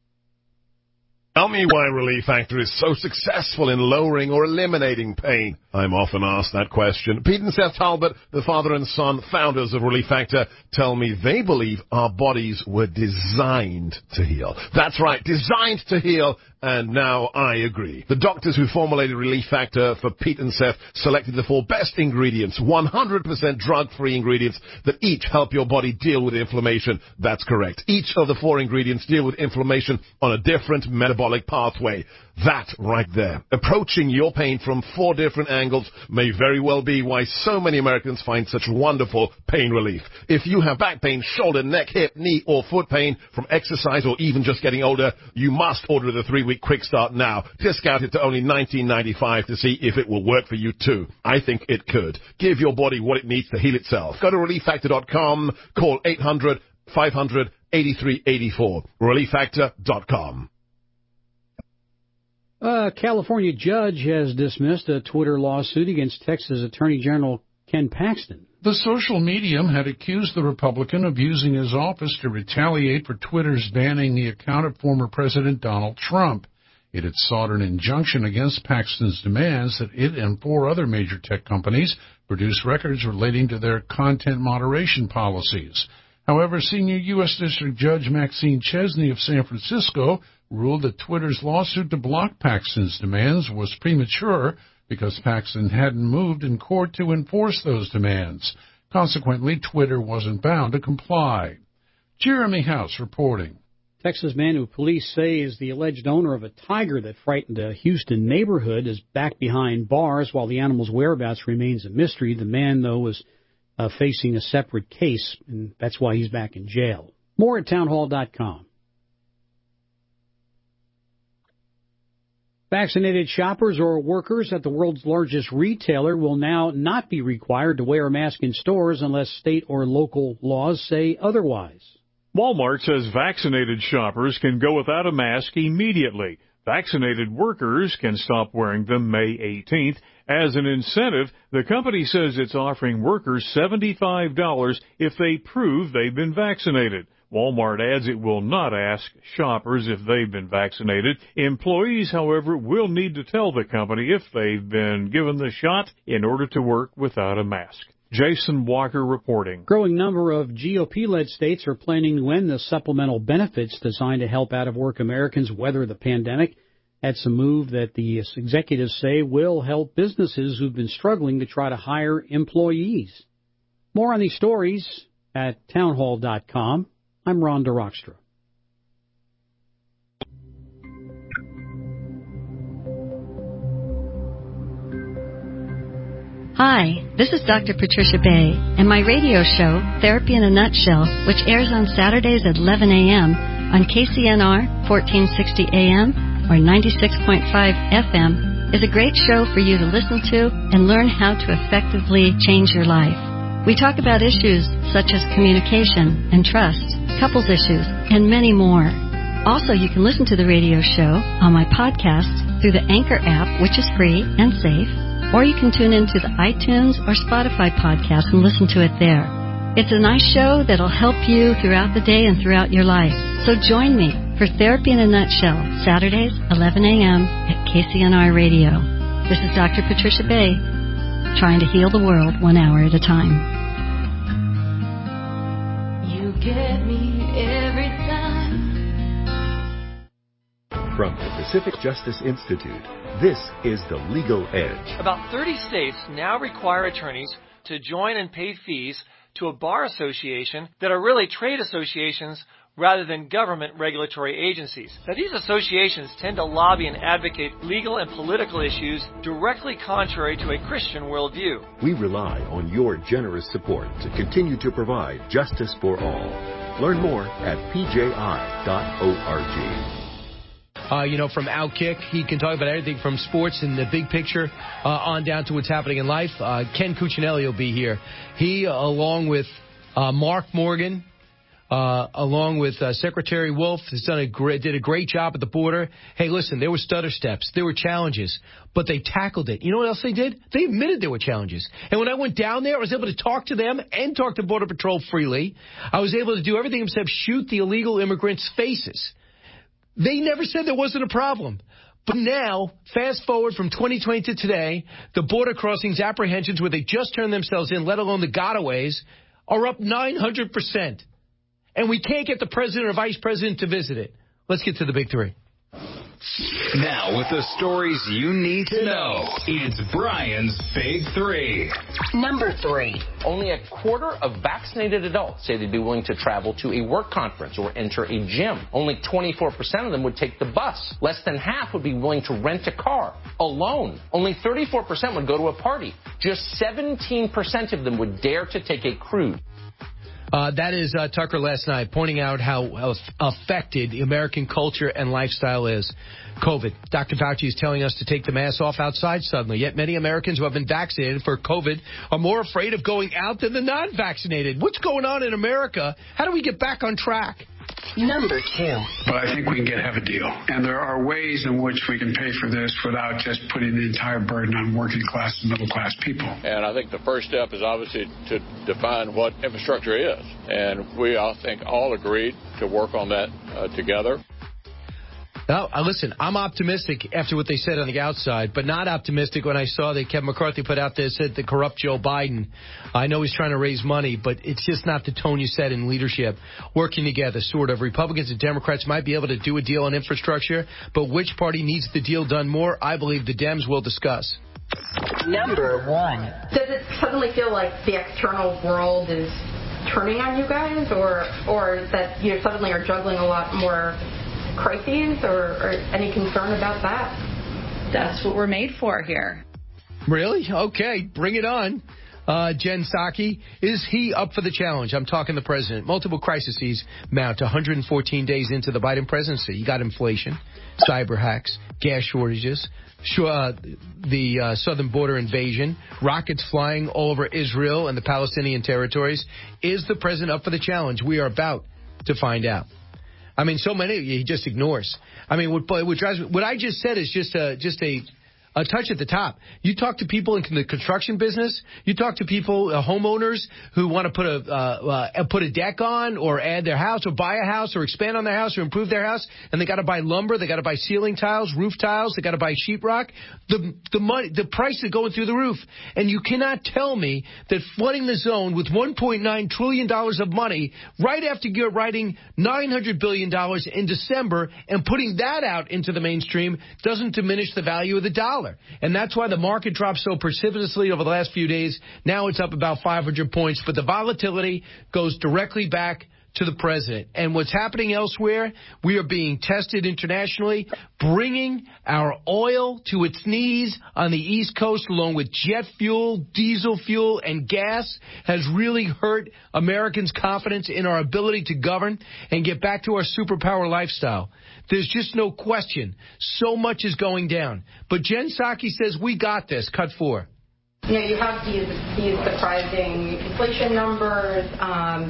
Tell me why Relief Factor is so successful in lowering or eliminating pain. I'm often asked that question. Pete and Seth Talbot, the father and son founders of Relief Factor, tell me they believe our bodies were designed to heal. That's right, designed to heal, and now I agree. The doctors who formulated Relief Factor for Pete and Seth selected the 4 best ingredients, 100% drug-free ingredients that each help your body deal with inflammation. That's correct. Each of the 4 ingredients deal with inflammation on a different metabolic pathway. That right there. Approaching your pain from 4 different angles may very well be why so many Americans find such wonderful pain relief. If you have back pain, shoulder, neck, hip, knee, or foot pain from exercise or even just getting older, you must order the 3-week Quick Start now. Discount it to only $19.95 to see if it will work for you too. I think it could. Give your body what it needs to heal itself. Go to ReliefFactor.com. Call 800-500-8384. ReliefFactor.com. A California judge has dismissed a Twitter lawsuit against Texas Attorney General Ken Paxton. The social medium had accused the Republican of using his office to retaliate for Twitter's banning the account of former President Donald Trump. It had sought an injunction against Paxton's demands that it and 4 other major tech companies produce records relating to their content moderation policies. However, senior U.S. District Judge Maxine Chesney of San Francisco ruled that Twitter's lawsuit to block Paxton's demands was premature because Paxton hadn't moved in court to enforce those demands. Consequently, Twitter wasn't bound to comply. Jeremy House reporting. Texas man who police say is the alleged owner of a tiger that frightened a Houston neighborhood is back behind bars while the animal's whereabouts remains a mystery. The man, though, was facing a separate case, and that's why he's back in jail. More at townhall.com. Vaccinated shoppers or workers at the world's largest retailer will now not be required to wear a mask in stores unless state or local laws say otherwise. Walmart says vaccinated shoppers can go without a mask immediately. Vaccinated workers can stop wearing them May 18th. As an incentive, the company says it's offering workers $75 if they prove they've been vaccinated. Walmart adds it will not ask shoppers if they've been vaccinated. Employees, however, will need to tell the company if they've been given the shot in order to work without a mask. Jason Walker reporting. Growing number of GOP-led states are planning to end the supplemental benefits designed to help out-of-work Americans weather the pandemic. That's a move that the executives say will help businesses who've been struggling to try to hire employees. More on these stories at townhall.com. I'm Ron DeRockstra. Hi, this is Dr. Patricia Bay, and my radio show, Therapy in a Nutshell, which airs on Saturdays at 11 a.m. on KCNR 1460 a.m. or 96.5 FM, is a great show for you to listen to and learn how to effectively change your life. We talk about issues such as communication and trust, couples issues, and many more. Also, you can listen to the radio show on my podcast through the Anchor app, which is free and safe, or you can tune into the iTunes or Spotify podcast and listen to it there. It's a nice show that'll help you throughout the day and throughout your life. So join me for Therapy in a Nutshell, Saturdays, 11 a.m. at KCNR Radio. This is Dr. Patricia Bay, trying to heal the world 1 hour at a time. You get me every time. From the Pacific Justice Institute, this is The Legal Edge. About 30 states now require attorneys to join and pay fees to a bar association that are really trade associations rather than government regulatory agencies. Now, these associations tend to lobby and advocate legal and political issues directly contrary to a Christian worldview. We rely on your generous support to continue to provide justice for all. Learn more at pji.org. From Outkick, he can talk about everything from sports and the big picture on down to what's happening in life. Ken Cuccinelli will be here. He, along with Mark Morgan, along with Secretary Wolf, has did a great job at the border. Hey, listen, there were stutter steps. There were challenges, but they tackled it. You know what else they did? They admitted there were challenges. And when I went down there, I was able to talk to them and talk to Border Patrol freely. I was able to do everything except shoot the illegal immigrants' faces. They never said there wasn't a problem. But now, fast forward from 2020 to today, the border crossings apprehensions where they just turned themselves in, let alone the gotaways, are up 900%. And we can't get the president or vice president to visit it. Let's get to the big three. Now, with the stories you need to know, it's Brian's Big Three. Number 3. Only a quarter of vaccinated adults say they'd be willing to travel to a work conference or enter a gym. Only 24% of them would take the bus. Less than half would be willing to rent a car alone. Only 34% would go to a party. Just 17% of them would dare to take a cruise. That is Tucker last night, pointing out how affected the American culture and lifestyle is. COVID. Dr. Fauci is telling us to take the mask off outside suddenly. Yet many Americans who have been vaccinated for COVID are more afraid of going out than the non-vaccinated. What's going on in America? How do we get back on track? Number 2. But I think we can have a deal. And there are ways in which we can pay for this without just putting the entire burden on working class and middle class people. And I think the first step is obviously to define what infrastructure is. And we, I think, all agreed to work on that together. Now, listen, I'm optimistic after what they said on the outside, but not optimistic when I saw that Kevin McCarthy put out there said to corrupt Joe Biden. I know he's trying to raise money, but it's just not the tone you set in leadership. Working together, sort of. Republicans and Democrats might be able to do a deal on infrastructure, but which party needs the deal done more? I believe the Dems will discuss. Number 1. Does it suddenly feel like the external world is turning on you guys, or that you suddenly are juggling a lot more crises, or any concern about that? That's what we're made for here. Really? Okay, bring it on. Jen Psaki, is he up for the challenge? I'm talking the president. Multiple crises mount 114 days into the Biden presidency. You got inflation, cyber hacks, gas shortages, the southern border invasion, rockets flying all over Israel and the Palestinian territories. Is the president up for the challenge? We are about to find out. I mean, so many of you he just ignores. I mean, what I just said is just a touch at the top. You talk to people in the construction business. You talk to people, homeowners who want to put a deck on or add their house or buy a house or expand on their house or improve their house, and they got to buy lumber, they got to buy ceiling tiles, roof tiles, they got to buy sheetrock. The prices are going through the roof, and you cannot tell me that flooding the zone with $1.9 trillion of money right after you're writing $900 billion in December and putting that out into the mainstream doesn't diminish the value of the dollar. And that's why the market dropped so precipitously over the last few days. Now it's up about 500 points. But the volatility goes directly back to the president. And what's happening elsewhere, we are being tested internationally, bringing our oil to its knees on the East Coast, along with jet fuel, diesel fuel, and gas, has really hurt Americans' confidence in our ability to govern and get back to our superpower lifestyle. There's just no question. So much is going down. But Jen Psaki says, we got this. Cut 4. You know, you have these surprising inflation numbers,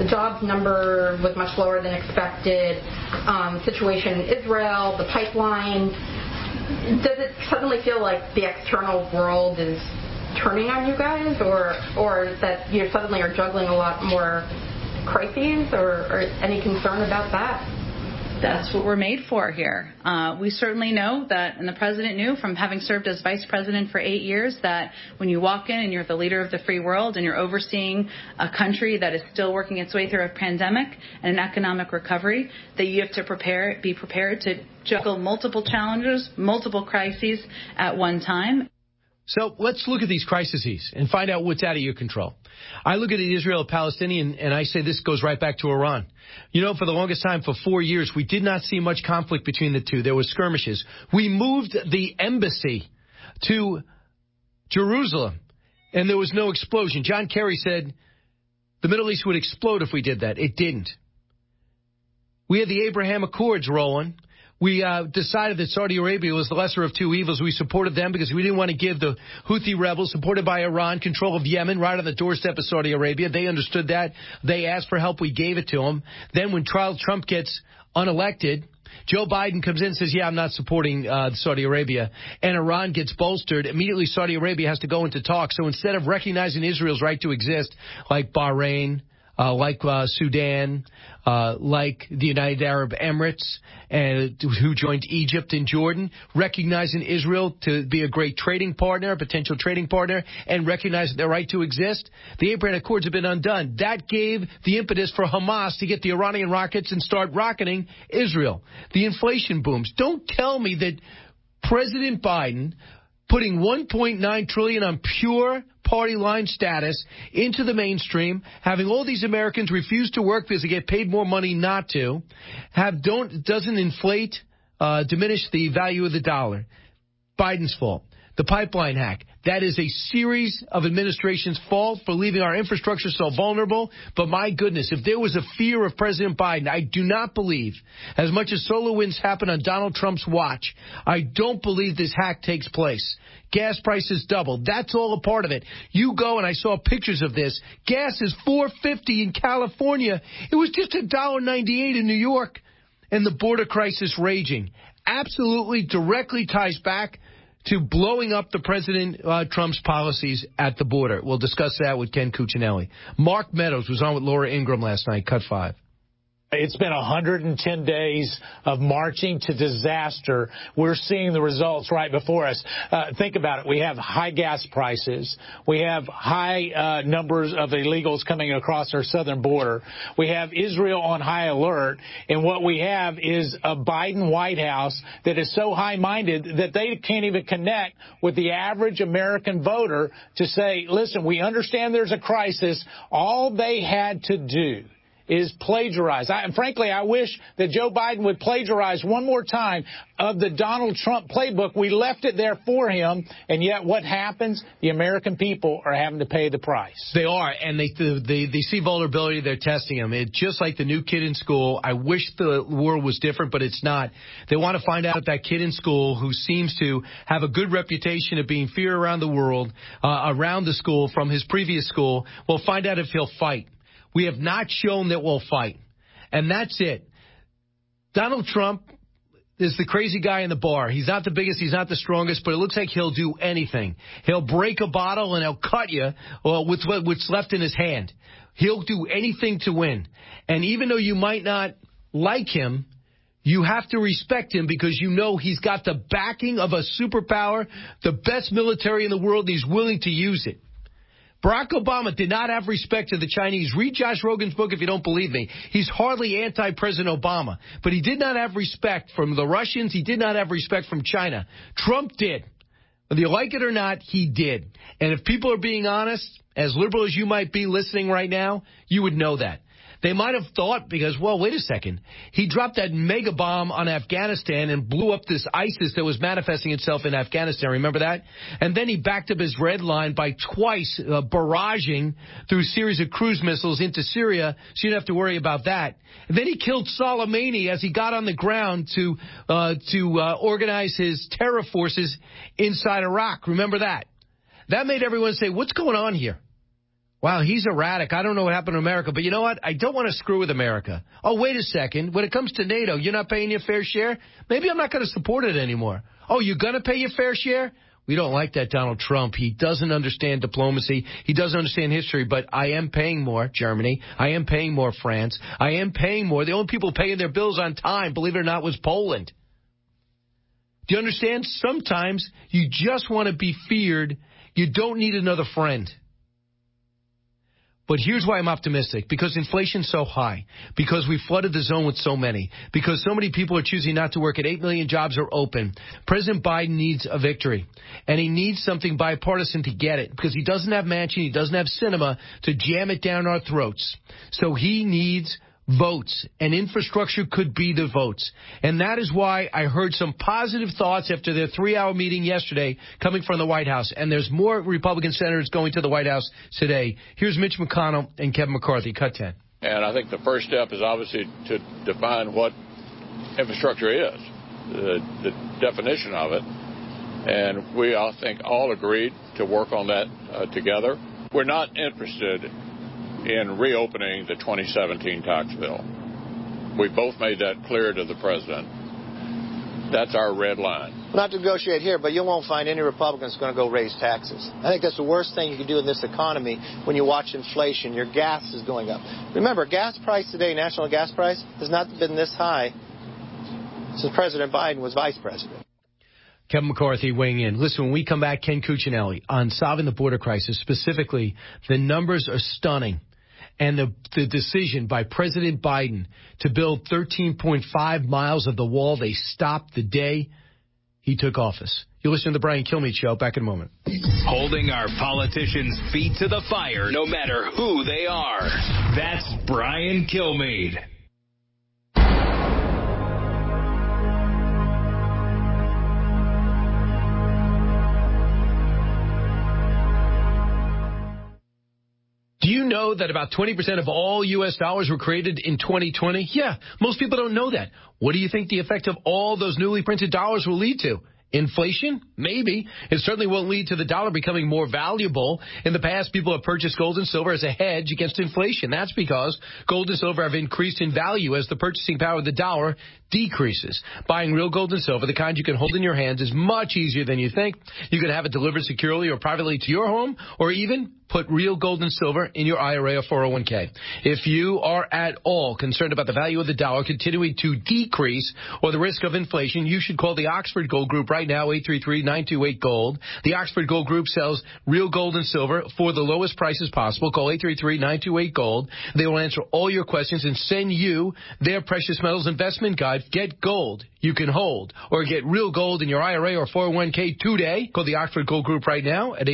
The jobs number was much lower than expected. Situation in Israel, the pipeline. Does it suddenly feel like the external world is turning on you guys, or that you suddenly are juggling a lot more crises, or any concern about that? That's what we're made for here. We certainly know that, and the president knew from having served as vice president for 8 years, that when you walk in and you're the leader of the free world and you're overseeing a country that is still working its way through a pandemic and an economic recovery, that you have to be prepared to juggle multiple challenges, multiple crises at one time. So let's look at these crises and find out what's out of your control. I look at the Israel-Palestinian, and I say this goes right back to Iran. You know, for the longest time, for 4 years, we did not see much conflict between the two. There were skirmishes. We moved the embassy to Jerusalem, and there was no explosion. John Kerry said the Middle East would explode if we did that. It didn't. We had the Abraham Accords rolling. We decided that Saudi Arabia was the lesser of two evils. We supported them because we didn't want to give the Houthi rebels, supported by Iran, control of Yemen right on the doorstep of Saudi Arabia. They understood that. They asked for help. We gave it to them. Then when Trump gets unelected, Joe Biden comes in and says, yeah, I'm not supporting Saudi Arabia. And Iran gets bolstered. Immediately, Saudi Arabia has to go into talks. So instead of recognizing Israel's right to exist, like Bahrain, like Sudan, like the United Arab Emirates, who joined Egypt and Jordan, recognizing Israel to be a great trading partner, a potential trading partner, and recognizing their right to exist, the Abraham Accords have been undone. That gave the impetus for Hamas to get the Iranian rockets and start rocketing Israel. The inflation booms. Don't tell me that President Biden putting $1.9 trillion on pure party line status into the mainstream, having all these Americans refuse to work because they get paid more money not to, doesn't inflate, diminish the value of the dollar. Biden's fault. The pipeline hack. That is a series of administration's fault for leaving our infrastructure so vulnerable. But my goodness, if there was a fear of President Biden, I do not believe, as much as SolarWinds happened on Donald Trump's watch, I don't believe this hack takes place. Gas prices doubled. That's all a part of it. You go, and I saw pictures of this. Gas is $4.50 in California. It was just $1.98 in New York. And the border crisis raging. Absolutely directly ties back to blowing up the President Trump's policies at the border. We'll discuss that with Ken Cuccinelli. Mark Meadows was on with Laura Ingraham last night, Cut 5. It's been 110 days of marching to disaster. We're seeing the results right before us. Think about it. We have high gas prices. We have high numbers of illegals coming across our southern border. We have Israel on high alert. And what we have is a Biden White House that is so high-minded that they can't even connect with the average American voter to say, listen, we understand there's a crisis. All they had to do is plagiarize. Frankly, I wish that Joe Biden would plagiarize one more time of the Donald Trump playbook. We left it there for him, and yet what happens? The American people are having to pay the price. They are, and they see vulnerability. They're testing them. It's just like the new kid in school. I wish the world was different, but it's not. They want to find out if that kid in school who seems to have a good reputation of being feared around the world, around the school from his previous school, will find out if he'll fight. We have not shown that we'll fight. And that's it. Donald Trump is the crazy guy in the bar. He's not the biggest, he's not the strongest, but it looks like he'll do anything. He'll break a bottle and he'll cut you with what's left in his hand. He'll do anything to win. And even though you might not like him, you have to respect him because you know he's got the backing of a superpower, the best military in the world, and he's willing to use it. Barack Obama did not have respect to the Chinese. Read Josh Rogan's book if you don't believe me. He's hardly anti-President Obama. But he did not have respect from the Russians. He did not have respect from China. Trump did. Whether you like it or not, he did. And if people are being honest, as liberal as you might be listening right now, you would know that. They might have thought because, well, wait a second. He dropped that mega bomb on Afghanistan and blew up this ISIS that was manifesting itself in Afghanistan. Remember that? And then he backed up his red line by twice barraging through a series of cruise missiles into Syria, so you don't have to worry about that. And then he killed Soleimani as he got on the ground to organize his terror forces inside Iraq. Remember that? That made everyone say, what's going on here? Wow, he's erratic. I don't know what happened to America, but you know what? I don't want to screw with America. Oh, wait a second. When it comes to NATO, you're not paying your fair share? Maybe I'm not going to support it anymore. Oh, you're going to pay your fair share? We don't like that Donald Trump. He doesn't understand diplomacy. He doesn't understand history, but I am paying more, Germany. I am paying more, France. I am paying more. The only people paying their bills on time, believe it or not, was Poland. Do you understand? Sometimes you just want to be feared. You don't need another friend. But here's why I'm optimistic. Because inflation's so high. Because we flooded the zone with so many. Because so many people are choosing not to work and 8 million jobs are open. President Biden needs a victory. And he needs something bipartisan to get it. Because he doesn't have Manchin, he doesn't have Sinema to jam it down our throats. So he needs votes, and infrastructure could be the votes. And that is why I heard some positive thoughts after their 3-hour meeting yesterday coming from the White House. And there's more Republican senators going to the White House today. Here's Mitch McConnell and Kevin McCarthy. Cut 10. And I think the first step is obviously to define what infrastructure is, the definition of it. And we, I think, all agreed to work on that together. We're not interested in reopening the 2017 tax bill. We both made that clear to the president. That's our red line. Not to negotiate here, but you won't find any Republicans going to go raise taxes. I think that's the worst thing you can do in this economy when you watch inflation. Your gas is going up. Remember, gas price today, national gas price, has not been this high since President Biden was vice president. Kevin McCarthy weighing in. Listen, when we come back, Ken Cuccinelli on solving the border crisis. Specifically, the numbers are stunning. And the decision by President Biden to build 13.5 miles of the wall, they stopped the day he took office. You're listening to the Brian Kilmeade Show. Back in a moment. Holding our politicians' feet to the fire, no matter who they are. That's Brian Kilmeade. Do you know that about 20% of all U.S. dollars were created in 2020? Yeah, most people don't know that. What do you think the effect of all those newly printed dollars will lead to? Inflation? Maybe. It certainly won't lead to the dollar becoming more valuable. In the past, people have purchased gold and silver as a hedge against inflation. That's because gold and silver have increased in value as the purchasing power of the dollar decreases. Buying real gold and silver, the kind you can hold in your hands, is much easier than you think. You can have it delivered securely or privately to your home, or even put real gold and silver in your IRA or 401k. If you are at all concerned about the value of the dollar continuing to decrease or the risk of inflation, you should call the Oxford Gold Group right now, 833-928-GOLD. The Oxford Gold Group sells real gold and silver for the lowest prices possible. Call 833-928-GOLD. They will answer all your questions and send you their precious metals investment guide. Get gold you can hold, or get real gold in your IRA or 401k today. Call the Oxford Gold Group right now at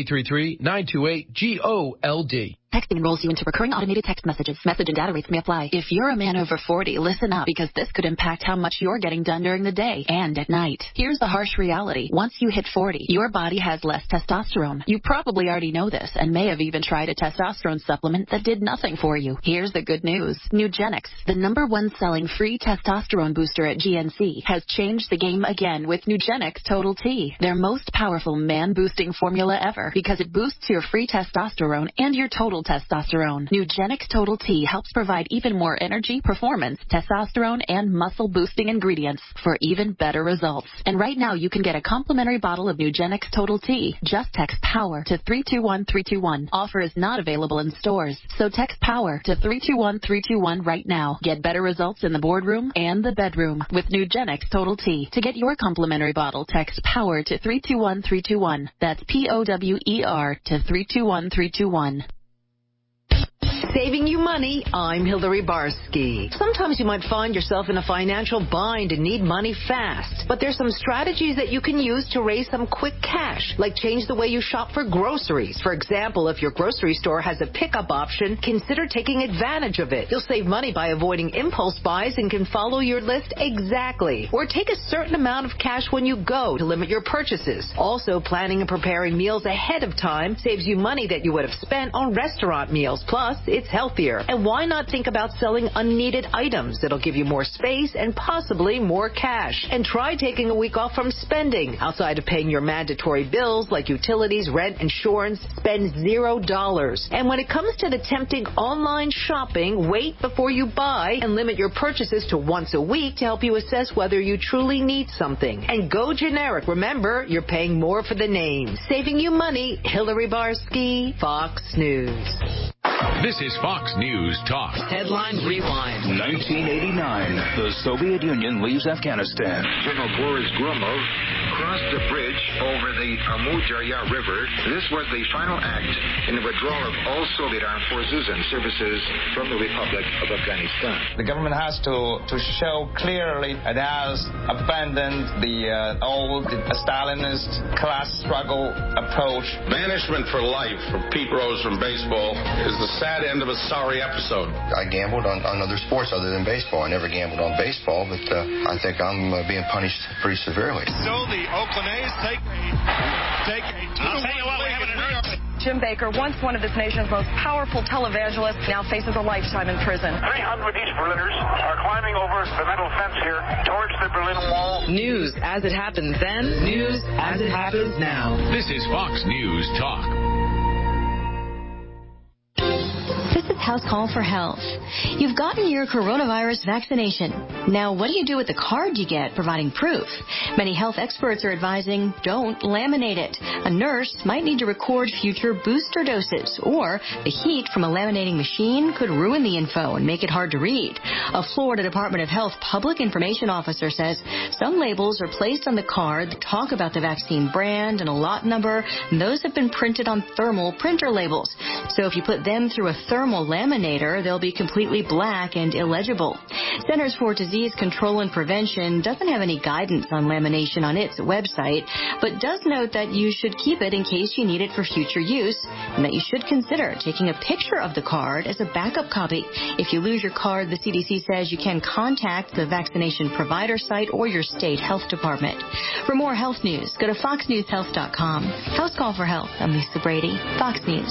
833-928-GOLD. Texting enrolls you into recurring automated text messages. Message and data rates may apply. If you're a man over 40, listen up, because this could impact how much you're getting done during the day and at night. Here's the harsh reality. Once you hit 40, your body has less testosterone. You probably already know this and may have even tried a testosterone supplement that did nothing for you. Here's the good news. Nugenix, the #1 selling free testosterone booster at GNC, has changed the game again with Nugenix Total T, their most powerful man-boosting formula ever, because it boosts your free testosterone and your total testosterone. Nugenix Total T helps provide even more energy, performance, testosterone, and muscle-boosting ingredients for even better results. And right now, you can get a complimentary bottle of Nugenix Total T. Just text POWER to 321321. Offer is not available in stores, so text POWER to 321321 right now. Get better results in the boardroom and the bedroom with Nugenix Total T. To get your complimentary bottle, text POWER to 321321. That's POWER to 321321. Saving you money, I'm Hillary Barsky. Sometimes you might find yourself in a financial bind and need money fast. But there's some strategies that you can use to raise some quick cash, like change the way you shop for groceries. For example, if your grocery store has a pickup option, consider taking advantage of it. You'll save money by avoiding impulse buys and can follow your list exactly. Or take a certain amount of cash when you go to limit your purchases. Also, planning and preparing meals ahead of time saves you money that you would have spent on restaurant meals. Plus, It's healthier. And why not think about selling unneeded items that'll give you more space and possibly more cash? And try taking a week off from spending. Outside of paying your mandatory bills like utilities, rent, insurance, spend $0. And when it comes to the tempting online shopping, wait before you buy and limit your purchases to once a week to help you assess whether you truly need something. And go generic. Remember, you're paying more for the name. Saving you money. Hillary Barsky, Fox News. This is Fox News Talk. Headline Rewind. 1989. The Soviet Union leaves Afghanistan. General Boris Gromov crossed the bridge over the Amu Darya River. This was the final act in the withdrawal of all Soviet armed forces and services from the Republic of Afghanistan. The government has to show clearly it has abandoned the old Stalinist class struggle approach. Banishment for life for Pete Rose from baseball is the sad end of a sorry episode. I gambled on other sports other than baseball. I never gambled on baseball, but I think I'm being punished pretty severely. So the Oakland A's take a I'll tell you what, we haven't heard. Jim Baker, once one of this nation's most powerful televangelists, now faces a lifetime in prison. 300 East Berliners are climbing over the metal fence here towards the Berlin Wall. News as it happens then, news as it happens now. This is Fox News Talk. This is House Call for Health. You've gotten your coronavirus vaccination. Now, what do you do with the card you get providing proof? Many health experts are advising don't laminate it. A nurse might need to record future booster doses, or the heat from a laminating machine could ruin the info and make it hard to read. A Florida Department of Health public information officer says some labels are placed on the card that talk about the vaccine brand and a lot number, and those have been printed on thermal printer labels. So if you put them through a thermal laminator, they'll be completely black and illegible. Centers for Disease Control and Prevention doesn't have any guidance on lamination on its website, but does note that you should keep it in case you need it for future use, and that you should consider taking a picture of the card as a backup copy. If you lose your card, the CDC says you can contact the vaccination provider site or your state health department. For more health news, go to foxnewshealth.com. House Call for Health. I'm Lisa Brady, Fox News.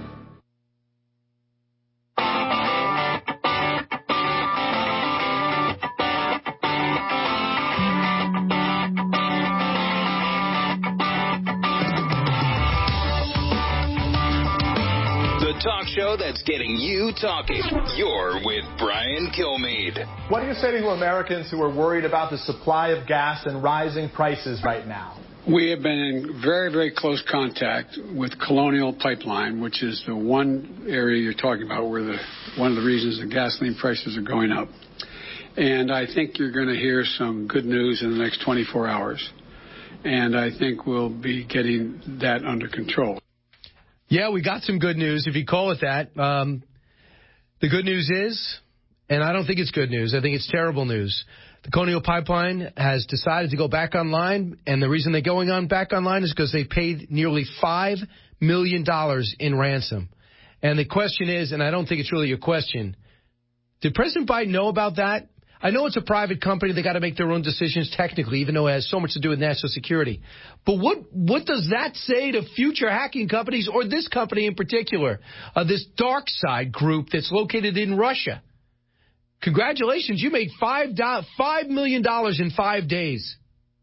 Talk show that's getting you talking. You're with Brian Kilmeade. What do you say to Americans who are worried about the supply of gas and rising prices right now? We have been in very, very close contact with Colonial Pipeline, which is the one area you're talking about where one of the reasons the gasoline prices are going up. And I think you're going to hear some good news in the next 24 hours. And I think we'll be getting that under control. Yeah, we got some good news, if you call it that. The good news is, and I don't think it's good news, I think it's terrible news. The Colonial Pipeline has decided to go back online, and the reason they're going back online is because they paid nearly $5 million in ransom. And the question is, and I don't think it's really a question, did President Biden know about that? I know it's a private company. They got to make their own decisions technically, even though it has so much to do with national security. But what does that say to future hacking companies, or this company in particular, this dark side group that's located in Russia? Congratulations, you made $5 million in 5 days.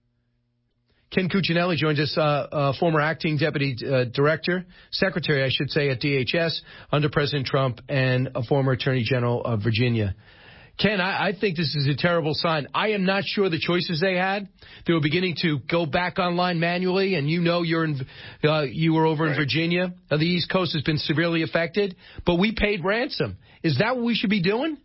Ken Cuccinelli joins us, former acting deputy secretary, I should say, at DHS under President Trump, and a former attorney general of Virginia. Ken, I think this is a terrible sign. I am not sure the choices they had. They were beginning to go back online manually, and you were over in Virginia. The East Coast has been severely affected, but we paid ransom. Is that what we should be doing?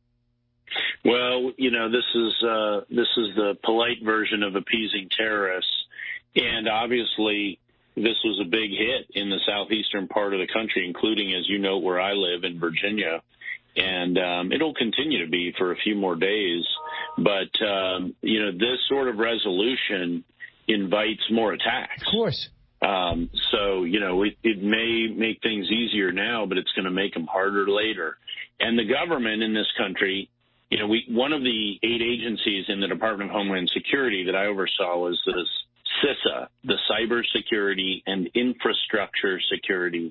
Well, this is the polite version of appeasing terrorists, and obviously this was a big hit in the southeastern part of the country, including, as you know, where I live in Virginia. And it'll continue to be for a few more days. But, this sort of resolution invites more attacks. Of course. So, it may make things easier now, but it's going to make them harder later. And the government in this country, one of the 8 agencies in the Department of Homeland Security that I oversaw was the CISA, the Cybersecurity and Infrastructure Security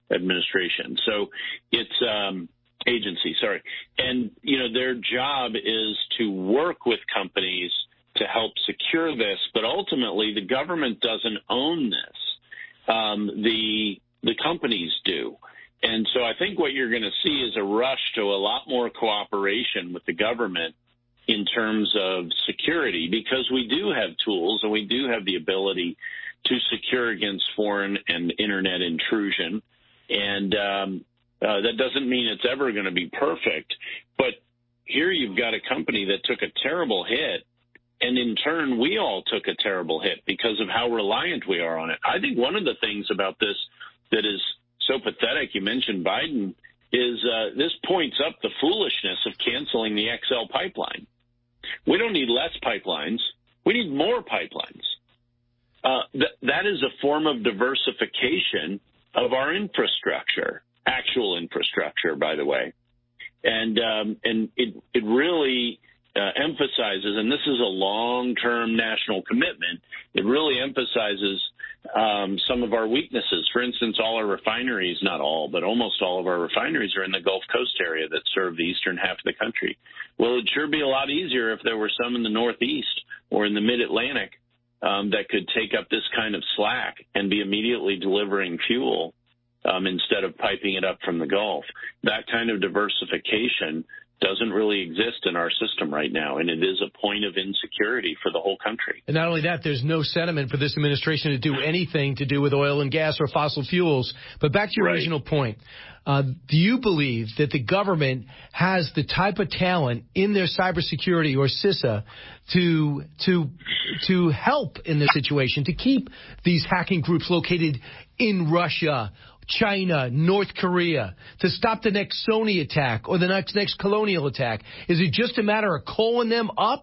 administration. So it's agency, sorry. And, their job is to work with companies to help secure this, but ultimately the government doesn't own this. The companies do. And so I think what you're going to see is a rush to a lot more cooperation with the government in terms of security, because we do have tools and we do have the ability to secure against foreign and internet intrusion. And that doesn't mean it's ever going to be perfect. But here you've got a company that took a terrible hit, and in turn we all took a terrible hit because of how reliant we are on it. I think one of the things about this that is so pathetic, you mentioned Biden, is this points up the foolishness of canceling the XL pipeline. We don't need less pipelines. We need more pipelines. That is a form of diversification of our infrastructure, actual infrastructure, by the way. And it really emphasizes, and this is a long-term national commitment, it really emphasizes some of our weaknesses. For instance, all our refineries, not all, but almost all of our refineries are in the Gulf Coast area that serve the eastern half of the country. Well, it'd sure be a lot easier if there were some in the Northeast or in the Mid-Atlantic that could take up this kind of slack and be immediately delivering fuel instead of piping it up from the Gulf. That kind of diversification doesn't really exist in our system right now, and it is a point of insecurity for the whole country. And not only that, there's no sentiment for this administration to do anything to do with oil and gas or fossil fuels. But back to your original point, do you believe that the government has the type of talent in their cybersecurity or CISA to help in this situation, to keep these hacking groups located in Russia, China, North Korea, to stop the next Sony attack or the next Colonial attack? Is it just a matter of calling them up?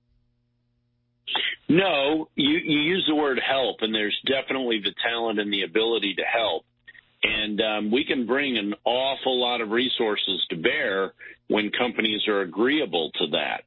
No, you use the word help, and there's definitely the talent and the ability to help. And we can bring an awful lot of resources to bear when companies are agreeable to that.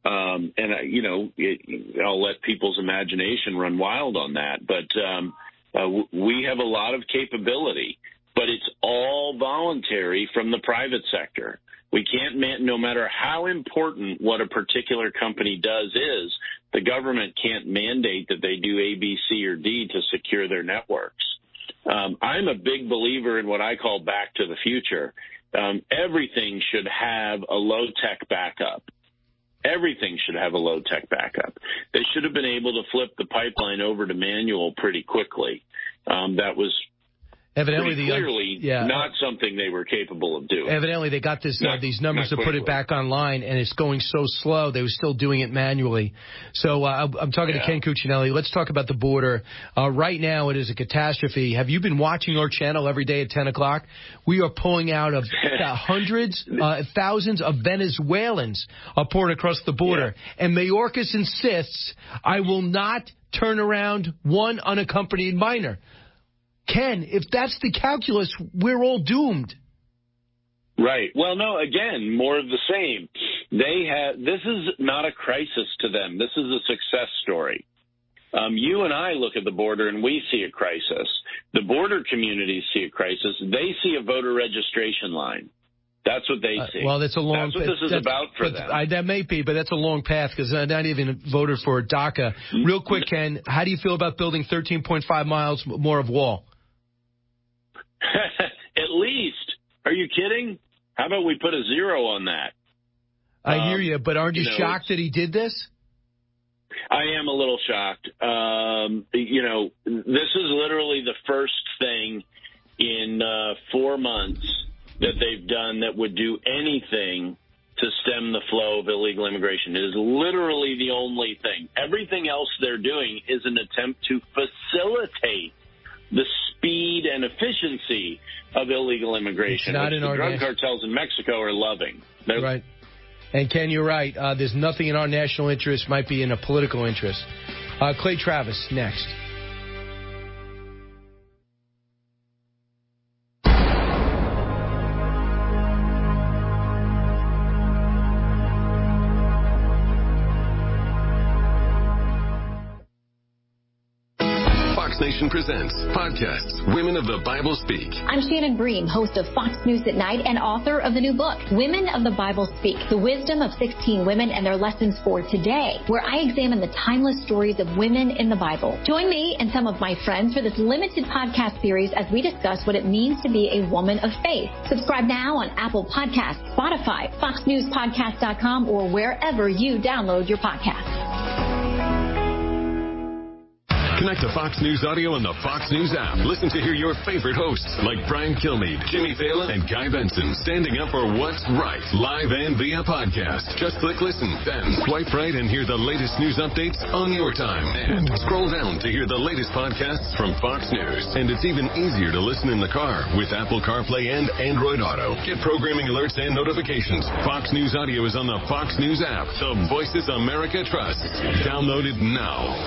I'll let people's imagination run wild on that. But we have a lot of capability, but it's all voluntary from the private sector. We can't, no matter how important what a particular company does is, the government can't mandate that they do A, B, C, or D to secure their networks. I'm a big believer in what I call back to the future. Everything should have a low-tech backup. Everything should have a low-tech backup. They should have been able to flip the pipeline over to manual pretty quickly. That was evidently clearly not something they were capable of doing. Evidently, they got these numbers to put it back online, and it's going so slow, they were still doing it manually. So I'm talking to Ken Cuccinelli. Let's talk about the border. Right now, it is a catastrophe. Have you been watching our channel every day at 10 o'clock? We are pulling out of hundreds, thousands of Venezuelans are pouring across the border. Yeah. And Mayorkas insists, I will not turn around one unaccompanied minor. Ken, if that's the calculus, we're all doomed. Right. Well, no, again, more of the same. This is not a crisis to them. This is a success story. You and I look at the border and we see a crisis. The border communities see a crisis. They see a voter registration line. That's what they see. Well, that's a long. That's what this is about for them. That may be, but that's a long path because I not even voted for DACA. Real quick, Ken, how do you feel about building 13.5 miles more of wall? At least. Are you kidding? How about we put a zero on that? I hear you, but aren't you shocked that he did this? I am a little shocked. This is literally the first thing in 4 months that they've done that would do anything to stem the flow of illegal immigration. It is literally the only thing. Everything else they're doing is an attempt to facilitate the speed and efficiency of illegal immigration, which the drug cartels in Mexico are loving. Right. And Ken, you're right. There's nothing in our national interest, might be in a political interest. Clay Travis, next. Nation presents podcasts Women of the Bible Speak. I'm Shannon Bream, host of Fox News at Night and author of the new book, Women of the Bible Speak, the wisdom of 16 women and their lessons for today, where I examine the timeless stories of women in the Bible. Join me and some of my friends for this limited podcast series as we discuss what it means to be a woman of faith. Subscribe now on Apple Podcasts, Spotify, FoxNewsPodcast.com, or wherever you download your podcasts. Connect to Fox News Audio on the Fox News app. Listen to hear your favorite hosts like Brian Kilmeade, Jimmy Fallon, and Guy Benson standing up for what's right, live and via podcast. Just click listen, then swipe right and hear the latest news updates on your time. And scroll down to hear the latest podcasts from Fox News. And it's even easier to listen in the car with Apple CarPlay and Android Auto. Get programming alerts and notifications. Fox News Audio is on the Fox News app. The Voices America trusts. Download it now.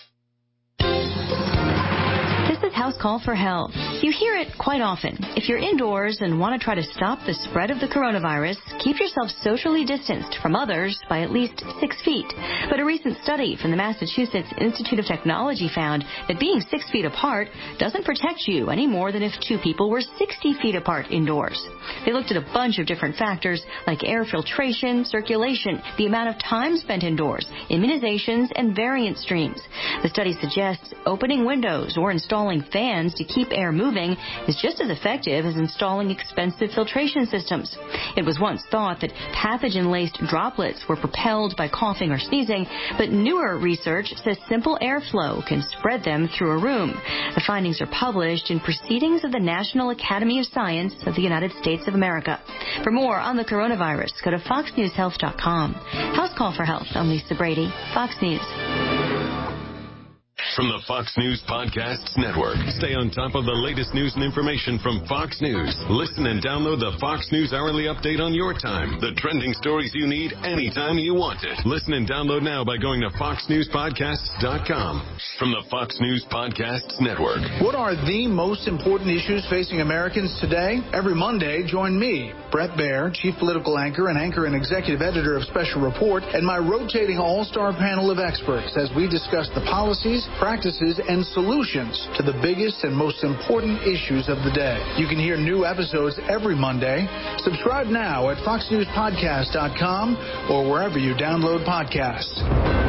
This is House Call for Health. You hear it quite often. If you're indoors and want to try to stop the spread of the coronavirus, keep yourself socially distanced from others by at least 6 feet. But a recent study from the Massachusetts Institute of Technology found that being 6 feet apart doesn't protect you any more than if two people were 60 feet apart indoors. They looked at a bunch of different factors like air filtration, circulation, the amount of time spent indoors, immunizations, and variant streams. The study suggests opening windows or installing fans to keep air moving is just as effective as installing expensive filtration systems. It was once thought that pathogen-laced droplets were propelled by coughing or sneezing, but newer research says simple airflow can spread them through a room. The findings are published in Proceedings of the National Academy of Science of the United States of America. For more on the coronavirus, go to foxnewshealth.com. House Call for Health. I'm Lisa Brady, Fox News. From the Fox News Podcasts Network. Stay on top of the latest news and information from Fox News. Listen and download the Fox News Hourly Update on your time. The trending stories you need anytime you want it. Listen and download now by going to foxnewspodcasts.com. From the Fox News Podcasts Network. What are the most important issues facing Americans today? Every Monday, join me, Brett Baer, Chief Political Anchor and Executive Editor of Special Report, and my rotating all-star panel of experts as we discuss the policies, practices, and solutions to the biggest and most important issues of the day. You can hear new episodes every Monday. Subscribe now at foxnewspodcast.com or wherever you download podcasts.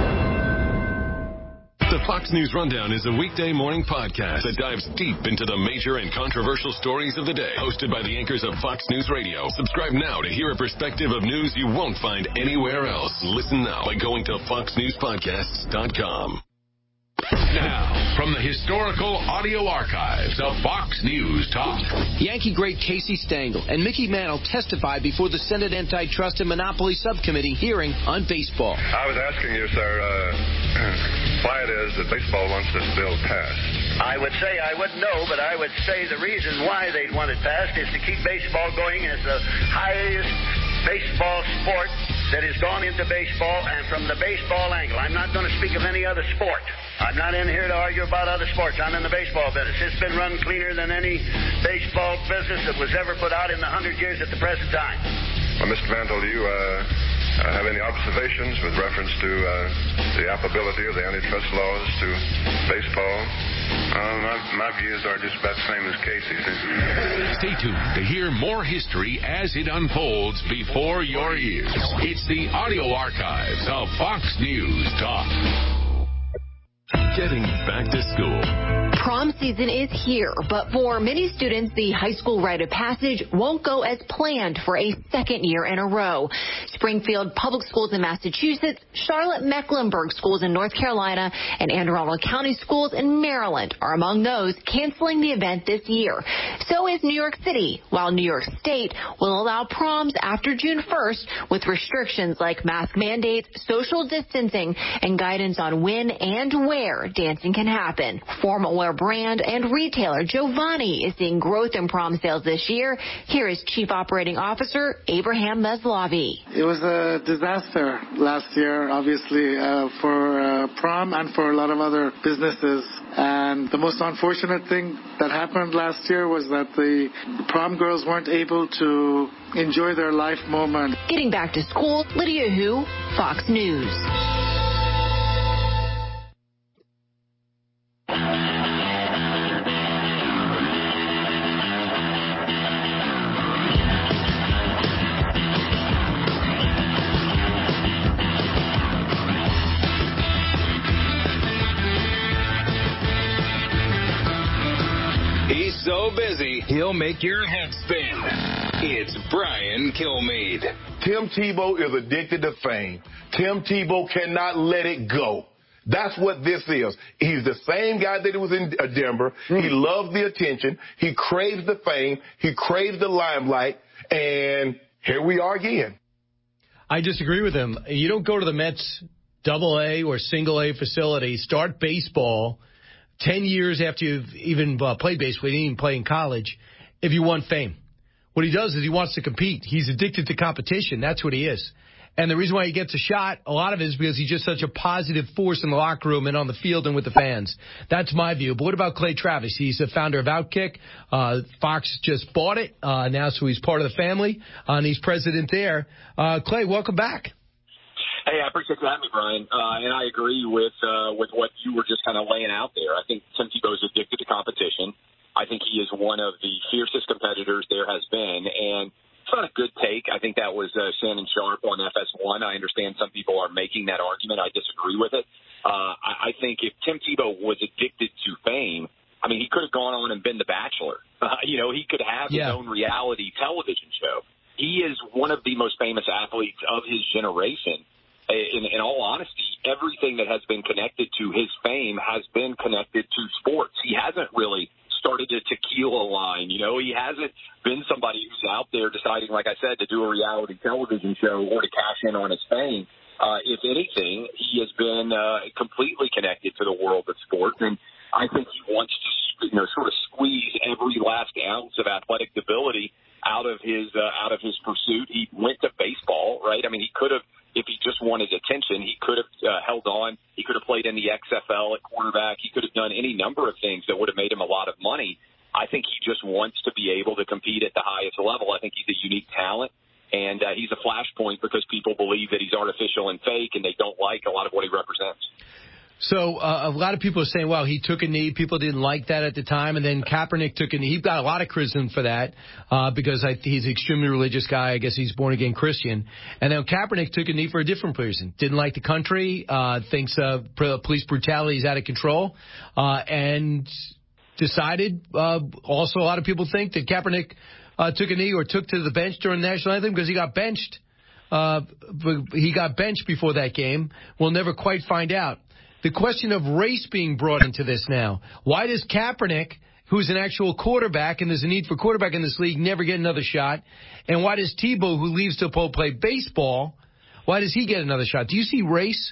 The Fox News Rundown is a weekday morning podcast that dives deep into the major and controversial stories of the day. Hosted by the anchors of Fox News Radio. Subscribe now to hear a perspective of news you won't find anywhere else. Listen now by going to foxnewspodcasts.com. Now, from the historical audio archives of Fox News Talk. Yankee great Casey Stengel and Mickey Mantle testified before the Senate Antitrust and Monopoly Subcommittee hearing on baseball. I was asking you, sir, why it is that baseball wants this bill passed. I would say I wouldn't know, but I would say the reason why they'd want it passed is to keep baseball going as the highest baseball sport that has gone into baseball, and from the baseball angle. I'm not going to speak of any other sport. I'm not in here to argue about other sports. I'm in the baseball business. It's been run cleaner than any baseball business that was ever put out in the 100 years at the present time. Well, Mr. Mantle, do you have any observations with reference to the applicability of the antitrust laws to baseball? My views are just about the same as Casey's. Stay tuned to hear more history as it unfolds before your ears. It's the audio archives of Fox News Talk. Getting back to school. Prom season is here, but for many students, the high school rite of passage won't go as planned for a second year in a row. Springfield Public Schools in Massachusetts, Charlotte-Mecklenburg Schools in North Carolina, and Anne Arundel County Schools in Maryland are among those canceling the event this year. So is New York City, while New York State will allow proms after June 1st with restrictions like mask mandates, social distancing, and guidance on when and where dancing can happen. Formal wear brand and retailer Giovanni is seeing growth in prom sales this year. Here is Chief Operating Officer Abraham Meslavi. It was a disaster last year, obviously, for prom and for a lot of other businesses. And the most unfortunate thing that happened last year was that the prom girls weren't able to enjoy their life moment. Getting back to school, Lydia Hu, Fox News. so busy, he'll make your head spin. It's Brian Kilmeade. Tim Tebow is addicted to fame. Tim Tebow cannot let it go. That's what this is. He's the same guy that was in Denver. He loves the attention. He craves the fame. He craves the limelight. And here we are again. I disagree with him. You don't go to the Mets AA or single A facility, start baseball 10 years after you've even played baseball, you didn't even play in college, if you want fame. What he does is he wants to compete. He's addicted to competition. That's what he is. And the reason why he gets a shot, a lot of it is because he's just such a positive force in the locker room and on the field and with the fans. That's my view. But what about Clay Travis? He's the founder of Outkick. Fox just bought it now, so he's part of the family, and he's president there. Clay, welcome back. Hey, I appreciate you having me, Brian. And I agree with what you were just kind of laying out there. I think Tim Tebow is addicted to competition. I think he is one of the fiercest competitors there has been. And it's not a good take. I think that was Shannon Sharpe on FS1. I understand some people are making that argument. I disagree with it. I think if Tim Tebow was addicted to fame, I mean, he could have gone on and been The Bachelor. He could have his own reality television show. He is one of the most famous athletes of his generation. In all honesty, everything that has been connected to his fame has been connected to sports. He hasn't really started a tequila line. He hasn't been somebody who's out there deciding, like I said, to do a reality television show or to cash in on his fame. If anything, he has been completely connected to the world of sports, and I think he wants to, sort of squeeze every last ounce of athletic ability out of his pursuit. He went to baseball, right? I mean, he could have, if he just wanted attention, he could have held on. He could have played in the XFL at quarterback. He could have done any number of things that would have made him a lot of money. I think he just wants to be able to compete at the highest level. I think he's a unique talent, and he's a flashpoint because people believe that he's artificial and fake, and they don't like a lot of what he represents. So a lot of people are saying, well, he took a knee. People didn't like that at the time. And then Kaepernick took a knee. He got a lot of criticism for that because he's an extremely religious guy. I guess he's born-again Christian. And then Kaepernick took a knee for a different reason. Didn't like the country, thinks police brutality is out of control, and decided also a lot of people think that Kaepernick took a knee or took to the bench during the national anthem because he got benched. He got benched before that game. We'll never quite find out. The question of race being brought into this now. Why does Kaepernick, who's an actual quarterback, and there's a need for quarterback in this league, never get another shot? And why does Tebow, who leaves to play baseball, why does he get another shot? Do you see race?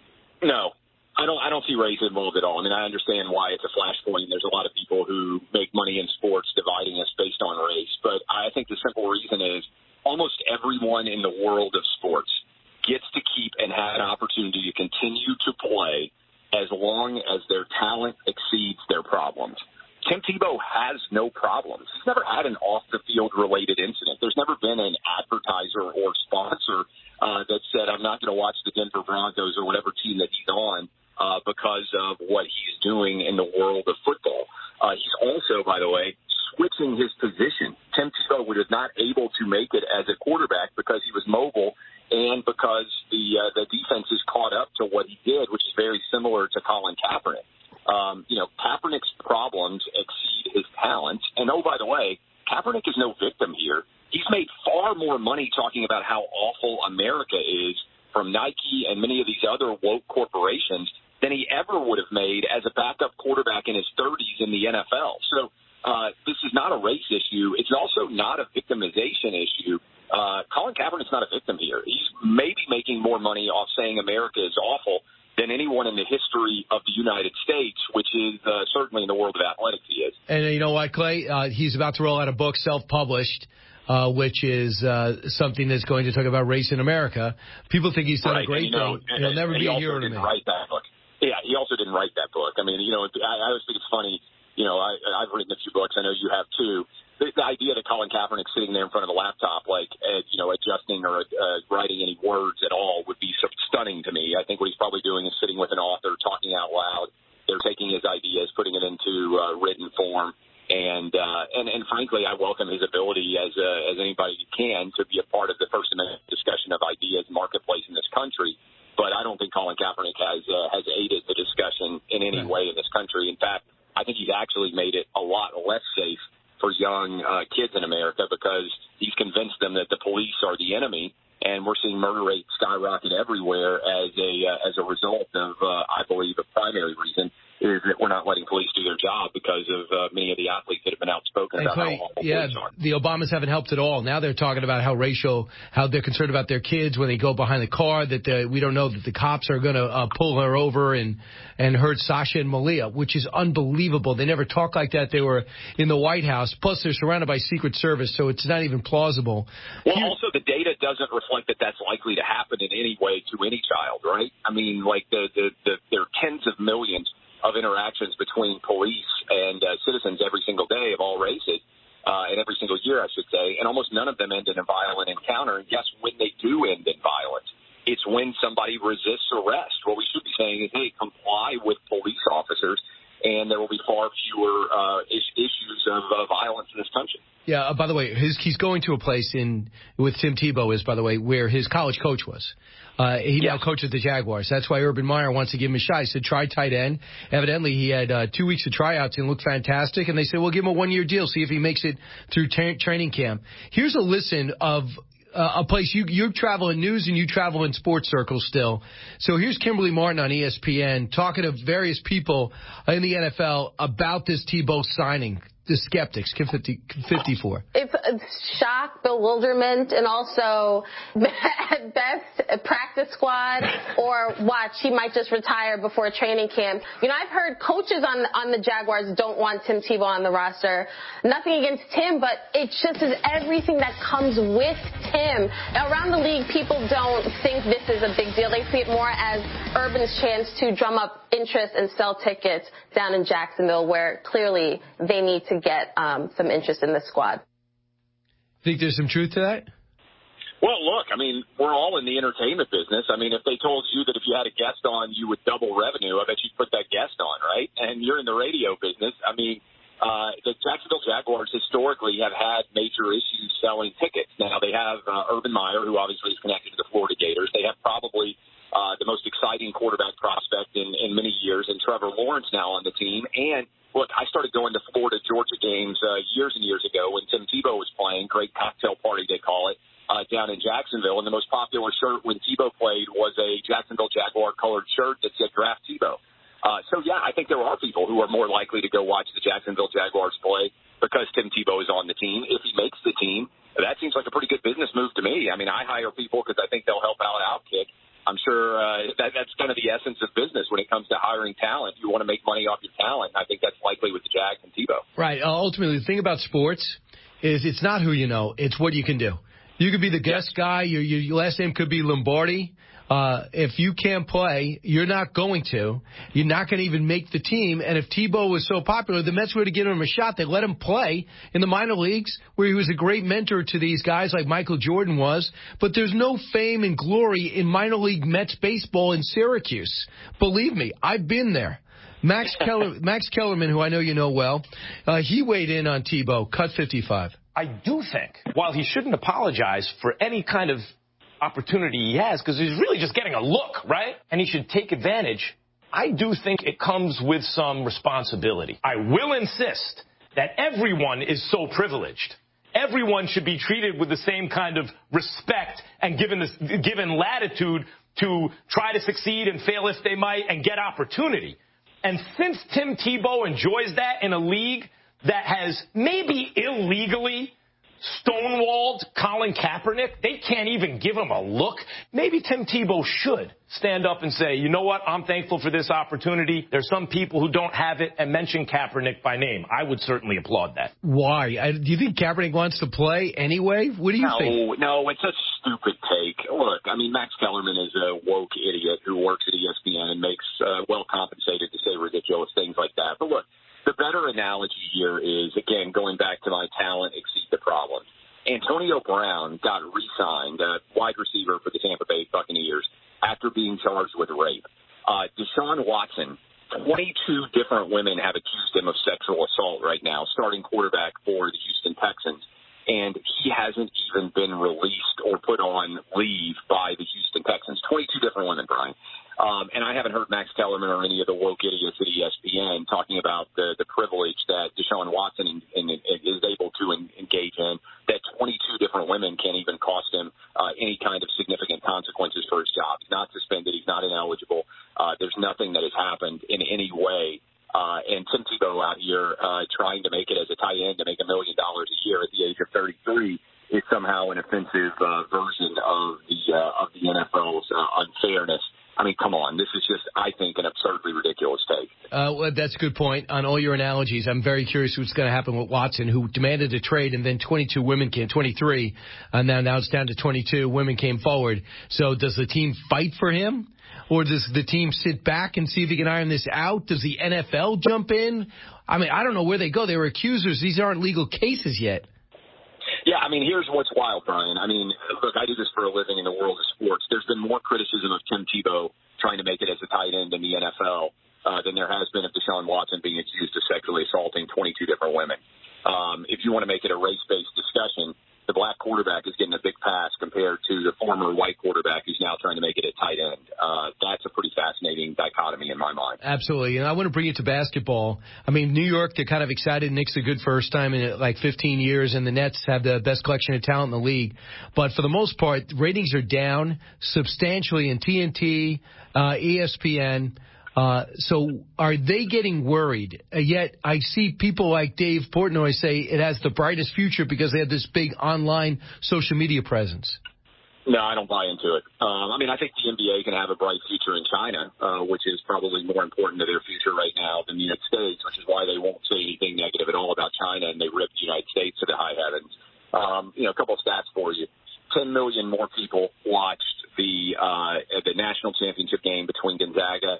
No, I don't see race involved at all. I mean, I understand why it's a flashpoint. There's a lot of people who make money in sports dividing us based on race. But I think the simple reason is almost everyone in the world of sports gets to keep and have an opportunity to continue to play as long as their talent exceeds their problems. Tim Tebow has no problems. He's never had an off-the-field related incident. There's never been an advertiser or sponsor that said, I'm not going to watch the Denver Broncos or whatever team that he's on because of what he's doing in the world of football. He's also, by the way, switching his position. Tim Tebow was not able to make it as a quarterback because he was mobile and because the defense is caught up to what he did, which is very similar to Colin Kaepernick. Kaepernick's problems exceed his talents. And, oh, by the way, Kaepernick is no victim here. He's made far more money talking about how awful America is from Nike and many of these other woke corporations than he ever would have made as a backup quarterback in his 30s in the NFL. So this is not a race issue. It's also not a victimization issue. Colin Kaepernick's not a victim here. He's maybe making more money off saying America is awful than anyone in the history of the United States, which is certainly in the world of athletics he is. And you know what, Clay? He's about to roll out a book, self-published, which is something that's going to talk about race in America. People think he's done a great thing. He'll never be a hero to me. Write that book. Yeah, he also didn't write that book. I mean, I always think it's funny. I've written a few books. I know you have too. The idea that Colin Kaepernick sitting there in front of a laptop, adjusting or writing any words at all would be stunning to me. I think what he's probably doing is sitting with an author, talking out loud. They're taking his ideas, putting it into written form. And frankly, I welcome his ability as anybody can to be a part of the First Amendment discussion of ideas marketplace in this country. But I don't think Colin Kaepernick has aided the discussion in any way in this country. In fact, I think he's actually made it a lot less safe for young kids in America because he's convinced them that the police are the enemy. And we're seeing murder rates skyrocket everywhere as a result of, I believe, a primary reason is that we're not letting police do their job because of many of the athletes that have been outspoken about how awful police are. The Obamas haven't helped at all. Now they're talking about how they're concerned about their kids when they go behind the car, that we don't know that the cops are going to pull her over and hurt Sasha and Malia, which is unbelievable. They never talk like that. They were in the White House. Plus, they're surrounded by Secret Service, so it's not even plausible. Well, also, the data doesn't reflect that that's likely to happen in any way to any child, right? I mean, like, there are tens of millions of interactions between police and citizens every single day of all races, and every single year, I should say, and almost none of them end in a violent encounter. And yes, when they do end in violence, it's when somebody resists arrest. What we should be saying is, hey, comply with police officers, and there will be far fewer issues of violence in this country. Yeah, by the way, he's going to a place with Tim Tebow is, by the way, where his college coach was. He now coaches the Jaguars. That's why Urban Meyer wants to give him a shot. He said, try tight end. Evidently, he had 2 weeks of tryouts and looked fantastic. And they said, we'll give him a 1-year deal, see if he makes it through training camp. Here's a listen of a place you travel in news and you travel in sports circles still. So here's Kimberly Martin on ESPN talking to various people in the NFL about this Tebow signing. The skeptics, 54. It's shock, bewilderment, and also at best practice squad or watch. He might just retire before training camp. You know, I've heard coaches on the Jaguars don't want Tim Tebow on the roster. Nothing against Tim, but it just is everything that comes with Tim. Now, around the league, people don't think this is a big deal. They see it more as Urban's chance to drum up interest and sell tickets down in Jacksonville, where clearly they need to get some interest in the squad. Think there's some truth to that? Well, look, I mean, we're all in the entertainment business. I mean, if they told you that if you had a guest on, you would double revenue, I bet you'd put that guest on, right? And you're in the radio business. I mean, the Jacksonville Jaguars historically have had major issues selling tickets. Now, they have Urban Meyer, who obviously is connected to the Florida Gators. They have probably the most exciting quarterback prospect in many years, and Trevor Lawrence now on the team. And look, I started going to Florida-Georgia games years and years ago when Tim Tebow was playing. Great cocktail party, they call it, down in Jacksonville. And the most popular shirt when Tebow played was a Jacksonville Jaguar-colored shirt that said Draft Tebow. So, yeah, I think there are people who are more likely to go watch the Jacksonville Jaguars play because Tim Tebow is on the team. If he makes the team, that seems like a pretty good business move to me. I mean, I hire people because I think they'll help out Outkick. I'm sure that's kind of the essence of business when it comes to hiring talent. You want to make money off your talent. I think that's likely with the Jags and Tebow. Right. Ultimately, the thing about sports is it's not who you know. It's what you can do. You could be the guest guy. Your last name could be Lombardi. If you can't play, you're not going to. You're not going to even make the team. And if Tebow was so popular, the Mets were to give him a shot. They let him play in the minor leagues where he was a great mentor to these guys like Michael Jordan was. But there's no fame and glory in minor league Mets baseball in Syracuse. Believe me, I've been there. Max Kellerman, who I know you know well, he weighed in on Tebow, cut 55. I do think, while he shouldn't apologize for any kind of opportunity he has, because he's really just getting a look, right? And he should take advantage. I do think it comes with some responsibility. I will insist that everyone is so privileged. Everyone should be treated with the same kind of respect and given latitude to try to succeed and fail if they might and get opportunity. And since Tim Tebow enjoys that in a league that has maybe illegally stonewalled Colin Kaepernick, they can't even give him a look. Maybe Tim Tebow should stand up and say, you know what, I'm thankful for this opportunity. There's some people who don't have it, and mention Kaepernick by name. I would certainly applaud that. Why? Do you think Kaepernick wants to play anyway? What do you think? No, it's a stupid take. Look, I mean, Max Kellerman is a woke idiot who works at ESPN and makes well compensated to say ridiculous things like that. But look, the better analogy here is, again, going back to my talent exceed the problem. Antonio Brown got re-signed, wide receiver for the Tampa Bay Buccaneers, after being charged with rape. Deshaun Watson, 22 different women have accused him of sexual assault right now, starting quarterback for the Houston Texans. And he hasn't even been released or put on leave by the Houston Texans. 22 different women, Brian. And I haven't heard Max Kellerman or any of the woke idiots at ESPN talking about the privilege that Deshaun Watson is able women can even cost him any kind of significant consequences for his job. He's not suspended. He's not ineligible. There's nothing that has happened in any way. And Tim Tebow out here trying to make it as a tight end to make $1 million a year at the age of 33 is somehow an offensive version of the NFL's unfairness. I mean, come on. This is just, I think, an absurdly ridiculous take. Well, that's a good point on all your analogies. I'm very curious what's going to happen with Watson, who demanded a trade, and then 22 women came, 23, and now it's down to 22 women came forward. So does the team fight for him? Or does the team sit back and see if he can iron this out? Does the NFL jump in? I mean, I don't know where they go. They were accusers. These aren't legal cases yet. Yeah, I mean, here's what's wild, Brian. I mean, look, I do this for a living in the world of sports. There's been more criticism of Tim Tebow trying to make it as a tight end in the NFL than there has been of Deshaun Watson being accused of sexually assaulting 22 different women. If you want to make it a race-based discussion, the black quarterback is getting a big pass compared to the former white quarterback who's now trying to make it at tight end. That's a pretty fascinating dichotomy in my mind. Absolutely. And I want to bring it to basketball. I mean, New York, they're kind of excited. Knicks a good first time in like 15 years, and the Nets have the best collection of talent in the league. But for the most part, ratings are down substantially in TNT, ESPN. So are they getting worried? Yet I see people like Dave Portnoy say it has the brightest future because they have this big online social media presence. No, I don't buy into it. I mean, I think the NBA can have a bright future in China, which is probably more important to their future right now than the United States, which is why they won't say anything negative at all about China, and they rip the United States to the high heavens. A couple of stats for you. 10 million more people watched the national championship game between Gonzaga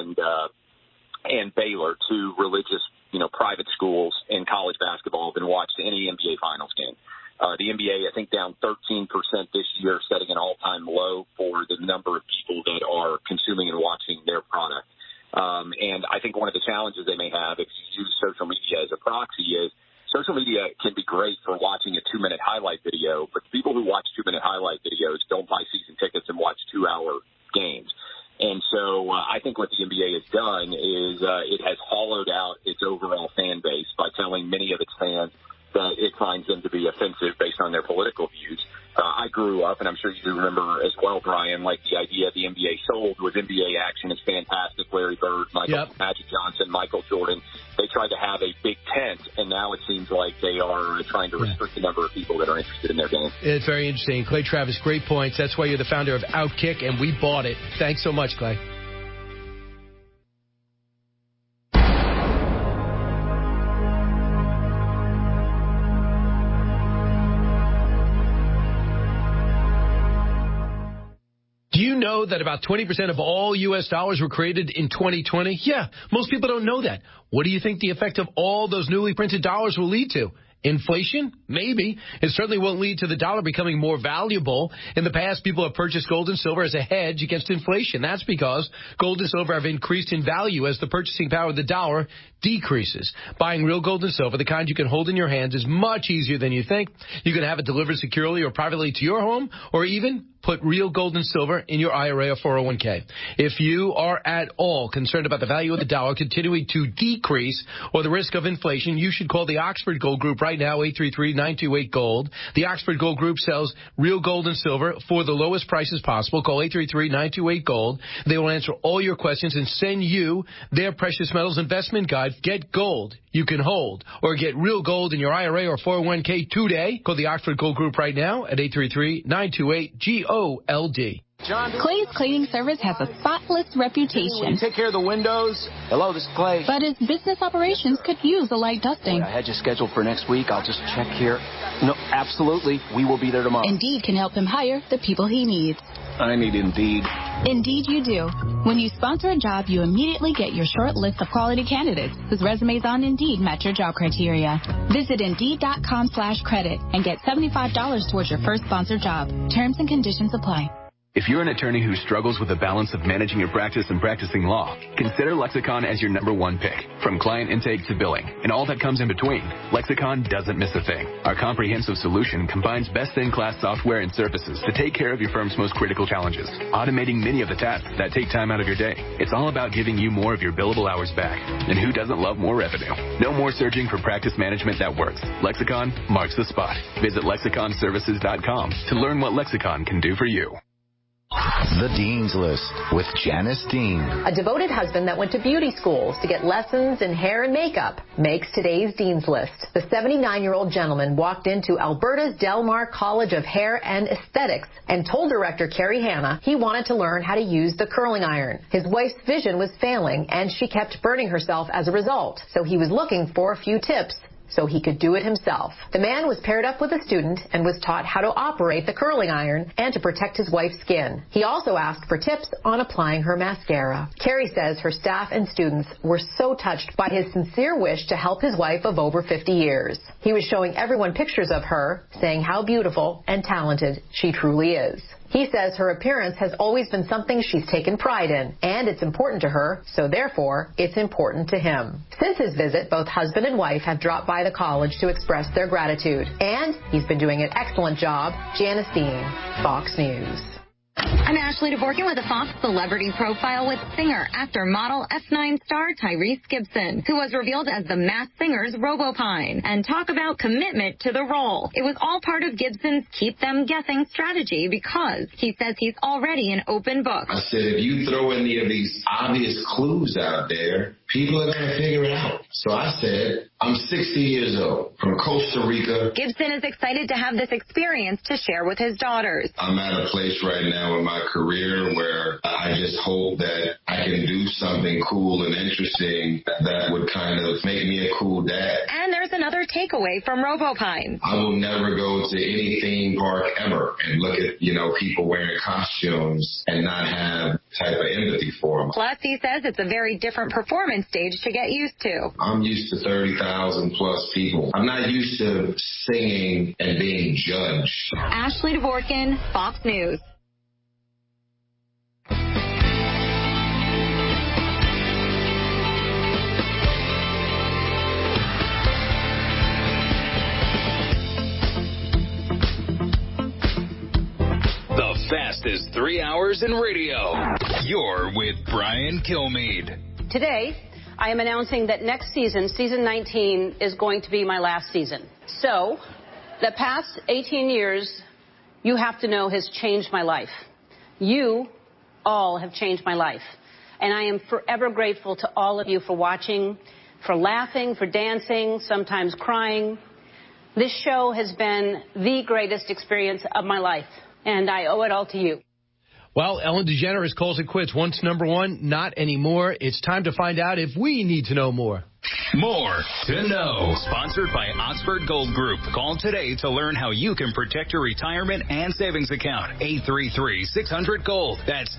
and Baylor, two religious, private schools in college basketball, than watched any NBA Finals game. The NBA, I think, down 13% this year, setting an all-time low for the number of people that are consuming and watching their product. And I think one of the challenges they may have if you use social media as a proxy is social media can be great for watching a 2-minute highlight video, but people who watch 2-minute highlight videos don't buy season tickets and watch 2-hour games. And so I think what the NBA has done is it has hollowed out its overall fan base by telling many of its fans that it finds them to be offensive based on their political views. I grew up, and I'm sure you remember as well, Brian, like the idea the NBA sold was NBA action is fantastic. Larry Bird, Magic Johnson, Michael Jordan. They tried to have a big tent, and now it seems like they are trying to restrict the number of people that are interested in their game. It's very interesting. Clay Travis, great points. That's why you're the founder of Outkick, and we bought it. Thanks so much, Clay. Do you know that about 20% of all U.S. dollars were created in 2020? Yeah, most people don't know that. What do you think the effect of all those newly printed dollars will lead to? Inflation? Maybe. It certainly won't lead to the dollar becoming more valuable. In the past, people have purchased gold and silver as a hedge against inflation. That's because gold and silver have increased in value as the purchasing power of the dollar decreases. Buying real gold and silver, the kind you can hold in your hands, is much easier than you think. You can have it delivered securely or privately to your home, or even put real gold and silver in your IRA or 401k. If you are at all concerned about the value of the dollar continuing to decrease or the risk of inflation, you should call the Oxford Gold Group right now, 833-928-GOLD. The Oxford Gold Group sells real gold and silver for the lowest prices possible. Call 833-928-GOLD. They will answer all your questions and send you their precious metals investment guide. Get gold you can hold, or get real gold in your IRA or 401k today. Call the Oxford Gold Group right now at 833-928-GOLD. Clay's Cleaning Service has a spotless reputation. Take care of the windows. Hello, this is Clay. But his business operations could use a light dusting. I had you scheduled for next week. I'll just check here. No, absolutely. We will be there tomorrow. Indeed can help him hire the people he needs. I need Indeed. Indeed you do. When you sponsor a job, you immediately get your short list of quality candidates whose resumes on Indeed match your job criteria. Visit Indeed.com/credit and get $75 towards your first sponsored job. Terms and conditions apply. If you're an attorney who struggles with the balance of managing your practice and practicing law, consider Lexicon as your #1 pick. From client intake to billing and all that comes in between, Lexicon doesn't miss a thing. Our comprehensive solution combines best-in-class software and services to take care of your firm's most critical challenges, automating many of the tasks that take time out of your day. It's all about giving you more of your billable hours back. And who doesn't love more revenue? No more searching for practice management that works. Lexicon marks the spot. Visit lexiconservices.com to learn what Lexicon can do for you. The Dean's List with Janice Dean. A devoted husband that went to beauty schools to get lessons in hair and makeup makes today's Dean's List. The 79-year-old gentleman walked into Alberta's Del Mar College of Hair and Aesthetics and told director Carrie Hanna he wanted to learn how to use the curling iron. His wife's vision was failing and she kept burning herself as a result, so he was looking for a few tips so he could do it himself. The man was paired up with a student and was taught how to operate the curling iron and to protect his wife's skin. He also asked for tips on applying her mascara. Carrie says her staff and students were so touched by his sincere wish to help his wife of over 50 years. He was showing everyone pictures of her, saying how beautiful and talented she truly is. He says her appearance has always been something she's taken pride in, and it's important to her, so therefore, it's important to him. Since his visit, both husband and wife have dropped by the college to express their gratitude, and he's been doing an excellent job. Janice Dean, Fox News. I'm Ashley Dvorkin with a Fox Celebrity Profile with singer, actor, model, F9 star Tyrese Gibson, who was revealed as the Masked Singer's RoboPine, and talk about commitment to the role. It was all part of Gibson's keep them guessing strategy because he says he's already an open book. I said, if you throw any of these obvious clues out there, people are going to figure it out. So I said, I'm 60 years old, from Costa Rica. Gibson is excited to have this experience to share with his daughters. I'm at a place right now in my career where I just hope that I can do something cool and interesting that would kind of make me a cool dad. And there's another takeaway from RoboPine. I will never go to any theme park ever and look at, people wearing costumes and not have type of empathy for them. Plus, he says it's a very different performance stage to get used to. I'm used to 30,000 plus people. I'm not used to singing and being judged. Ashley Dvorkin, Fox News. The fastest 3 hours in radio. You're with Brian Kilmeade. Today, I am announcing that next season, season 19, is going to be my last season. So, the past 18 years, you have to know, has changed my life. You all have changed my life. And I am forever grateful to all of you for watching, for laughing, for dancing, sometimes crying. This show has been the greatest experience of my life, and I owe it all to you. Well, Ellen DeGeneres calls it quits. Once #1, not anymore. It's time to find out if we need to know more. More to know. Sponsored by Oxford Gold Group. Call today to learn how you can protect your retirement and savings account. 833-600-GOLD. That's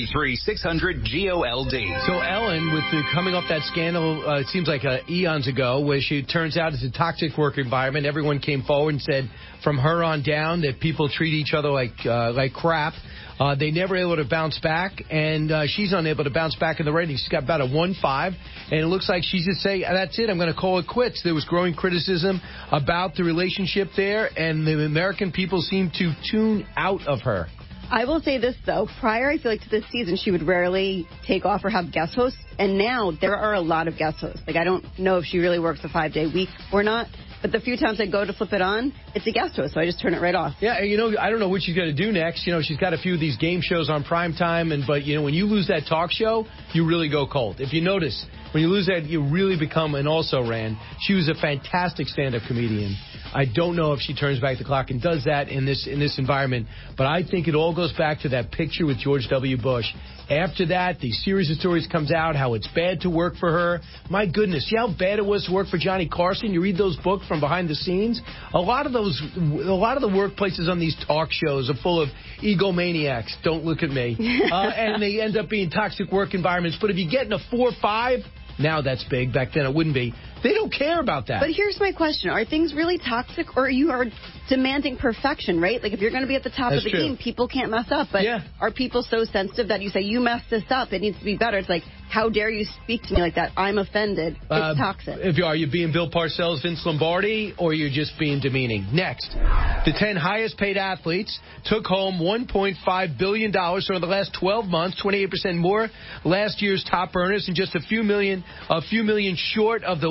833-600-GOLD. So Ellen, with the coming off that scandal, it seems like eons ago, where she turns out it's a toxic work environment. Everyone came forward and said from her on down that people treat each other like crap. They never able to bounce back, and she's unable to bounce back in the ratings. She's got about a 1.5, and it looks like she's just saying, that's it, I'm going to call it quits. There was growing criticism about the relationship there, and the American people seem to tune out of her. I will say this, though. Prior, I feel like to this season, she would rarely take off or have guest hosts, and now there are a lot of guest hosts. Like, I don't know if she really works a 5-day week or not. But the few times I go to flip it on, it's a guest host, so I just turn it right off. Yeah, I don't know what she's going to do next. She's got a few of these game shows on primetime, but when you lose that talk show, you really go cold. If you notice, when you lose that, you really become an also-ran. She was a fantastic stand-up comedian. I don't know if she turns back the clock and does that in this environment, but I think it all goes back to that picture with George W. Bush. After that, the series of stories comes out, how it's bad to work for her. My goodness, see how bad it was to work for Johnny Carson? You read those books from behind the scenes. A lot of the workplaces on these talk shows are full of egomaniacs. Don't look at me. And they end up being toxic work environments. But if you get in a 4 or 5, Now that's big. Back then it wouldn't be. They don't care about that. But here's my question. Are things really toxic, or you are demanding perfection, right? Like, if you're going to be at the top of the game, people can't mess up. But are people so sensitive that you say, you messed this up, it needs to be better? It's like, how dare you speak to me like that? I'm offended. It's toxic. Are you being Bill Parcells, Vince Lombardi, or you're just being demeaning? Next, the 10 highest paid athletes took home $1.5 billion over the last 12 months, 28% more. Last year's top earners, and just a few million short of the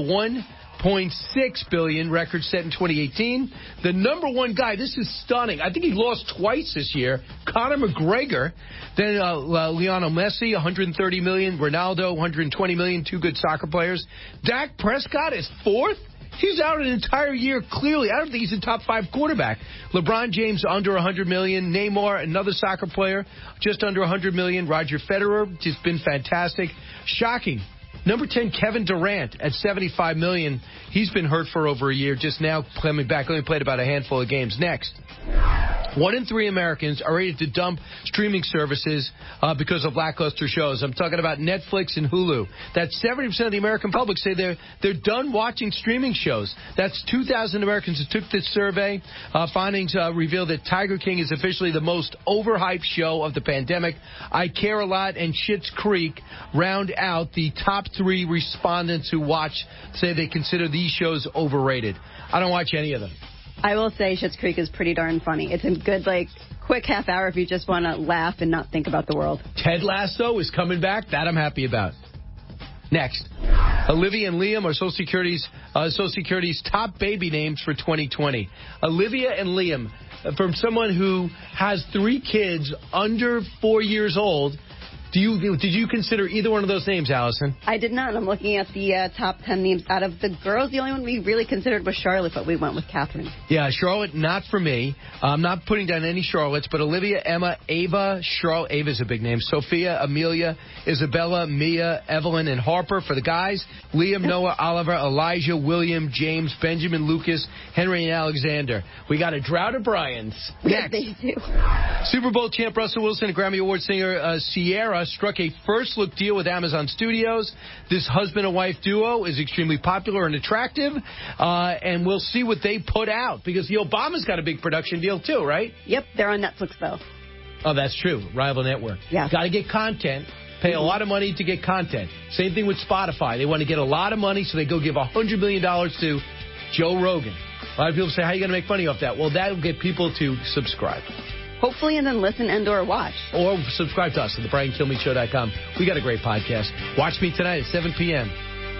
$1.6 billion record set in 2018. The number one guy, this is stunning. I think he lost twice this year. Conor McGregor. Then Lionel Messi, $130 million. Ronaldo, $120 million. Two good soccer players. Dak Prescott is fourth. He's out an entire year, clearly. I don't think he's a top 5 quarterback. LeBron James, under $100 million. Neymar, another soccer player, just under $100 million. Roger Federer, just been fantastic. Shocking. Number 10, Kevin Durant at $75 million. He's been hurt for over a year, just now coming back. Only played about a handful of games. Next. 1 in 3 Americans are ready to dump streaming services because of lackluster shows. I'm talking about Netflix and Hulu. That's 70% of the American public say they're done watching streaming shows. That's 2,000 Americans who took this survey. Findings reveal that Tiger King is officially the most overhyped show of the pandemic. I Care a Lot and Schitt's Creek round out the top 3 respondents who watch say they consider these shows overrated. I don't watch any of them. I will say Schitt's Creek is pretty darn funny. It's a good, quick half hour if you just want to laugh and not think about the world. Ted Lasso is coming back. That I'm happy about. Next, Olivia and Liam are Social Security's top baby names for 2020. Olivia and Liam, from someone who has 3 kids under 4 years old. Did you consider either one of those names, Allison? I did not. I'm looking at the top 10 names. Out of the girls, the only one we really considered was Charlotte, but we went with Catherine. Yeah, Charlotte, not for me. I'm not putting down any Charlottes, but Olivia, Emma, Ava, Charlotte. Ava's a big name. Sophia, Amelia, Isabella, Mia, Evelyn, and Harper for the guys. Liam, Noah, Oliver, Elijah, William, James, Benjamin, Lucas, Henry, and Alexander. We got a drought of Bryans. Next. They do. Super Bowl champ Russell Wilson and Grammy Award singer Ciara struck a first-look deal with Amazon Studios. This husband and wife duo is extremely popular and attractive, and we'll see what they put out, because the Obama's got a big production deal too, right? Yep, they're on Netflix, though. Oh, that's true. Rival network. Yeah. Got to get content. Pay a lot of money to get content. Same thing with Spotify. They want to get a lot of money, so they go give $100 million to Joe Rogan. A lot of people say, how are you going to make money off that? Well, that'll get people to subscribe. Hopefully, and then listen and or watch. Or subscribe to us at thebriankilmeadshow.com. We got a great podcast. Watch me tonight at 7 p.m.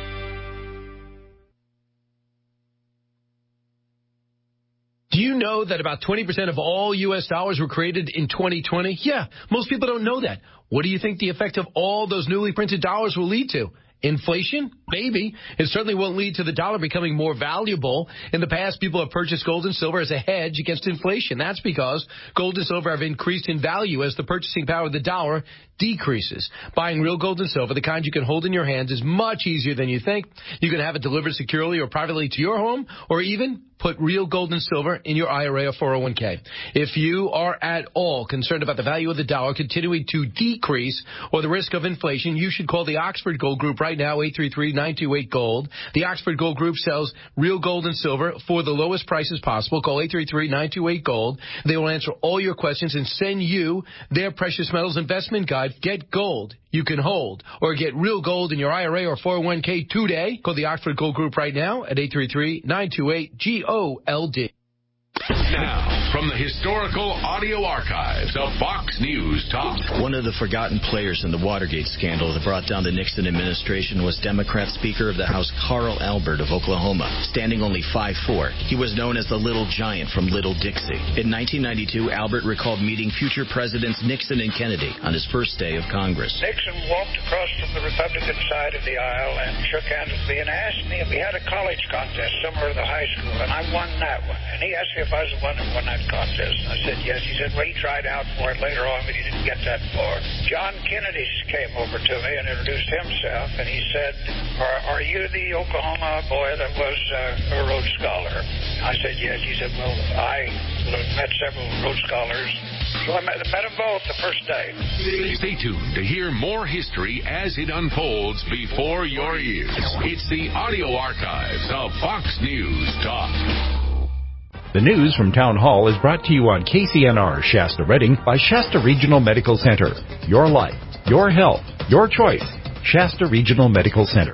Do you know that about 20% of all U.S. dollars were created in 2020? Yeah, most people don't know that. What do you think the effect of all those newly printed dollars will lead to? Inflation? Maybe. It certainly won't lead to the dollar becoming more valuable. In the past, people have purchased gold and silver as a hedge against inflation. That's because gold and silver have increased in value as the purchasing power of the dollar decreases. Buying real gold and silver, the kind you can hold in your hands, is much easier than you think. You can have it delivered securely or privately to your home, or even put real gold and silver in your IRA or 401k. If you are at all concerned about the value of the dollar continuing to decrease or the risk of inflation, you should call the Oxford Gold Group right now, 833-928-GOLD. The Oxford Gold Group sells real gold and silver for the lowest prices possible. Call 833-928-GOLD. They will answer all your questions and send you their precious metals investment guide. Get gold you can hold, or get real gold in your IRA or 401k today. Call the Oxford Gold Group right now at 833-928-GOLD. Now, from the historical audio archives of Fox News Talk. One of the forgotten players in the Watergate scandal that brought down the Nixon administration was Democrat Speaker of the House Carl Albert of Oklahoma. Standing only 5'4", he was known as the Little Giant from Little Dixie. In 1992, Albert recalled meeting future presidents Nixon and Kennedy on his first day of Congress. Nixon walked across from the Republican side of the aisle and shook hands with me and asked me if we had a college contest somewhere at the high school, and I won that one. And he asked me if I was the one who won that contest. And I said yes. He said, well, he tried out for it later on, but he didn't get that far. John Kennedy came over to me and introduced himself, and he said, are you the Oklahoma boy that was a Rhodes Scholar? I said yes. He said, well, I met several Rhodes Scholars. So I met them both the first day. Stay tuned to hear more history as it unfolds before your ears. It's the audio archives of Fox News Talk. The news from Town Hall is brought to you on KCNR Shasta Redding by Shasta Regional Medical Center. Your life, your health, your choice. Shasta Regional Medical Center.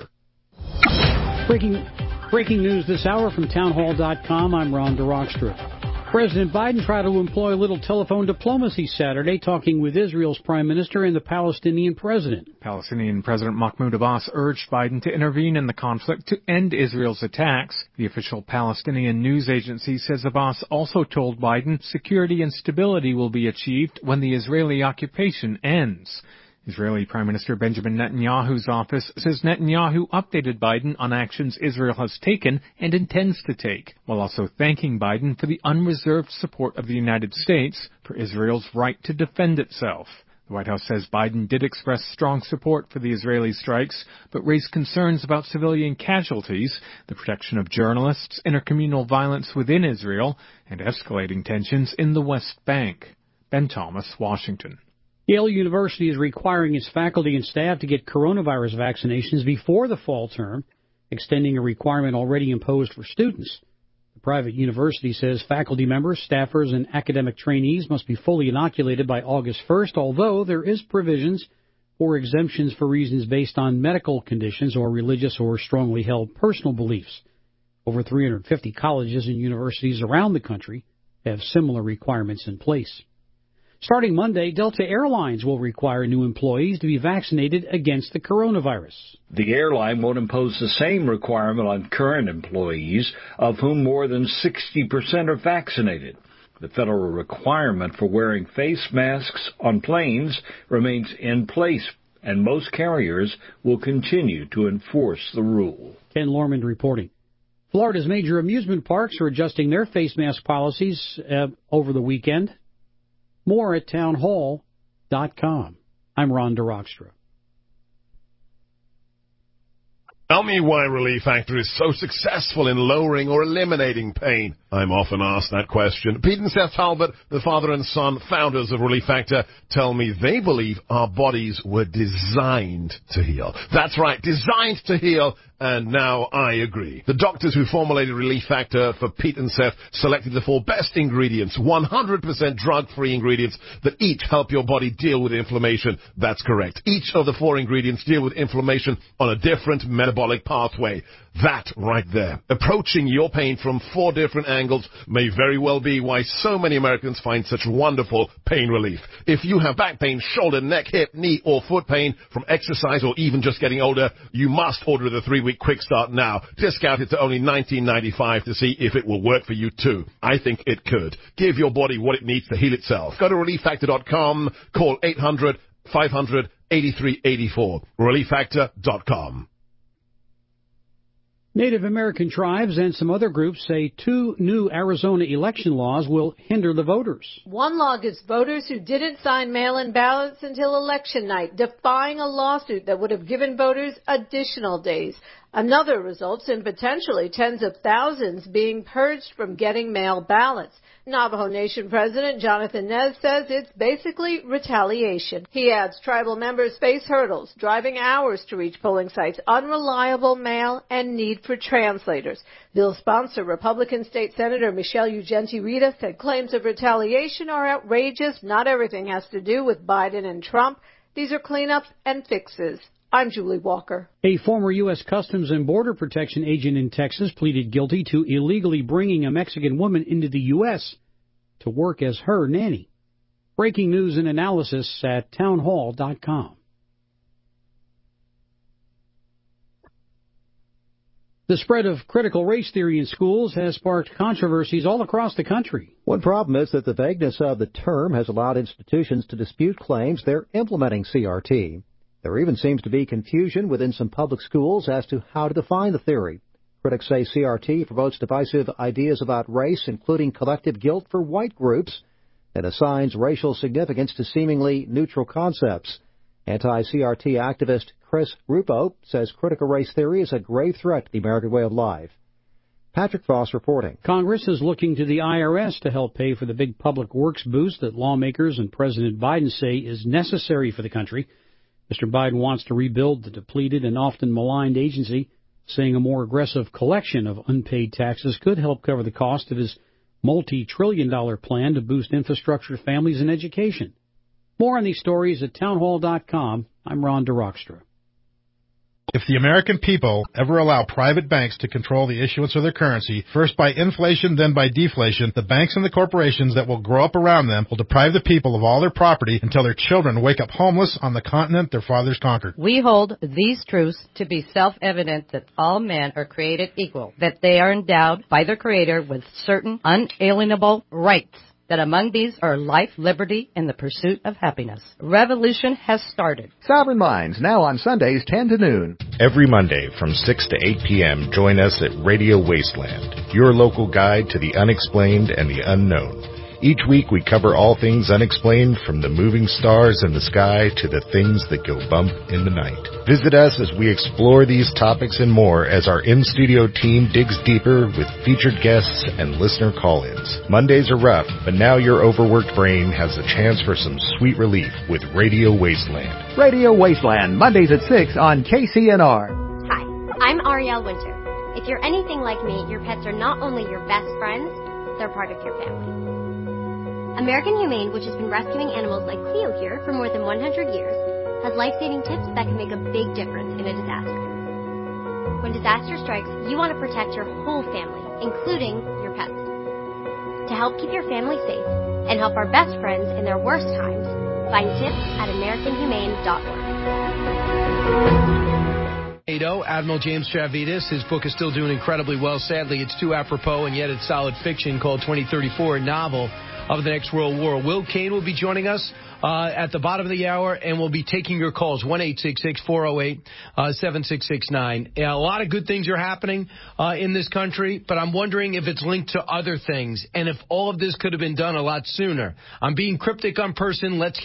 Breaking news this hour from townhall.com. I'm Ron DeRockstra. President Biden tried to employ a little telephone diplomacy Saturday, talking with Israel's prime minister and the Palestinian president. Palestinian President Mahmoud Abbas urged Biden to intervene in the conflict to end Israel's attacks. The official Palestinian news agency says Abbas also told Biden security and stability will be achieved when the Israeli occupation ends. Israeli Prime Minister Benjamin Netanyahu's office says Netanyahu updated Biden on actions Israel has taken and intends to take, while also thanking Biden for the unreserved support of the United States for Israel's right to defend itself. The White House says Biden did express strong support for the Israeli strikes, but raised concerns about civilian casualties, the protection of journalists, intercommunal violence within Israel, and escalating tensions in the West Bank. Ben Thomas, Washington. Yale University is requiring its faculty and staff to get coronavirus vaccinations before the fall term, extending a requirement already imposed for students. The private university says faculty members, staffers, and academic trainees must be fully inoculated by August 1st, although there is provisions for exemptions for reasons based on medical conditions or religious or strongly held personal beliefs. Over 350 colleges and universities around the country have similar requirements in place. Starting Monday, Delta Airlines will require new employees to be vaccinated against the coronavirus. The airline won't impose the same requirement on current employees, of whom more than 60% are vaccinated. The federal requirement for wearing face masks on planes remains in place, and most carriers will continue to enforce the rule. Ken Lorman reporting. Florida's major amusement parks are adjusting their face mask policies over the weekend. More at townhall.com. I'm Ron DeRockstra. Tell me why Relief Factor is so successful in lowering or eliminating pain. I'm often asked that question. Pete and Seth Talbot, the father and son founders of Relief Factor, tell me they believe our bodies were designed to heal. That's right, designed to heal. And now I agree. The doctors who formulated Relief Factor for Pete and Seth selected the 4 best ingredients, 100% drug-free ingredients that each help your body deal with inflammation. That's correct. Each of the 4 ingredients deal with inflammation on a different metabolic pathway. That right there. Approaching your pain from 4 different angles may very well be why so many Americans find such wonderful pain relief. If you have back pain, shoulder, neck, hip, knee, or foot pain from exercise or even just getting older, you must order the 3-week quick start now. Discounted to only $19.95 to see if it will work for you too. I think it could. Give your body what it needs to heal itself. Go to ReliefFactor.com. Call 800-500-8384. ReliefFactor.com. Native American tribes and some other groups say 2 new Arizona election laws will hinder the voters. One law gives voters who didn't sign mail-in ballots until election night, defying a lawsuit that would have given voters additional days. Another results in potentially tens of thousands being purged from getting mail ballots. Navajo Nation President Jonathan Nez says it's basically retaliation. He adds tribal members face hurdles, driving hours to reach polling sites, unreliable mail, and need for translators. Bill's sponsor, Republican State Senator Michelle Ugenti-Rita, said claims of retaliation are outrageous. Not everything has to do with Biden and Trump. These are cleanups and fixes. I'm Julie Walker. A former U.S. Customs and Border Protection agent in Texas pleaded guilty to illegally bringing a Mexican woman into the U.S. to work as her nanny. Breaking news and analysis at townhall.com. The spread of critical race theory in schools has sparked controversies all across the country. One problem is that the vagueness of the term has allowed institutions to dispute claims they're implementing CRT. There even seems to be confusion within some public schools as to how to define the theory. Critics say CRT promotes divisive ideas about race, including collective guilt for white groups, and assigns racial significance to seemingly neutral concepts. Anti-CRT activist Chris Rupo says critical race theory is a grave threat to the American way of life. Patrick Foss reporting. Congress is looking to the IRS to help pay for the big public works boost that lawmakers and President Biden say is necessary for the country. Mr. Biden wants to rebuild the depleted and often maligned agency, saying a more aggressive collection of unpaid taxes could help cover the cost of his multi-trillion-dollar plan to boost infrastructure, families, and education. More on these stories at townhall.com. I'm Ron DeRockstra. If the American people ever allow private banks to control the issuance of their currency, first by inflation, then by deflation, the banks and the corporations that will grow up around them will deprive the people of all their property until their children wake up homeless on the continent their fathers conquered. We hold these truths to be self-evident that all men are created equal, that they are endowed by their Creator with certain unalienable rights, that among these are life, liberty, and the pursuit of happiness. Revolution has started. Sovereign Minds, now on Sundays 10 to noon. Every Monday from 6 to 8 p.m., join us at Radio Wasteland, your local guide to the unexplained and the unknown. Each week we cover all things unexplained, from the moving stars in the sky to the things that go bump in the night. Visit us as we explore these topics and more as our in-studio team digs deeper with featured guests and listener call-ins. Mondays are rough, but now your overworked brain has a chance for some sweet relief with Radio Wasteland. Radio Wasteland, Mondays at 6 on KCNR. Hi, I'm Arielle Winter. If you're anything like me, your pets are not only your best friends, they're part of your family. American Humane, which has been rescuing animals like Cleo here for more than 100 years, has life-saving tips that can make a big difference in a disaster. When disaster strikes, you want to protect your whole family, including your pets. To help keep your family safe and help our best friends in their worst times, find tips at AmericanHumane.org. Admiral James Stavridis, his book is still doing incredibly well. Sadly, it's too apropos, and yet it's solid fiction, called 2034, a novel of the next World War. Will Kane will be joining us at the bottom of the hour, and we'll be taking your calls, 1-866-408-7669. A lot of good things are happening in this country, but I'm wondering if it's linked to other things, and if all of this could have been done a lot sooner. I'm being cryptic on purpose.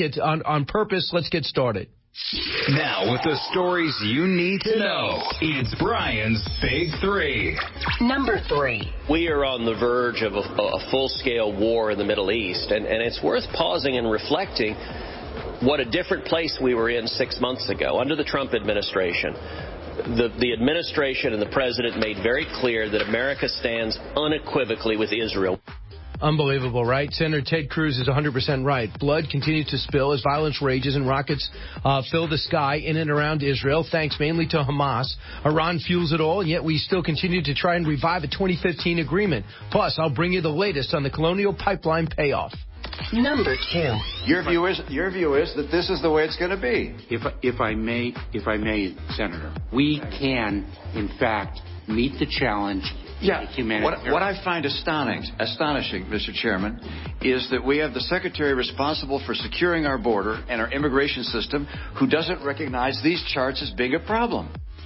Let's get started. Now, with the stories you need to know, it's Brian's Big Three. Number 3. We are on the verge of a full-scale war in the Middle East, and it's worth pausing and reflecting what a different place we were in 6 months ago under the Trump administration. The administration and the president made very clear that America stands unequivocally with Israel. Unbelievable, right? Senator Ted Cruz is 100% right. Blood continues to spill as violence rages and rockets fill the sky in and around Israel, thanks mainly to Hamas. Iran fuels it all, and yet we still continue to try and revive a 2015 agreement. Plus, I'll bring you the latest on the Colonial Pipeline payoff. Number 2. Your view is that this is the way it's going to be. If I may, Senator, we can, in fact, meet the challenge. Yeah, what I find astonishing, Mr. Chairman, is that we have the secretary responsible for securing our border and our immigration system who doesn't recognize these charts as being a problem.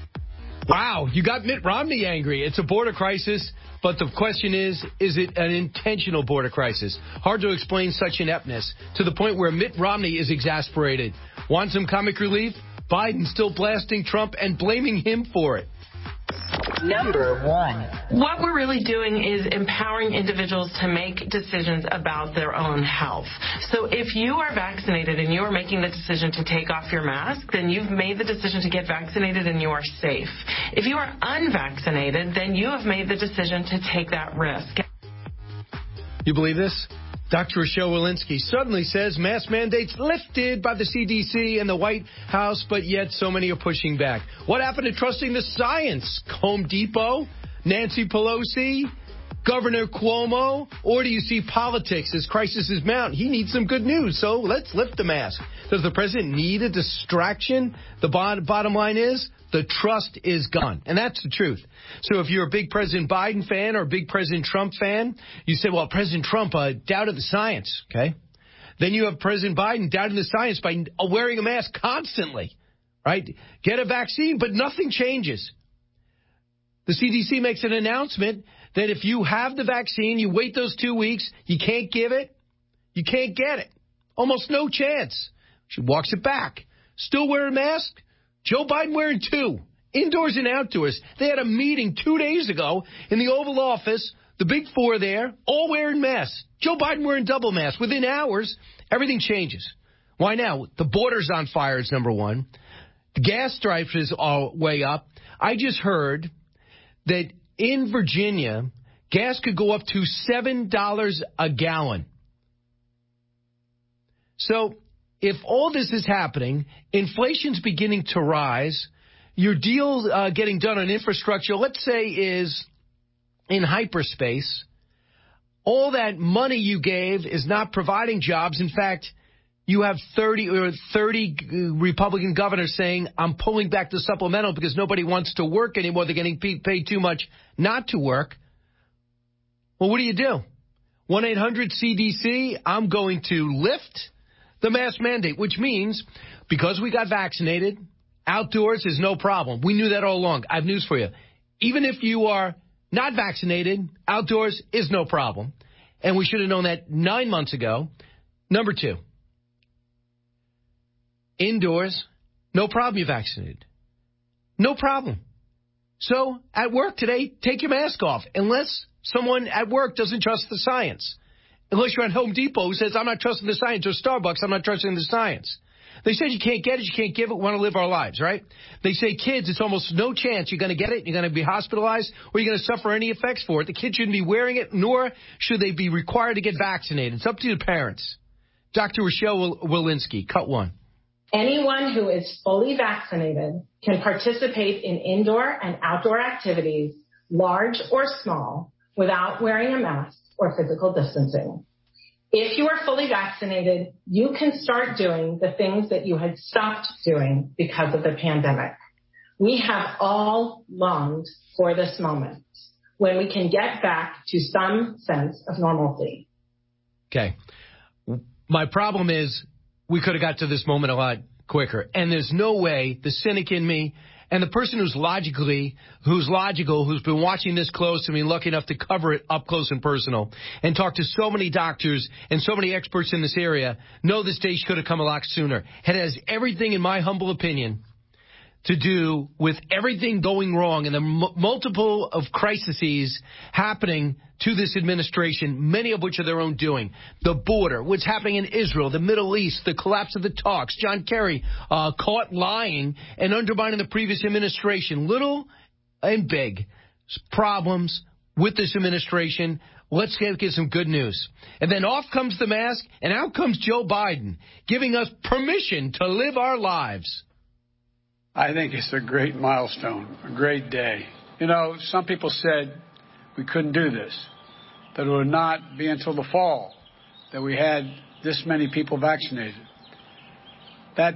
Wow, you got Mitt Romney angry. It's a border crisis, but the question is it an intentional border crisis? Hard to explain such ineptness to the point where Mitt Romney is exasperated. Want some comic relief? Biden still blasting Trump and blaming him for it. Number 1. What we're really doing is empowering individuals to make decisions about their own health. So if you are vaccinated and you are making the decision to take off your mask, then you've made the decision to get vaccinated and you are safe. If you are unvaccinated, then you have made the decision to take that risk. You believe this? Dr. Rochelle Walensky suddenly says mask mandates lifted by the CDC and the White House, but yet so many are pushing back. What happened to trusting the science? Home Depot? Nancy Pelosi? Governor Cuomo? Or do you see politics as crises mount? He needs some good news, so let's lift the mask. Does the president need a distraction? The bottom line is the trust is gone, and that's the truth. So if you're a big President Biden fan or a big President Trump fan, you say, well, President Trump doubted the science, okay? Then you have President Biden doubting the science by wearing a mask constantly, right? Get a vaccine, but nothing changes. The CDC makes an announcement that if you have the vaccine, you wait those 2 weeks, you can't give it, you can't get it. Almost no chance. She walks it back. Still wear a mask? Joe Biden wearing 2. indoors and outdoors. They had a meeting 2 days ago in the Oval Office, the big four there, all wearing masks. Joe Biden wearing double masks. Within hours, everything changes. Why now? The border's on fire is number one. The gas prices are way up. I just heard that in Virginia, gas could go up to $7 a gallon. So if all this is happening, inflation's beginning to rise, your deal getting done on infrastructure, let's say, is in hyperspace, all that money you gave is not providing jobs. In fact, you have 30 Republican governors saying, I'm pulling back the supplemental because nobody wants to work anymore. They're getting paid too much not to work. Well, what do? 1-800-CDC, I'm going to lift the mask mandate, which means because we got vaccinated, outdoors is no problem. We knew that all along. I have news for you. Even if you are not vaccinated, outdoors is no problem. And we should have known that 9 months ago. Number two, indoors, no problem you're vaccinated. No problem. So at work today, take your mask off unless someone at work doesn't trust the science. Unless you're at Home Depot who says, I'm not trusting the science, or Starbucks, I'm not trusting the science. They said you can't get it, you can't give it, we want to live our lives, right? They say kids, it's almost no chance you're going to get it, you're going to be hospitalized, or you're going to suffer any effects for it. The kids shouldn't be wearing it, nor should they be required to get vaccinated. It's up to the parents. Dr. Rochelle Walensky, cut one. Anyone who is fully vaccinated can participate in indoor and outdoor activities, large or small, without wearing a mask or physical distancing. If you are fully vaccinated, you can start doing the things that you had stopped doing because of the pandemic. We have all longed for this moment when we can get back to some sense of normalcy. Okay. My problem is we could have got to this moment a lot quicker. And there's no way the cynic in me and the person who's logical, who's been watching this close and been lucky enough to cover it up close and personal and talk to so many doctors and so many experts in this area, know this day could have come a lot sooner. It has everything, in my humble opinion, to do with everything going wrong and the multiple of crises happening to this administration, many of which are their own doing. The border, what's happening in Israel, the Middle East, the collapse of the talks, John Kerry caught lying and undermining the previous administration. Little and big problems with this administration. Let's get some good news. And then off comes the mask, and out comes Joe Biden, giving us permission to live our lives. I think it's a great milestone, a great day. You know, some people said we couldn't do this, that it would not be until the fall that we had this many people vaccinated. That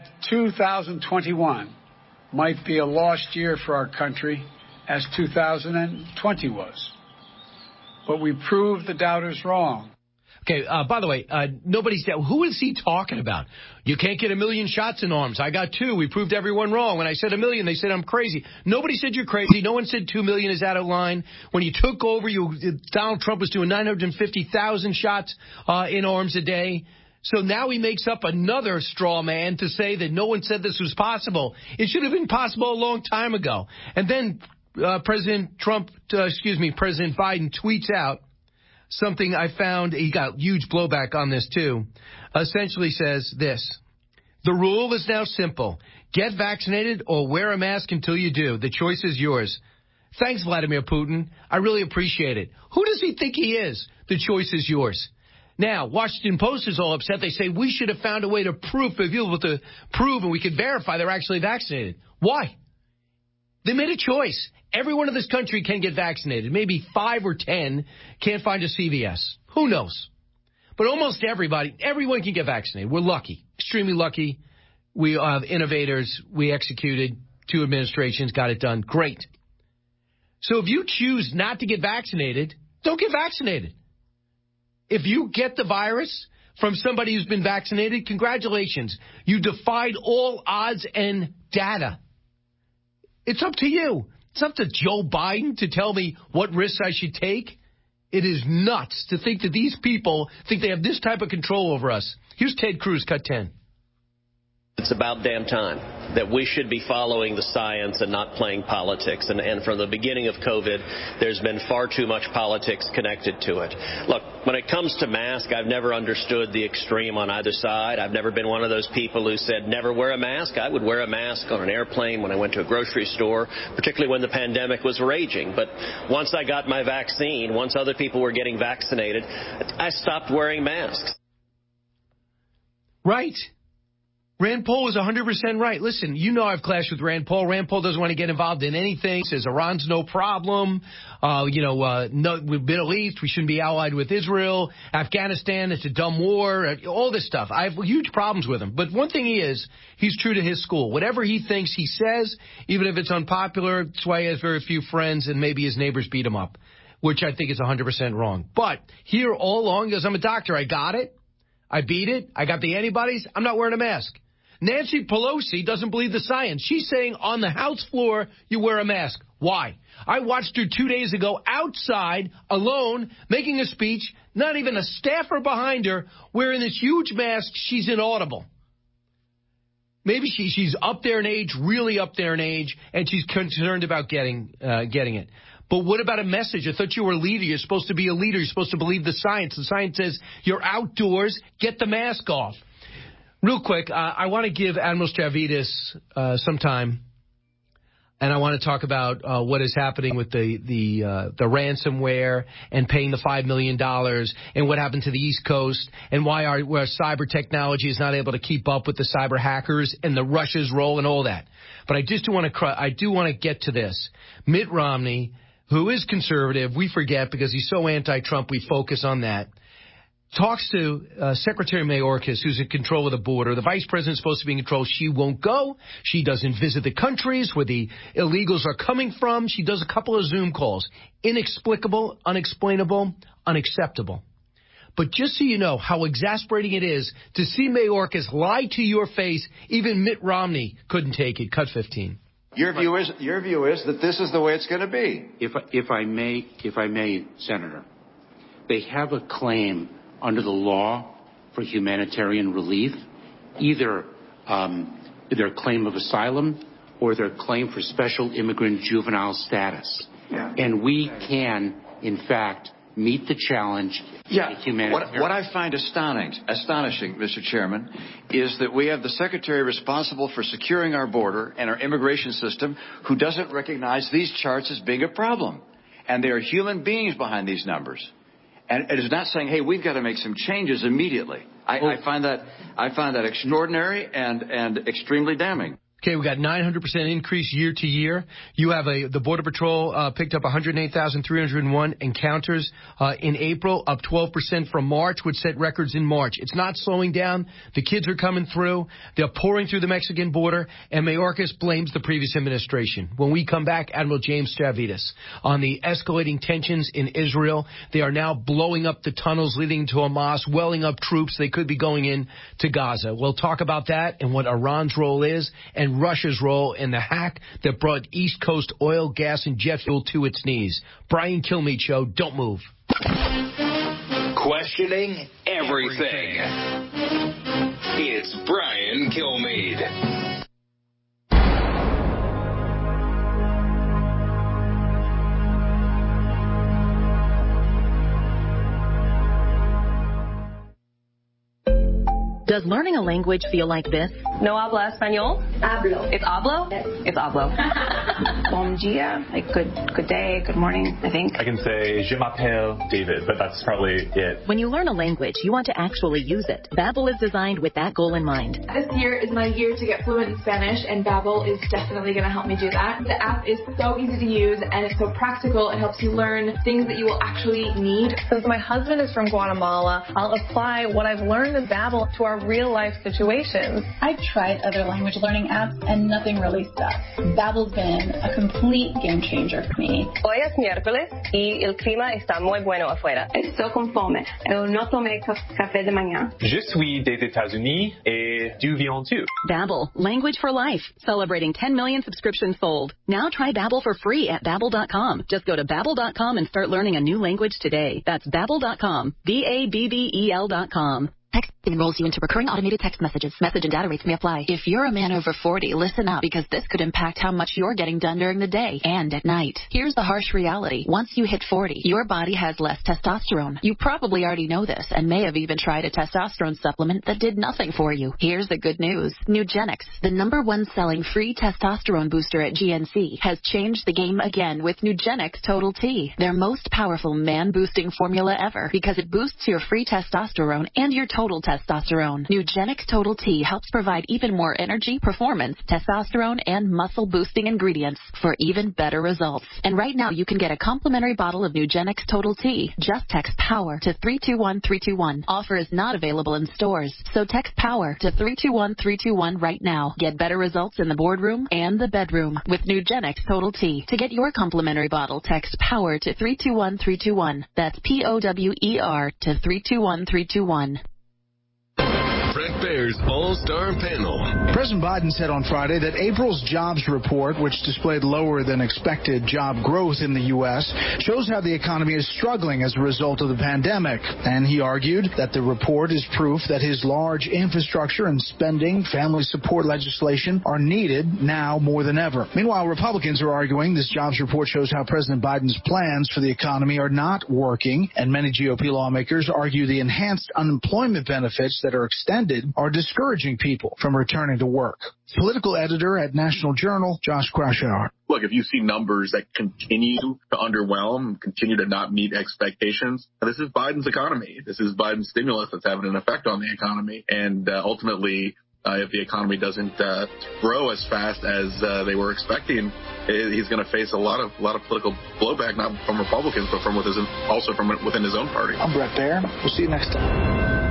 2021 might be a lost year for our country, as 2020 was. But we proved the doubters wrong. Okay, by the way, nobody's – who is he talking about? You can't get 1 million shots in arms. I got 2. We proved everyone wrong. When I said 1 million, they said I'm crazy. Nobody said you're crazy. No one said 2 million is out of line. When you took over, Donald Trump was doing 950,000 shots in arms a day. So now he makes up another straw man to say that no one said this was possible. It should have been possible a long time ago. And then President Biden tweets out something I found. He got huge blowback on this, too. Essentially says this: the rule is now simple. Get vaccinated or wear a mask until you do. The choice is yours. Thanks, Vladimir Putin. I really appreciate it. Who does he think he is? The choice is yours. Now, Washington Post is all upset. They say we should have found a way to prove, be able to prove, and we could verify they're actually vaccinated. Why? They made a choice. Everyone in this country can get vaccinated. Maybe 5 or 10 can't find a CVS. Who knows? But almost everyone can get vaccinated. We're lucky, extremely lucky. We have innovators. We executed 2 administrations, got it done. Great. So if you choose not to get vaccinated, don't get vaccinated. If you get the virus from somebody who's been vaccinated, congratulations. You defied all odds and data. It's up to you. It's up to Joe Biden to tell me what risks I should take. It is nuts to think that these people think they have this type of control over us. Here's Ted Cruz, cut 10. It's about damn time that we should be following the science and not playing politics. And from the beginning of COVID, there's been far too much politics connected to it. Look, when it comes to mask, I've never understood the extreme on either side. I've never been one of those people who said never wear a mask. I would wear a mask on an airplane, when I went to a grocery store, particularly when the pandemic was raging. But once I got my vaccine, once other people were getting vaccinated, I stopped wearing masks. Right. Rand Paul was 100% right. Listen, you know I've clashed with Rand Paul. Rand Paul doesn't want to get involved in anything. Says Iran's no problem. No, with Middle East, we shouldn't be allied with Israel. Afghanistan, it's a dumb war. All this stuff. I have huge problems with him. But one thing he's true to his school. Whatever he thinks he says, even if it's unpopular, that's why he has very few friends and maybe his neighbors beat him up, which I think is 100% wrong. But here all along, he goes, I'm a doctor. I got it. I beat it. I got the antibodies. I'm not wearing a mask. Nancy Pelosi doesn't believe the science. She's saying on the House floor, you wear a mask. Why? I watched her 2 days ago outside, alone, making a speech, not even a staffer behind her, wearing this huge mask. She's inaudible. Maybe she's up there in age, really up there in age, and she's concerned about getting it. But what about a message? I thought you were a leader. You're supposed to be a leader. You're supposed to believe the science. The science says you're outdoors. Get the mask off. Real quick, I want to give Admiral Stavridis some time, and I want to talk about what is happening with the ransomware and paying the $5 million and what happened to the East Coast and why our cyber technology is not able to keep up with the cyber hackers and the Russia's role and all that. But I do want to get to this. Mitt Romney, who is conservative, we forget because he's so anti-Trump, we focus on that, talks to Secretary Mayorkas, who's in control of the border. The vice president's supposed to be in control. She won't go. She doesn't visit the countries where the illegals are coming from. She does a couple of Zoom calls. Inexplicable, unexplainable, unacceptable. But just so you know how exasperating it is to see Mayorkas lie to your face, even Mitt Romney couldn't take it. Cut 15. Your view is that this is the way it's going to be. If I may, Senator, they have a claim under the law for humanitarian relief, either their claim of asylum or their claim for special immigrant juvenile status. Yeah. And we can, in fact, meet the challenge. What I find astonishing, Mr. Chairman, is that we have the secretary responsible for securing our border and our immigration system who doesn't recognize these charts as being a problem. And there are human beings behind these numbers. And it is not saying, hey, we've got to make some changes immediately. I find that extraordinary and extremely damning. Okay, we got 900% increase year to year. You have the Border Patrol picked up 108,301 encounters in April, up 12% from March, which set records in March. It's not slowing down. The kids are coming through. They're pouring through the Mexican border, and Mayorkas blames the previous administration. When we come back, Admiral James Stavridis on the escalating tensions in Israel. They are now blowing up the tunnels leading to Hamas, welling up troops. They could be going in to Gaza. We'll talk about that and what Iran's role is and Russia's role in the hack that brought East Coast oil, gas, and jet fuel to its knees. Brian Kilmeade Show. Don't move. Questioning everything. It's Brian Kilmeade. Does learning a language feel like this? No habla español? Hablo. It's hablo? Yes. It's hablo. Bon dia, like good day, good morning, I think. I can say, je m'appelle David, but that's probably it. When you learn a language, you want to actually use it. Babbel is designed with that goal in mind. This year is my year to get fluent in Spanish, and Babbel is definitely going to help me do that. The app is so easy to use, and it's so practical. It helps you learn things that you will actually need. Since my husband is from Guatemala, I'll apply what I've learned in Babbel to our real-life situations. I've tried other language learning apps, and nothing really stuck. Babbel's been a complete game changer for me. Hoy es miércoles y el clima está muy bueno afuera. Estoy con fome. No tomé café de mañana. Je suis des États-Unis et du Viens-tu. Babbel, language for life, celebrating 10 million subscriptions sold. Now try Babbel for free at Babbel.com. Just go to Babbel.com and start learning a new language today. That's Babbel.com. Babbel.com. Text It enrolls you into recurring automated text messages. Message and data rates may apply. If you're a man over 40, listen up, because this could impact how much you're getting done during the day and at night. Here's the harsh reality. Once you hit 40, your body has less testosterone. You probably already know this and may have even tried a testosterone supplement that did nothing for you. Here's the good news. Nugenix, the #1 selling free testosterone booster at GNC, has changed the game again with Nugenix Total T, their most powerful man-boosting formula ever, because it boosts your free testosterone and your total testosterone. Nugenix Total T helps provide even more energy, performance, testosterone, and muscle-boosting ingredients for even better results. And right now, you can get a complimentary bottle of Nugenix Total T. Just text POWER to 321321. Offer is not available in stores, so text POWER to 321321 right now. Get better results in the boardroom and the bedroom with Nugenix Total T. To get your complimentary bottle, text POWER to 321321. That's POWER to 321321. Bret Baier's All-Star Panel. President Biden said on Friday that April's jobs report, which displayed lower than expected job growth in the U.S., shows how the economy is struggling as a result of the pandemic. And he argued that the report is proof that his large infrastructure and spending, family support legislation are needed now more than ever. Meanwhile, Republicans are arguing this jobs report shows how President Biden's plans for the economy are not working, and many GOP lawmakers argue the enhanced unemployment benefits that are extended are discouraging people from returning to work. Political editor at National Journal, Josh Kraushaar. Look, if you see numbers that continue to underwhelm, continue to not meet expectations, this is Biden's economy. This is Biden's stimulus that's having an effect on the economy. And ultimately, if the economy doesn't grow as fast as they were expecting, he's going to face a lot of political blowback, not from Republicans, but from within his own party. I'm Bret Baier. We'll see you next time.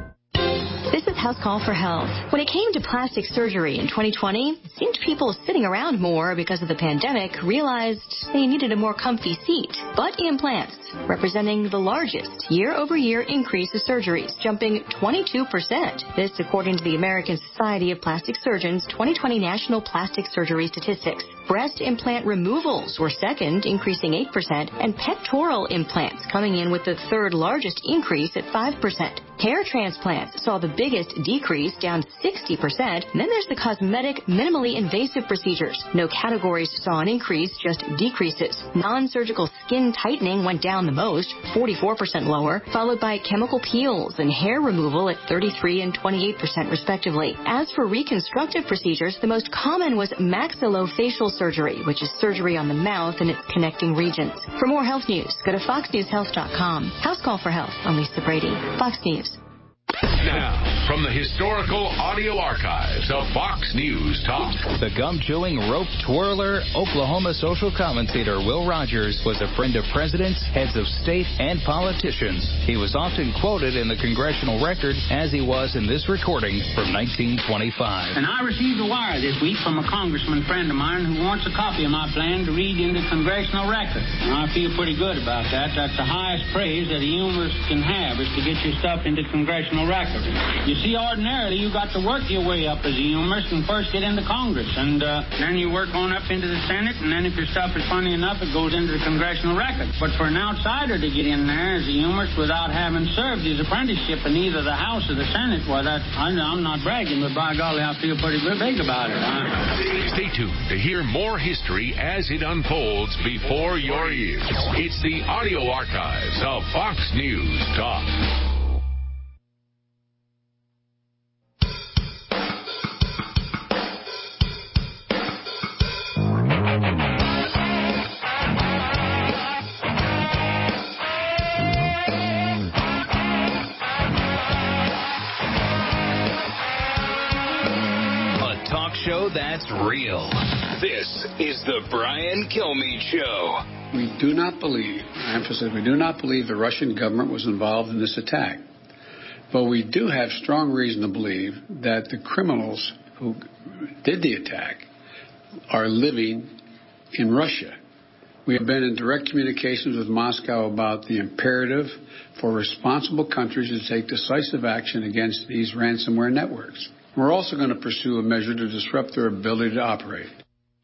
This is House Call for Health. When it came to plastic surgery in 2020, it seemed people sitting around more because of the pandemic realized they needed a more comfy seat. Butt implants, representing the largest year-over-year increase of surgeries, jumping 22%. This according to the American Society of Plastic Surgeons' 2020 National Plastic Surgery Statistics. Breast implant removals were second, increasing 8%, and pectoral implants coming in with the third largest increase at 5%. Hair transplants saw the biggest decrease, down 60%. And then there's the cosmetic, minimally invasive procedures. No categories saw an increase, just decreases. Non-surgical skin tightening went down the most, 44% lower, followed by chemical peels and hair removal at 33% and 28% respectively. As for reconstructive procedures, the most common was maxillofacial surgery, which is surgery on the mouth and its connecting regions. For more health news, go to foxnewshealth.com. House Call for Health. I'm Lisa Brady, Fox News. Now, from the historical audio archives of Fox News Talk. The gum-chewing, rope twirler, Oklahoma social commentator Will Rogers was a friend of presidents, heads of state, and politicians. He was often quoted in the congressional record, as he was in this recording from 1925. And I received a wire this week from a congressman friend of mine who wants a copy of my plan to read into congressional record. And I feel pretty good about that. That's the highest praise that a humorist can have, is to get your stuff into congressional record. You see, ordinarily, you got to work your way up as a humorist and first get into Congress. And then you work on up into the Senate, and then if your stuff is funny enough, it goes into the congressional record. But for an outsider to get in there as a humorist without having served his apprenticeship in either the House or the Senate, well, I'm not bragging, but by golly, I feel pretty big about it. Stay tuned to hear more history as it unfolds before your ears. It's the audio archives of Fox News Talk. Show that's real. This is the Brian Kilmeade Show. We do not believe, I emphasize, we do not believe the Russian government was involved in this attack. But we do have strong reason to believe that the criminals who did the attack are living in Russia. We have been in direct communications with Moscow about the imperative for responsible countries to take decisive action against these ransomware networks. We're also going to pursue a measure to disrupt their ability to operate.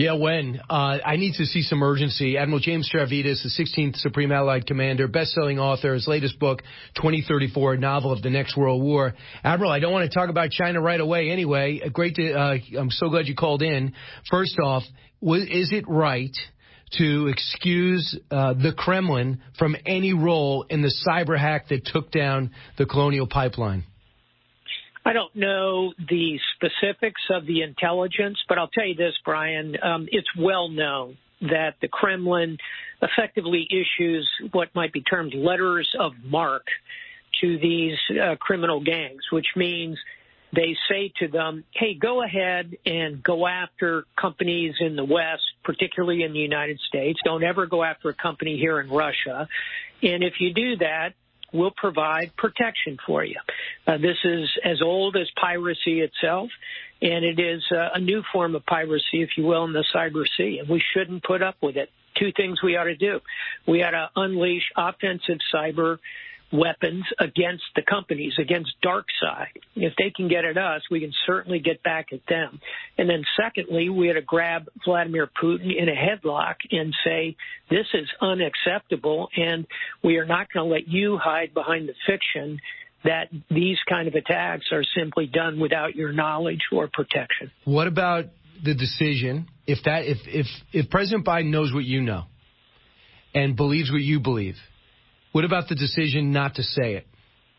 Yeah, when? I need to see some urgency. Admiral James Stavridis, the 16th Supreme Allied Commander, best-selling author, his latest book, 2034, a novel of the next World War. Admiral, I don't want to talk about China right away anyway. I'm so glad you called in. First off, is it right to excuse the Kremlin from any role in the cyber hack that took down the Colonial Pipeline? I don't know the specifics of the intelligence, but I'll tell you this, Brian. It's well known that the Kremlin effectively issues what might be termed letters of marque to these criminal gangs, which means they say to them, hey, go ahead and go after companies in the West, particularly in the United States. Don't ever go after a company here in Russia. And if you do that, we'll provide protection for you. This is as old as piracy itself, and it is a new form of piracy, if you will, in the cyber sea, and we shouldn't put up with it. Two things we ought to do. We ought to unleash offensive cyber weapons against the companies, against DarkSide. If they can get at us, we can certainly get back at them. And then secondly, we had to grab Vladimir Putin in a headlock and say, this is unacceptable, and we are not going to let you hide behind the fiction that these kind of attacks are simply done without your knowledge or protection. What about the decision, if President Biden knows what you know and believes what you believe, what about the decision not to say it?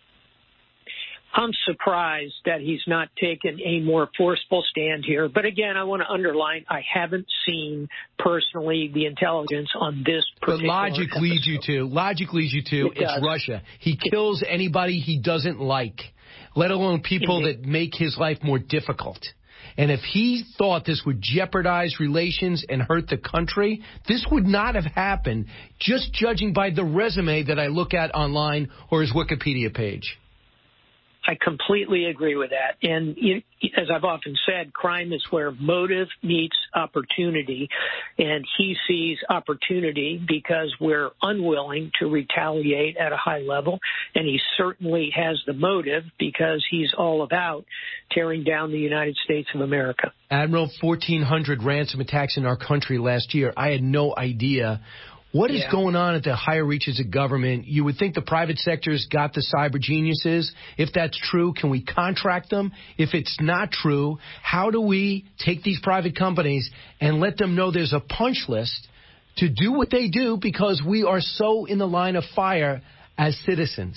I'm surprised that he's not taken a more forceful stand here. But again, I want to underline, I haven't seen personally the intelligence on this particular. But logic leads you to, it's Russia. He kills anybody he doesn't like, let alone people that make his life more difficult. And if he thought this would jeopardize relations and hurt the country, this would not have happened, just judging by the resume that I look at online or his Wikipedia page. I completely agree with that. And as I've often said, crime is where motive meets opportunity. And he sees opportunity because we're unwilling to retaliate at a high level. And he certainly has the motive because he's all about tearing down the United States of America. Admiral, 1,400 ransom attacks in our country last year. I had no idea. What is going on at the higher reaches of government? You would think the private sector's got the cyber geniuses. If that's true, can we contract them? If it's not true, how do we take these private companies and let them know there's a punch list to do what they do because we are so in the line of fire as citizens?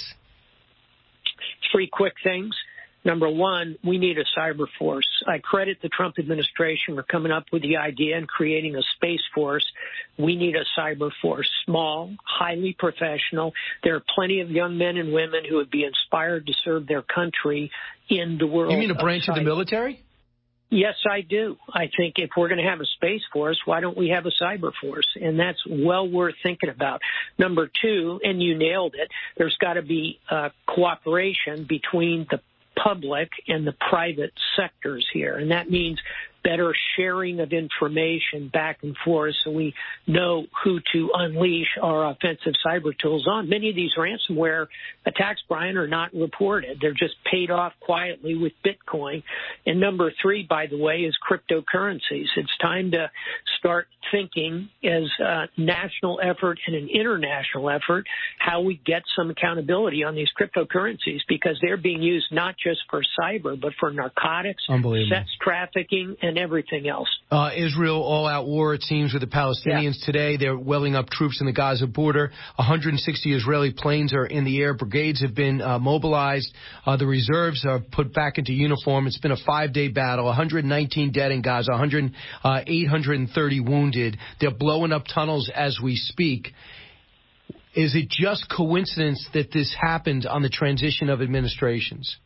3 quick things. Number one, we need a cyber force. I credit the Trump administration for coming up with the idea and creating a space force. We need a cyber force, small, highly professional. There are plenty of young men and women who would be inspired to serve their country in the world. You mean a branch of the military? Yes, I do. I think if we're going to have a space force, why don't we have a cyber force? And that's well worth thinking about. Number two, and you nailed it, there's got to be cooperation between the public and the private sectors here. And that means better sharing of information back and forth so we know who to unleash our offensive cyber tools on. Many of these ransomware attacks, Brian, are not reported. They're just paid off quietly with Bitcoin. And number three, by the way, is cryptocurrencies. It's time to start thinking as a national effort and an international effort how we get some accountability on these cryptocurrencies because they're being used not just for cyber but for narcotics, sex trafficking, and everything else. Israel all-out war, it seems, with the Palestinians today. They're welling up troops in the Gaza border. 160 Israeli planes are in the air. Brigades have been mobilized. The reserves are put back into uniform. It's been a 5-day battle. 119 dead in Gaza, 830 wounded. They're blowing up tunnels as we speak. Is it just coincidence that this happened on the transition of administrations?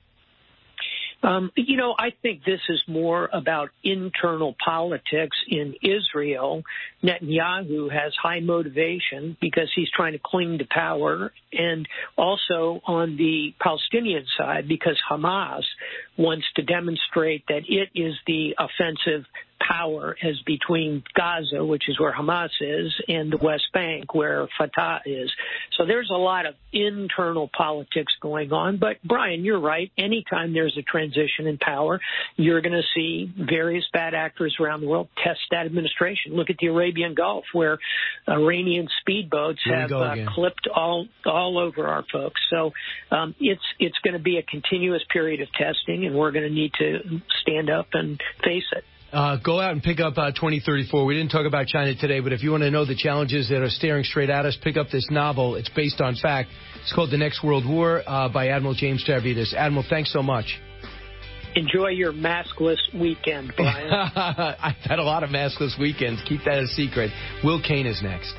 I think this is more about internal politics in Israel. Netanyahu has high motivation because he's trying to cling to power, and also on the Palestinian side because Hamas wants to demonstrate that it is the offensive power as between Gaza, which is where Hamas is, and the West Bank, where Fatah is. So there's a lot of internal politics going on. But, Brian, you're right. Anytime there's a transition in power, you're going to see various bad actors around the world test that administration. Look at the Arabian Gulf, where Iranian speedboats have clipped all over our folks. So it's going to be a continuous period of testing, and we're going to need to stand up and face it. Go out and pick up 2034. We didn't talk about China today, but if you want to know the challenges that are staring straight at us, pick up this novel. It's based on fact. It's called The Next World War by Admiral James Stavridis. Admiral, thanks so much. Enjoy your maskless weekend, Brian. I've had a lot of maskless weekends. Keep that a secret. Will Kane is next.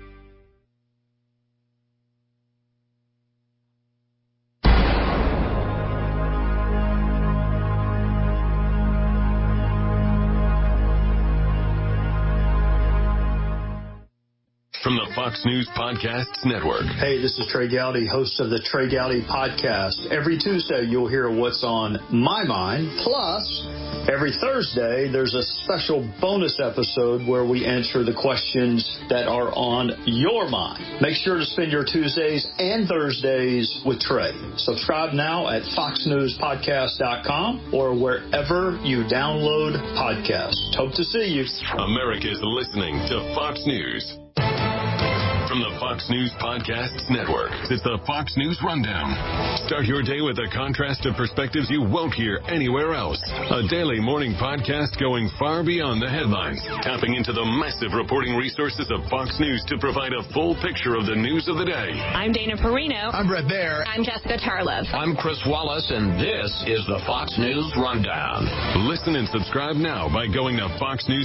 From the Fox News Podcasts Network. Hey, this is Trey Gowdy, host of the Trey Gowdy Podcast. Every Tuesday, you'll hear what's on my mind. Plus, every Thursday, there's a special bonus episode where we answer the questions that are on your mind. Make sure to spend your Tuesdays and Thursdays with Trey. Subscribe now at foxnewspodcast.com or wherever you download podcasts. Hope to see you. America's listening to Fox News. From the Fox News Podcasts Network, it's the Fox News Rundown. Start your day with a contrast of perspectives you won't hear anywhere else. A daily morning podcast going far beyond the headlines, tapping into the massive reporting resources of Fox News to provide a full picture of the news of the day. I'm Dana Perino. I'm Brett Baer. I'm Jessica Tarlov. I'm Chris Wallace, and this is the Fox News Rundown. Listen and subscribe now by going to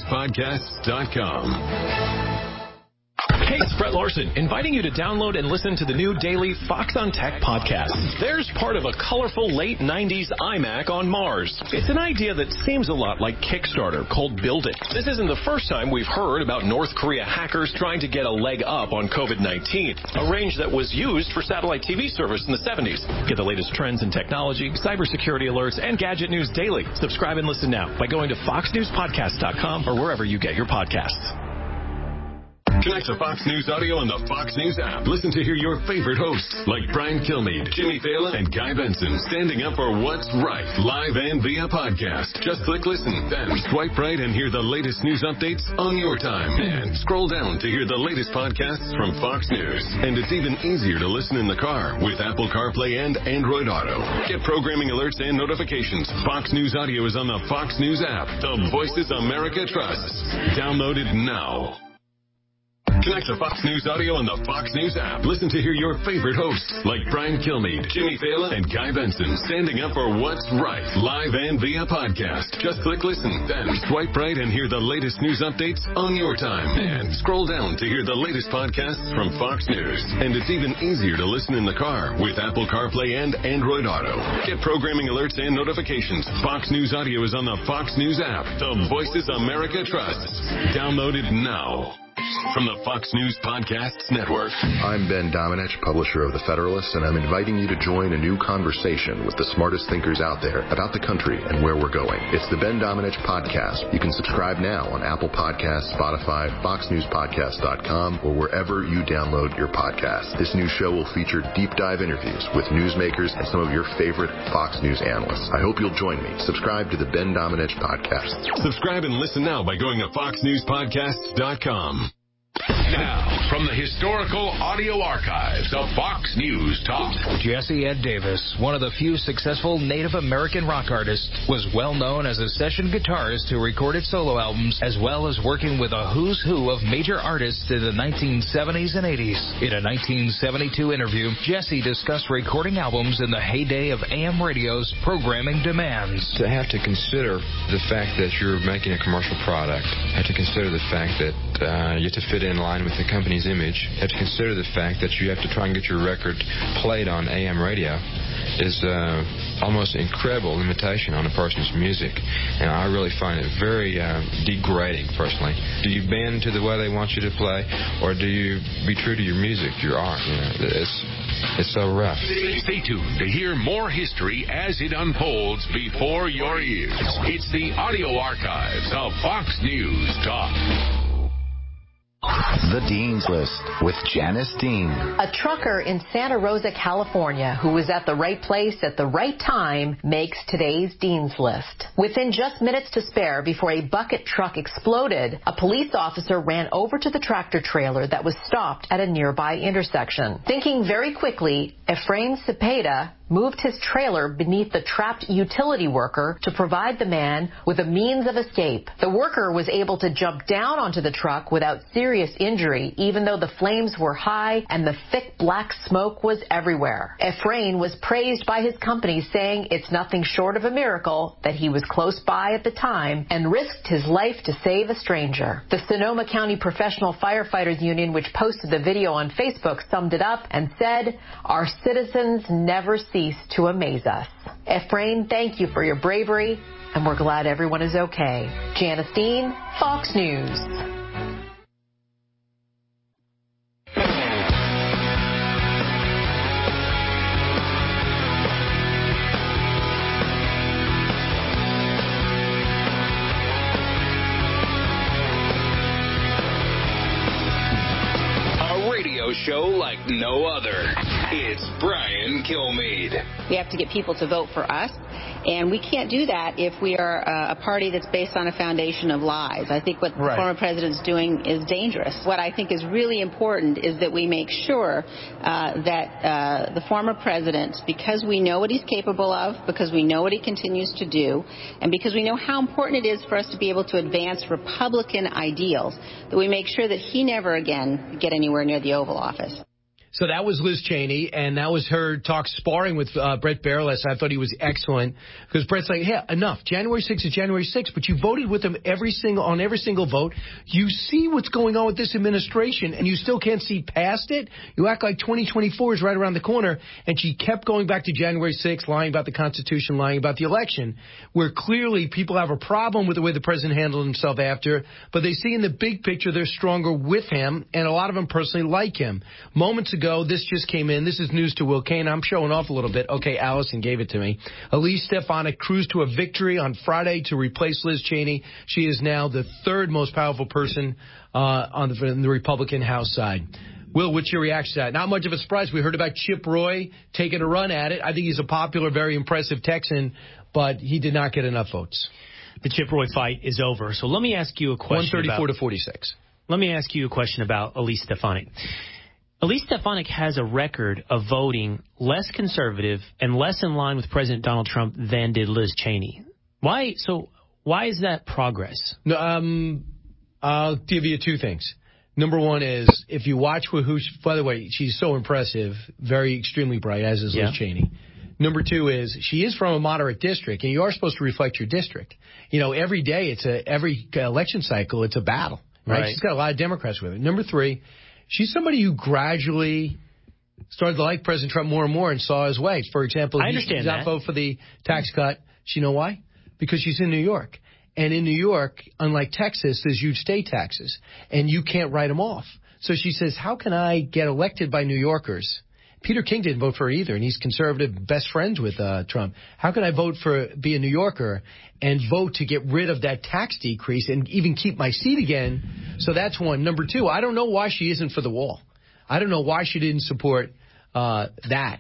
foxnewspodcasts.com. Hey, it's Brett Larson, inviting you to download and listen to the new daily Fox on Tech podcast. There's part of a colorful late 90s iMac on Mars. It's an idea that seems a lot like Kickstarter, called Build It. This isn't the first time we've heard about North Korea hackers trying to get a leg up on COVID-19, a range that was used for satellite TV service in the 70s. Get the latest trends in technology, cybersecurity alerts, and gadget news daily. Subscribe and listen now by going to foxnewspodcast.com or wherever you get your podcasts. Connect to Fox News Audio on the Fox News app. Listen to hear your favorite hosts like Brian Kilmeade, Jimmy Fallon, and Guy Benson standing up for what's right, live and via podcast. Just click listen, then swipe right and hear the latest news updates on your time. And scroll down to hear the latest podcasts from Fox News. And it's even easier to listen in the car with Apple CarPlay and Android Auto. Get programming alerts and notifications. Fox News Audio is on the Fox News app. The voices America trusts. Download it now. Connect to Fox News Audio on the Fox News app. Listen to hear your favorite hosts like Brian Kilmeade, Jimmy Fallon, and Guy Benson standing up for what's right, live and via podcast. Just click listen, then swipe right and hear the latest news updates on your time. And scroll down to hear the latest podcasts from Fox News. And it's even easier to listen in the car with Apple CarPlay and Android Auto. Get programming alerts and notifications. Fox News Audio is on the Fox News app. The voices America trusts. Download it now. From the Fox News Podcasts Network. I'm Ben Domenech, publisher of The Federalist, and I'm inviting you to join a new conversation with the smartest thinkers out there about the country and where we're going. It's the Ben Domenech Podcast. You can subscribe now on Apple Podcasts, Spotify, FoxNewsPodcast.com, or wherever you download your podcasts. This new show will feature deep dive interviews with newsmakers and some of your favorite Fox News analysts. I hope you'll join me. Subscribe to the Ben Domenech Podcast. Subscribe and listen now by going to FoxNewsPodcasts.com. Now, from the historical audio archives of Fox News Talk. Jesse Ed Davis, one of the few successful Native American rock artists, was well known as a session guitarist who recorded solo albums, as well as working with a who's who of major artists in the 1970s and 80s. In a 1972 interview, Jesse discussed recording albums in the heyday of AM radio's programming demands. To have to consider the fact that you're making a commercial product, have to consider the fact that you have to fit in line with the company's image, you have to consider the fact that you have to try and get your record played on AM radio, is almost incredible limitation on a person's music, and I really find it very degrading personally. Do you bend to the way they want you to play, or do you be true to your music, your art? It's so rough. Stay tuned to hear more history as it unfolds before your ears. It's the audio archives of Fox News Talk. The Dean's List with Janice Dean. A trucker in Santa Rosa, California, who was at the right place at the right time, makes today's Dean's List. Within just minutes to spare before a bucket truck exploded, a police officer ran over to the tractor trailer that was stopped at a nearby intersection. Thinking very quickly, Efrain Cepeda moved his trailer beneath the trapped utility worker to provide the man with a means of escape. The worker was able to jump down onto the truck without serious injury, even though the flames were high and the thick black smoke was everywhere. Efrain was praised by his company, saying it's nothing short of a miracle that he was close by at the time and risked his life to save a stranger. The Sonoma County Professional Firefighters Union, which posted the video on Facebook, summed it up and said, "Our citizens never cease to amaze us." Efrain, thank you for your bravery, and we're glad everyone is okay. Janice Dean, Fox News. Show like no other. It's Brian Kilmeade. We have to get people to vote for us, and we can't do that if we are a party that's based on a foundation of lies. I think what the former president's doing is dangerous. What I think is really important is that we make sure that the former president, because we know what he's capable of, because we know what he continues to do, and because we know how important it is for us to be able to advance Republican ideals, that we make sure that he never again get anywhere near the Oval Office. So that was Liz Cheney, and that was her talk sparring with Brett Baerles. I thought he was excellent because Brett's like, hey, enough. January 6th is January 6th, but you voted with him on every single vote. You see what's going on with this administration, and you still can't see past it. You act like 2024 is right around the corner, and she kept going back to January 6th, lying about the Constitution, lying about the election, where clearly people have a problem with the way the president handled himself after, but they see in the big picture they're stronger with him, and a lot of them personally like him. Moments ago, this just came in. This is news to Will Kane. I'm showing off a little bit. Okay, Allison gave it to me. Elise Stefanik cruised to a victory on Friday to replace Liz Cheney. She is now the third most powerful person on the Republican House side. Will, what's your reaction to that? Not much of a surprise. We heard about Chip Roy taking a run at it. I think he's a popular, very impressive Texan, but he did not get enough votes. The Chip Roy fight is over. So let me ask you a question. 134 to 46. Let me ask you a question about Elise Stefanik. Elise Stefanik has a record of voting less conservative and less in line with President Donald Trump than did Liz Cheney. Why is that progress? No, I'll give you two things. Number one is, if you watch who, by the way, she's so impressive, very extremely bright, as is Liz Cheney. Number two is, she is from a moderate district, and you are supposed to reflect your district. You know, every day, every election cycle, it's a battle, right? She's got a lot of Democrats with her. Number three, she's somebody who gradually started to like President Trump more and more and saw his way. For example, I understand he's not vote for the tax cut. You know why? Because she's in New York. And in New York, unlike Texas, there's huge state taxes, and you can't write them off. So she says, how can I get elected by New Yorkers? Peter King didn't vote for her either, and he's conservative, best friends with Trump. How can I be a New Yorker and vote to get rid of that tax decrease and even keep my seat again? So that's one. Number two, I don't know why she isn't for the wall. I don't know why she didn't support that.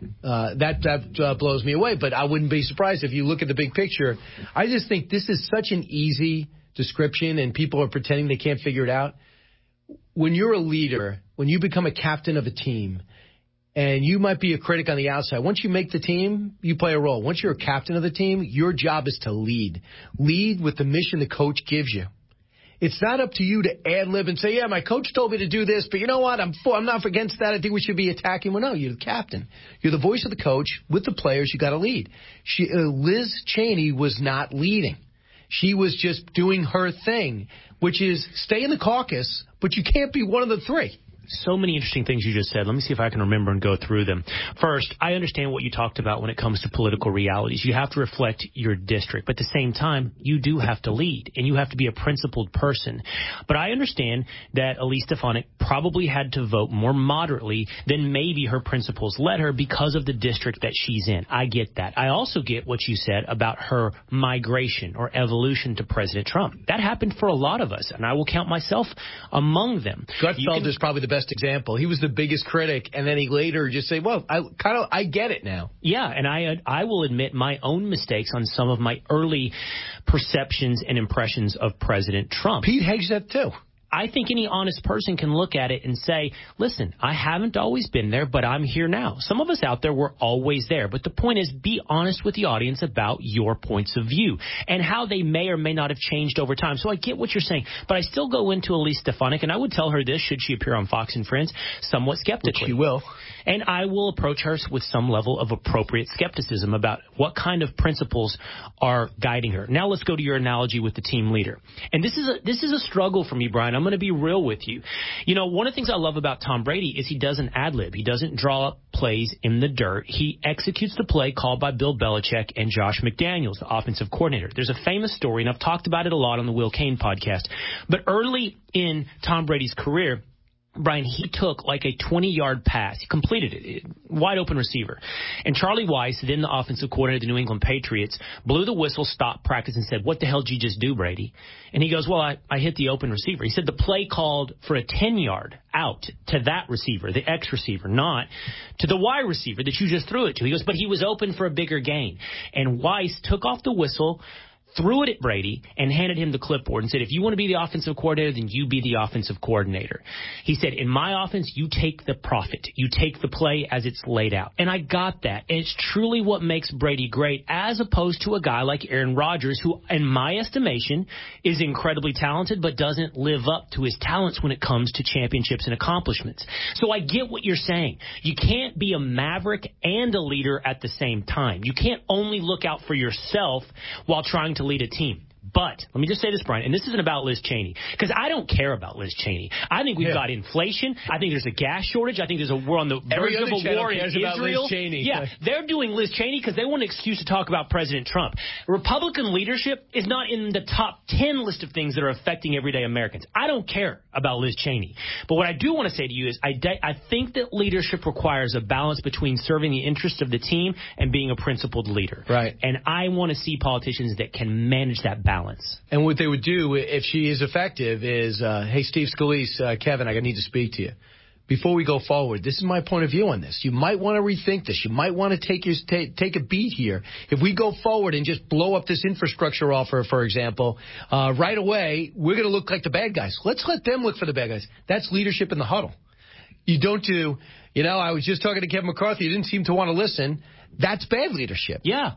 That blows me away, but I wouldn't be surprised if you look at the big picture. I just think this is such an easy description, and people are pretending they can't figure it out. When you're a leader, when you become a captain of a team, and you might be a critic on the outside. Once you make the team, you play a role. Once you're a captain of the team, your job is to lead. Lead with the mission the coach gives you. It's not up to you to ad-lib and say, yeah, my coach told me to do this, but you know what? I'm not against that. I think we should be attacking. Well, no, you're the captain. You're the voice of the coach. With the players, you got to lead. Liz Cheney was not leading. She was just doing her thing, which is stay in the caucus, but you can't be one of the three. So many interesting things you just said. Let me see if I can remember and go through them. First, I understand what you talked about when it comes to political realities. You have to reflect your district, but at the same time, you do have to lead, and you have to be a principled person. But I understand that Elise Stefanik probably had to vote more moderately than maybe her principles led her because of the district that she's in. I get that. I also get what you said about her migration or evolution to President Trump. That happened for a lot of us, and I will count myself among them. Gutfeld is probably the best example. He was the biggest critic, and then he later just said, well, I get it now. Yeah, and I will admit my own mistakes on some of my early perceptions and impressions of President Trump. Pete hedged that too. I think any honest person can look at it and say, listen, I haven't always been there, but I'm here now. Some of us out there were always there. But the point is, be honest with the audience about your points of view and how they may or may not have changed over time. So I get what you're saying, but I still go into Elise Stefanik, and I would tell her this, should she appear on Fox and Friends, somewhat skeptically. Which she will. And I will approach her with some level of appropriate skepticism about what kind of principles are guiding her. Now let's go to your analogy with the team leader. And this is a struggle for me, Brian. I'm going to be real with you. You know, one of the things I love about Tom Brady is he doesn't ad-lib. He doesn't draw up plays in the dirt. He executes the play called by Bill Belichick and Josh McDaniels, the offensive coordinator. There's a famous story, and I've talked about it a lot on the Will Cain podcast. But early in Tom Brady's career, Brian, he took like a 20-yard pass. He completed it, wide open receiver. And Charlie Weiss, then the offensive coordinator of the New England Patriots, blew the whistle, stopped practice, and said, what the hell did you just do, Brady? And he goes, well, I hit the open receiver. He said the play called for a 10-yard out to that receiver, the X receiver, not to the Y receiver that you just threw it to. He goes, but he was open for a bigger gain. And Weiss took off the whistle, threw it at Brady, and handed him the clipboard and said, if you want to be the offensive coordinator, then you be the offensive coordinator. He said, in my offense, you take the profit. You take the play as it's laid out. And I got that. And it's truly what makes Brady great, as opposed to a guy like Aaron Rodgers, who, in my estimation, is incredibly talented, but doesn't live up to his talents when it comes to championships and accomplishments. So I get what you're saying. You can't be a maverick and a leader at the same time. You can't only look out for yourself while trying to lead a team. But let me just say this, Brian, and this isn't about Liz Cheney, because I don't care about Liz Cheney. I think we've got inflation. I think there's a gas shortage. I think we're on the verge of a war in Israel. Liz Cheney. Yeah, they're doing Liz Cheney because they want an excuse to talk about President Trump. Republican leadership is not in the top 10 list of things that are affecting everyday Americans. I don't care about Liz Cheney. But what I do want to say to you is I think that leadership requires a balance between serving the interests of the team and being a principled leader. Right. And I want to see politicians that can manage that balance. And what they would do if she is effective is, hey, Steve Scalise, Kevin, I need to speak to you. Before we go forward, this is my point of view on this. You might want to rethink this. You might want to take a beat here. If we go forward and just blow up this infrastructure offer, for example, right away, we're going to look like the bad guys. Let's let them look for the bad guys. That's leadership in the huddle. You don't do, I was just talking to Kevin McCarthy. He didn't seem to want to listen. That's bad leadership. Yeah.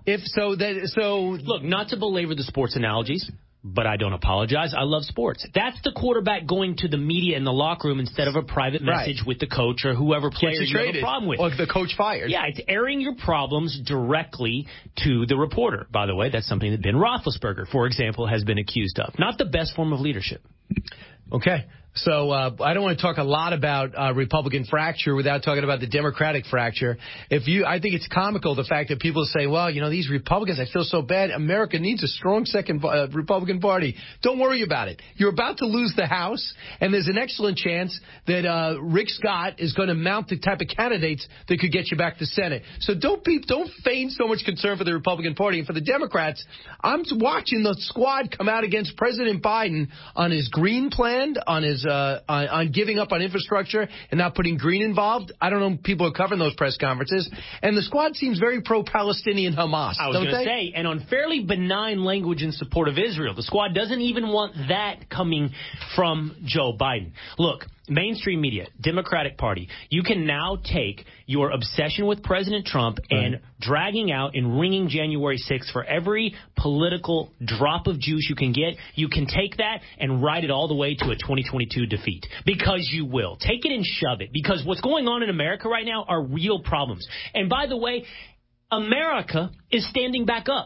Look, not to belabor the sports analogies, but I don't apologize. I love sports. That's the quarterback going to the media in the locker room instead of a private message with the coach or whoever player you have a problem with. Or the coach fired. Yeah, it's airing your problems directly to the reporter. By the way, that's something that Ben Roethlisberger, for example, has been accused of. Not the best form of leadership. Okay. So I don't want to talk a lot about Republican fracture without talking about the Democratic fracture. I think it's comical, the fact that people say, well, these Republicans, I feel so bad. America needs a strong second Republican Party. Don't worry about it. You're about to lose the House, and there's an excellent chance that Rick Scott is going to mount the type of candidates that could get you back to Senate. So don't feign so much concern for the Republican Party. And for the Democrats, I'm watching the squad come out against President Biden on his green plan, on his on giving up on infrastructure and not putting green involved. I don't know, people are covering those press conferences. And the squad seems very pro-Palestinian Hamas, I was going to say, and on fairly benign language in support of Israel. The squad doesn't even want that coming from Joe Biden. Look, mainstream media, Democratic Party, you can now take your obsession with President Trump and dragging out and ringing January 6th for every political drop of juice you can get. You can take that and ride it all the way to a 2022 defeat, because you will. Take it and shove it, because what's going on in America right now are real problems. And by the way, America is standing back up.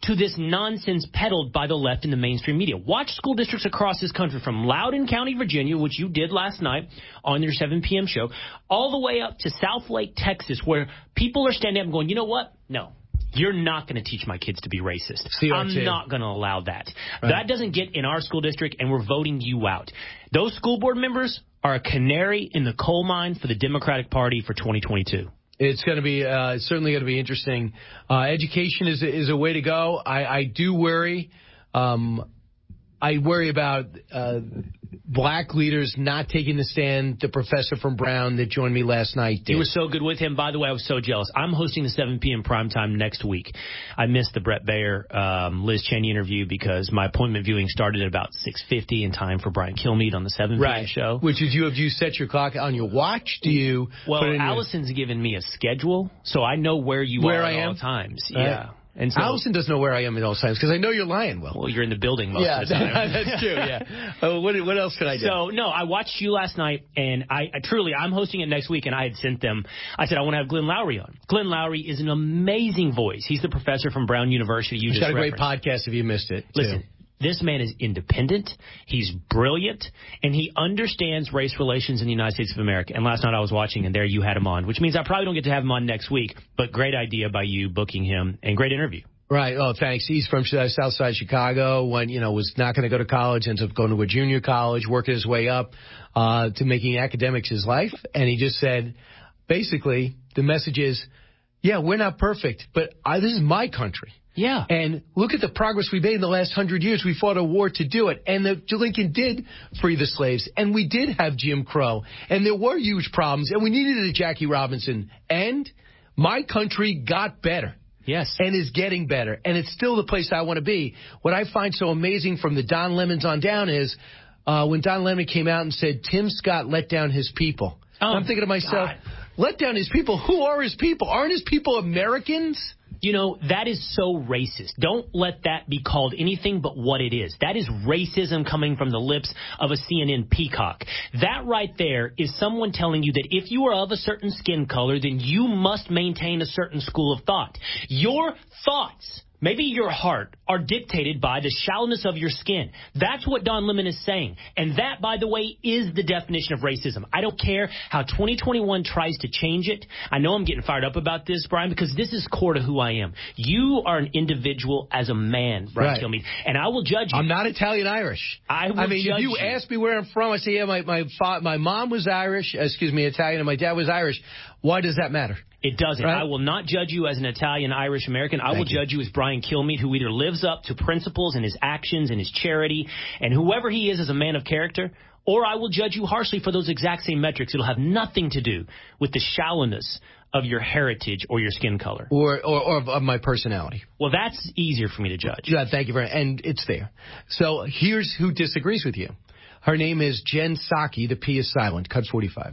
to this nonsense peddled by the left in the mainstream media. Watch school districts across this country from Loudoun County, Virginia, which you did last night on your 7 p.m. show, all the way up to Southlake, Texas, where people are standing up and going, you know what? No. You're not going to teach my kids to be racist. I'm not going to allow that. Right. That doesn't get in our school district, and we're voting you out. Those school board members are a canary in the coal mine for the Democratic Party for 2022. It's going to be certainly going to be interesting. Education is a way to go. I do worry. I worry about black leaders not taking the stand. The professor from Brown that joined me last night did. You were so good with him. By the way, I was so jealous. I'm hosting the 7 p.m. primetime next week. I missed the Brett Baer, Liz Cheney interview because my appointment viewing started at about 6:50 in time for Brian Kilmeade on the 7 p.m. show. Which is have you set your clock on your watch? Do you? Well, Allison's given me a schedule, so I know where you are at all times. Yeah. And so, Allison doesn't know where I am at all times because I know you're lying. Well, you're in the building most of the time. That's true, yeah. What else could I do? So, no, I watched you last night, and I'm hosting it next week, and I had sent them, I said, I want to have Glenn Lowry on. Glenn Lowry is an amazing voice. He's the professor from Brown University. He's got a great podcast if you missed it. Listen. This man is independent, he's brilliant, and he understands race relations in the United States of America. And last night I was watching, and there you had him on, which means I probably don't get to have him on next week, but great idea by you booking him, and great interview. Right. Oh, thanks. He's from South Side Chicago, when, was not going to go to college, ends up going to a junior college, working his way up to making academics his life. And he just said, basically, the message is, yeah, we're not perfect, but this is my country. Yeah. And look at the progress we made in the last 100 years. We fought a war to do it. And Lincoln did free the slaves. And we did have Jim Crow. And there were huge problems. And we needed a Jackie Robinson. And my country got better. Yes. And is getting better. And it's still the place I want to be. What I find so amazing from the Don Lemons on down is when Don Lemon came out and said, Tim Scott let down his people. Oh, I'm thinking to myself, let down his people? Who are his people? Aren't his people Americans? That is so racist. Don't let that be called anything but what it is. That is racism coming from the lips of a CNN peacock. That right there is someone telling you that if you are of a certain skin color, then you must maintain a certain school of thought. Your thoughts, maybe your heart, are dictated by the shallowness of your skin. That's what Don Lemon is saying. And that, by the way, is the definition of racism. I don't care how 2021 tries to change it. I know I'm getting fired up about this, Brian, because this is core to who I am. You are an individual as a man, Brian Kilmeade, and I will judge you. I'm not Italian-Irish. I mean, if you ask me where I'm from, I say, yeah, my mom was Italian, and my dad was Irish. Why does that matter? It doesn't. Right? I will not judge you as an Italian-Irish-American. I will judge you as Brian Kilmeade, who either lives up to principles and his actions and his charity and whoever he is as a man of character, or I will judge you harshly for those exact same metrics. It'll have nothing to do with the shallowness of your heritage or your skin color. Or of my personality. Well, that's easier for me to judge. Yeah, thank you very much. And it's there. So here's who disagrees with you. Her name is Jen Psaki. The P is silent. Cut 45.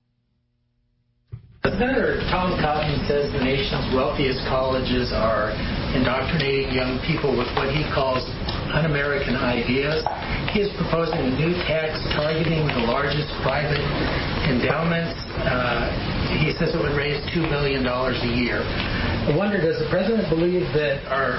Senator Tom Cotton says the nation's wealthiest colleges are indoctrinating young people with what he calls un-American ideas. He is proposing a new tax targeting the largest private endowments. He says it would raise $2 billion a year. I wonder, does the president believe that our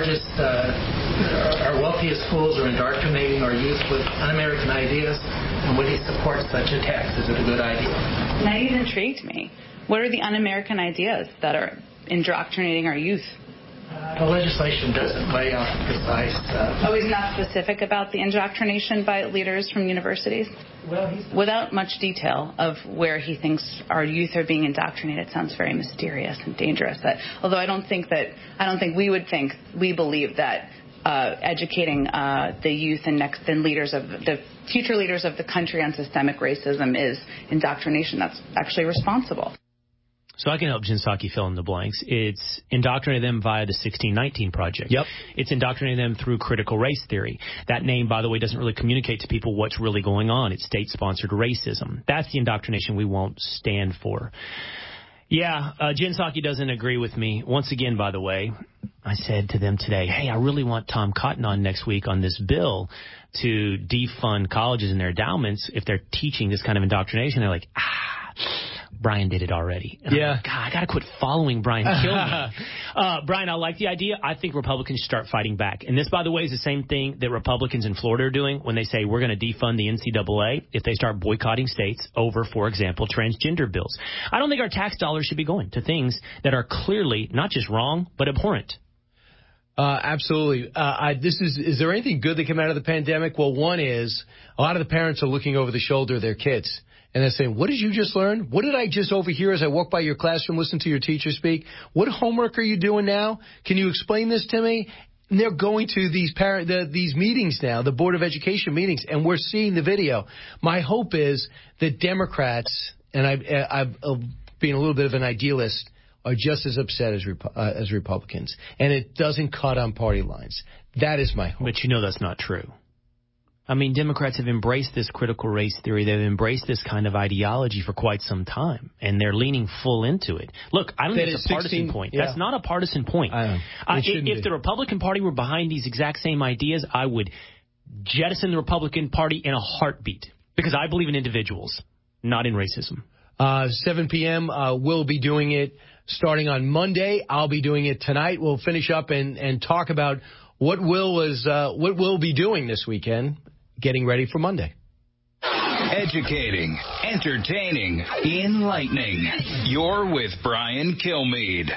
wealthiest schools are indoctrinating our youth with un-American ideas? And would he support such a tax? Is it a good idea? Now you've intrigued me. What are the un-American ideas that are indoctrinating our youth? The legislation doesn't lay out precise... he's not specific about the indoctrination by leaders from universities? Well, without much detail of where he thinks our youth are being indoctrinated, it sounds very mysterious and dangerous. Although I don't think we believe that educating the youth and the future leaders of the country on systemic racism is indoctrination. That's actually responsible. So I can help Jen Psaki fill in the blanks. It's indoctrinating them via the 1619 Project. Yep. It's indoctrinating them through critical race theory. That name, by the way, doesn't really communicate to people what's really going on. It's state-sponsored racism. That's the indoctrination we won't stand for. Yeah, Jen Psaki doesn't agree with me. Once again, by the way, I said to them today, hey, I really want Tom Cotton on next week on this bill to defund colleges and their endowments if they're teaching this kind of indoctrination. They're like, Brian did it already. And yeah. God, I got to quit following Brian Kilmeade. Brian, I like the idea. I think Republicans should start fighting back. And this, by the way, is the same thing that Republicans in Florida are doing when they say we're going to defund the NCAA if they start boycotting states over, for example, transgender bills. I don't think our tax dollars should be going to things that are clearly not just wrong, but abhorrent. Absolutely. Is there anything good that came out of the pandemic? Well, one is a lot of the parents are looking over the shoulder of their kids. And they're saying, what did you just learn? What did I just overhear as I walk by your classroom, listen to your teacher speak? What homework are you doing now? Can you explain this to me? And they're going to these meetings now, the Board of Education meetings, and we're seeing the video. My hope is that Democrats, and I've being a little bit of an idealist, are just as upset as Republicans. And it doesn't cut on party lines. That is my hope. But you know that's not true. I mean, Democrats have embraced this critical race theory. They've embraced this kind of ideology for quite some time, and they're leaning full into it. Look, I don't think it's a partisan point. Yeah. That's not a partisan point. If the Republican Party were behind these exact same ideas, I would jettison the Republican Party in a heartbeat, because I believe in individuals, not in racism. 7 p.m., we'll be doing it starting on Monday. I'll be doing it tonight. We'll finish up and talk about what Will be doing this weekend, getting ready for Monday. Educating, entertaining, enlightening. You're with Brian Kilmeade.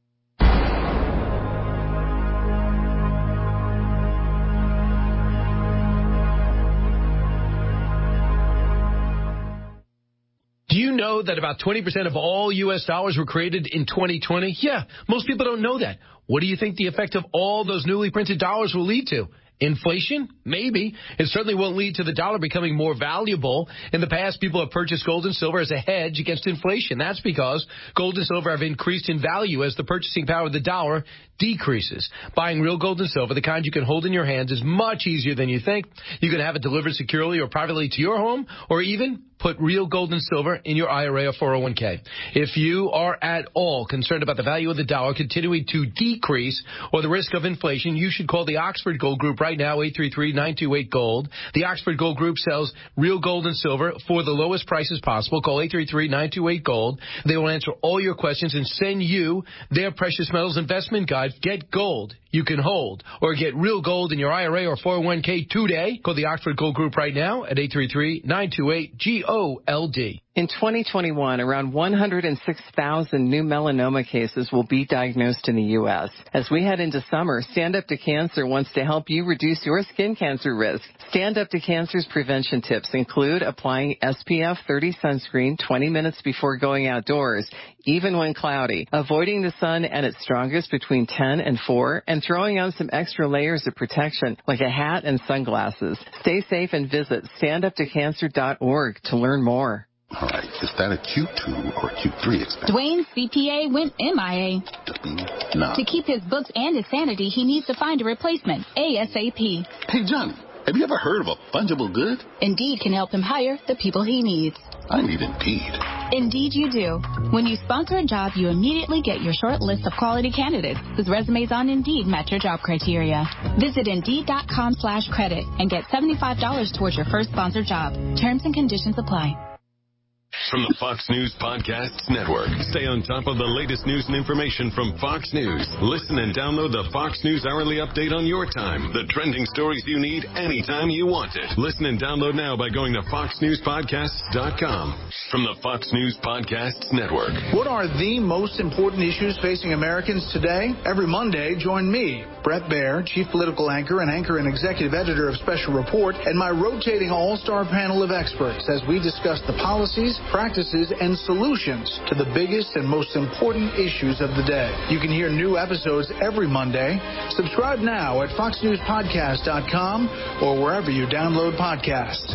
Do you know that about 20% of all U.S. dollars were created in 2020? Yeah, most people don't know that. What do you think the effect of all those newly printed dollars will lead to? Inflation? Maybe. It certainly won't lead to the dollar becoming more valuable. In the past, people have purchased gold and silver as a hedge against inflation. That's because gold and silver have increased in value as the purchasing power of the dollar decreases. Buying real gold and silver, the kind you can hold in your hands, is much easier than you think. You can have it delivered securely or privately to your home, or even put real gold and silver in your IRA or 401k. If you are at all concerned about the value of the dollar continuing to decrease or the risk of inflation, you should call the Oxford Gold Group right now, 833-928-GOLD. The Oxford Gold Group sells real gold and silver for the lowest prices possible. Call 833-928-GOLD. They will answer all your questions and send you their precious metals investment guide. Get gold you can hold, or get real gold in your IRA or 401k today. Call the Oxford Gold Group right now at 833-928-GOLD. In 2021, around 106,000 new melanoma cases will be diagnosed in the U.S. As we head into summer, Stand Up to Cancer wants to help you reduce your skin cancer risk. Stand Up to Cancer's prevention tips include applying SPF 30 sunscreen 20 minutes before going outdoors, even when cloudy, avoiding the sun at its strongest between 10 and 4, and throwing on some extra layers of protection like a hat and sunglasses. Stay safe and visit standuptocancer.org to learn more. All right, is that a Q2 or Q3 expense? Dwayne's CPA went MIA. No. To keep his books and his sanity, he needs to find a replacement ASAP. Hey, Johnny, have you ever heard of a fungible good? Indeed can help him hire the people he needs. I need Indeed. Indeed you do. When you sponsor a job, you immediately get your short list of quality candidates whose resumes on Indeed match your job criteria. Visit Indeed.com/credit and get $75 towards your first sponsored job. Terms and conditions apply. From the Fox News Podcasts Network. Stay on top of the latest news and information from Fox News. Listen and download the Fox News Hourly Update on your time. The trending stories you need anytime you want it. Listen and download now by going to foxnewspodcasts.com. From the Fox News Podcasts Network. What are the most important issues facing Americans today? Every Monday, join me, Brett Baer, Chief Political Anchor and Executive Editor of Special Report, and my rotating all-star panel of experts as we discuss the policies, practices, and solutions to the biggest and most important issues of the day. You can hear new episodes every Monday. Subscribe now at foxnewspodcast.com or wherever you download podcasts.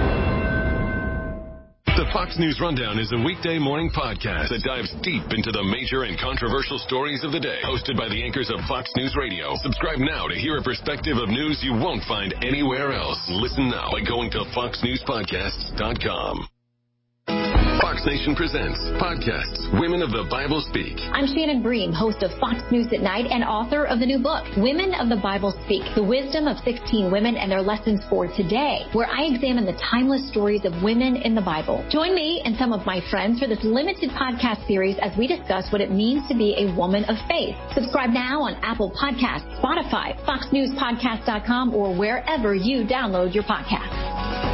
The Fox News Rundown is a weekday morning podcast that dives deep into the major and controversial stories of the day. Hosted by the anchors of Fox News Radio. Subscribe now to hear a perspective of news you won't find anywhere else. Listen now by going to foxnewspodcasts.com. Fox Nation presents podcasts Women of the Bible Speak. I'm Shannon Bream, host of Fox News at Night and author of the new book, Women of the Bible Speak, the wisdom of 16 women and their lessons for today, where I examine the timeless stories of women in the Bible. Join me and some of my friends for this limited podcast series as we discuss what it means to be a woman of faith. Subscribe now on Apple Podcasts, Spotify, FoxNewsPodcast.com, or wherever you download your podcasts.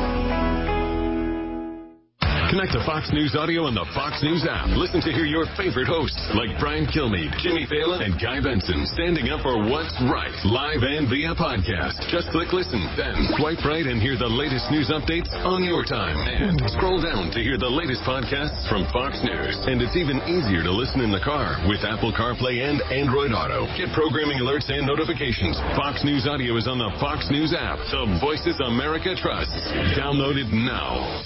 Connect to Fox News Audio on the Fox News app. Listen to hear your favorite hosts like Brian Kilmeade, Jimmy Fallon, and Guy Benson standing up for what's right, live and via podcast. Just click listen, then swipe right and hear the latest news updates on your time. And scroll down to hear the latest podcasts from Fox News. And it's even easier to listen in the car with Apple CarPlay and Android Auto. Get programming alerts and notifications. Fox News Audio is on the Fox News app. The Voices America trusts. Download it now.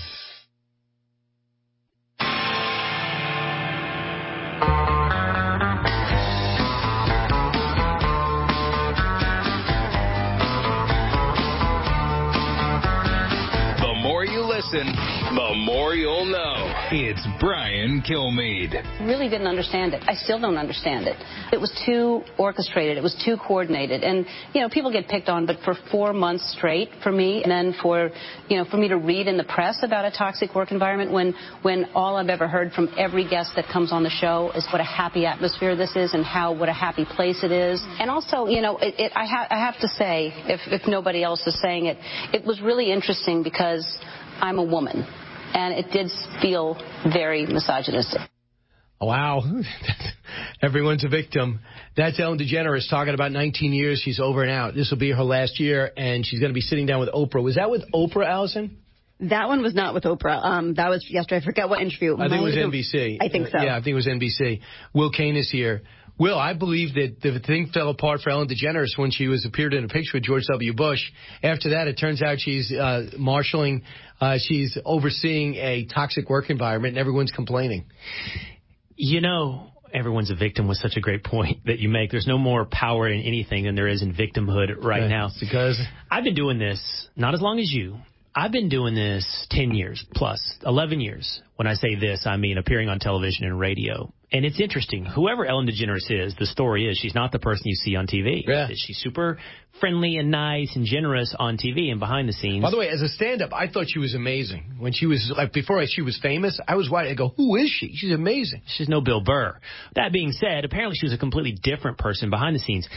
The more you'll know. It's Brian Kilmeade. Really didn't understand it. I still don't understand it. It was too orchestrated. It was too coordinated. And, people get picked on, but for 4 months straight for me, and then for me to read in the press about a toxic work environment when all I've ever heard from every guest that comes on the show is what a happy atmosphere this is and what a happy place it is. And also, I have to say, if nobody else is saying it, it was really interesting because I'm a woman, and it did feel very misogynistic. Wow. Everyone's a victim. That's Ellen DeGeneres talking about 19 years. She's over and out. This will be her last year, and she's going to be sitting down with Oprah. Was that with Oprah, Allison? That one was not with Oprah. That was yesterday. I forget what interview. I think it was NBC. I think so. Yeah, I think it was NBC. Will Kane is here. Will, I believe that the thing fell apart for Ellen DeGeneres when she appeared in a picture with George W. Bush. After that, it turns out she's marshaling, she's overseeing a toxic work environment, and everyone's complaining. Everyone's a victim was such a great point that you make. There's no more power in anything than there is in victimhood right now. Because I've been doing this not as long as you. I've been doing this 10 years plus, 11 years. When I say this, I mean appearing on television and radio. And it's interesting. Whoever Ellen DeGeneres is, the story is she's not the person you see on TV. Yeah. She's super friendly and nice and generous on TV and behind the scenes. By the way, as a stand-up, I thought she was amazing. When she was, before she was famous, I was wide. I go, who is she? She's amazing. She's no Bill Burr. That being said, apparently she was a completely different person behind the scenes.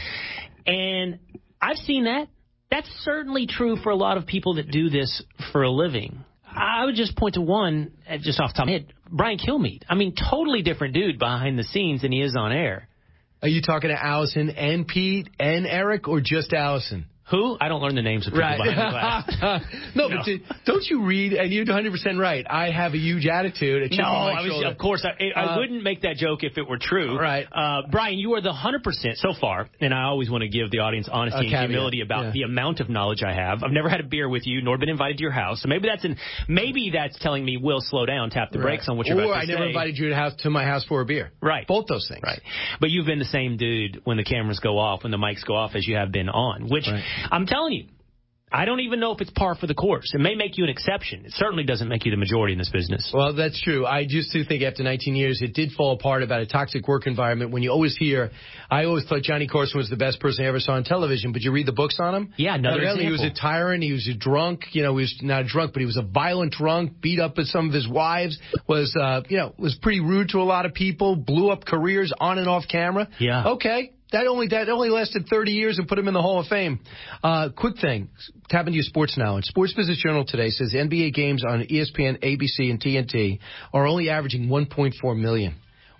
And I've seen that. That's certainly true for a lot of people that do this for a living. I would just point to one, just off the top of my head, Brian Kilmeade. I mean, totally different dude behind the scenes than he is on air. Are you talking to Allison and Pete and Eric, or just Allison? Who? I don't learn the names of people behind the glass. No, but don't you read, and you're 100% right, I have a huge attitude. Of course, I wouldn't make that joke if it were true. Right. Brian, you are the 100% so far, and I always want to give the audience honesty and humility about the amount of knowledge I have. I've never had a beer with you, nor been invited to your house, so maybe that's telling me, Will, slow down, tap the brakes on what you're about to say. Or I never invited you to my house for a beer. Right. Both those things. Right. But you've been the same dude when the cameras go off, when the mics go off, as you have been on, which I'm telling you, I don't even know if it's par for the course. It may make you an exception. It certainly doesn't make you the majority in this business. Well, that's true. I just do think after 19 years, it did fall apart about a toxic work environment. When you always hear, I always thought Johnny Carson was the best person I ever saw on television, but you read the books on him? Yeah, another example. He was a tyrant. He was a drunk. He was not a drunk, but he was a violent drunk, beat up at some of his wives, was pretty rude to a lot of people, blew up careers on and off camera. Yeah. Okay. That only lasted 30 years and put him in the Hall of Fame. Quick thing, tap into your sports knowledge. Sports Business Journal today says NBA games on ESPN, ABC, and TNT are only averaging 1.4 million.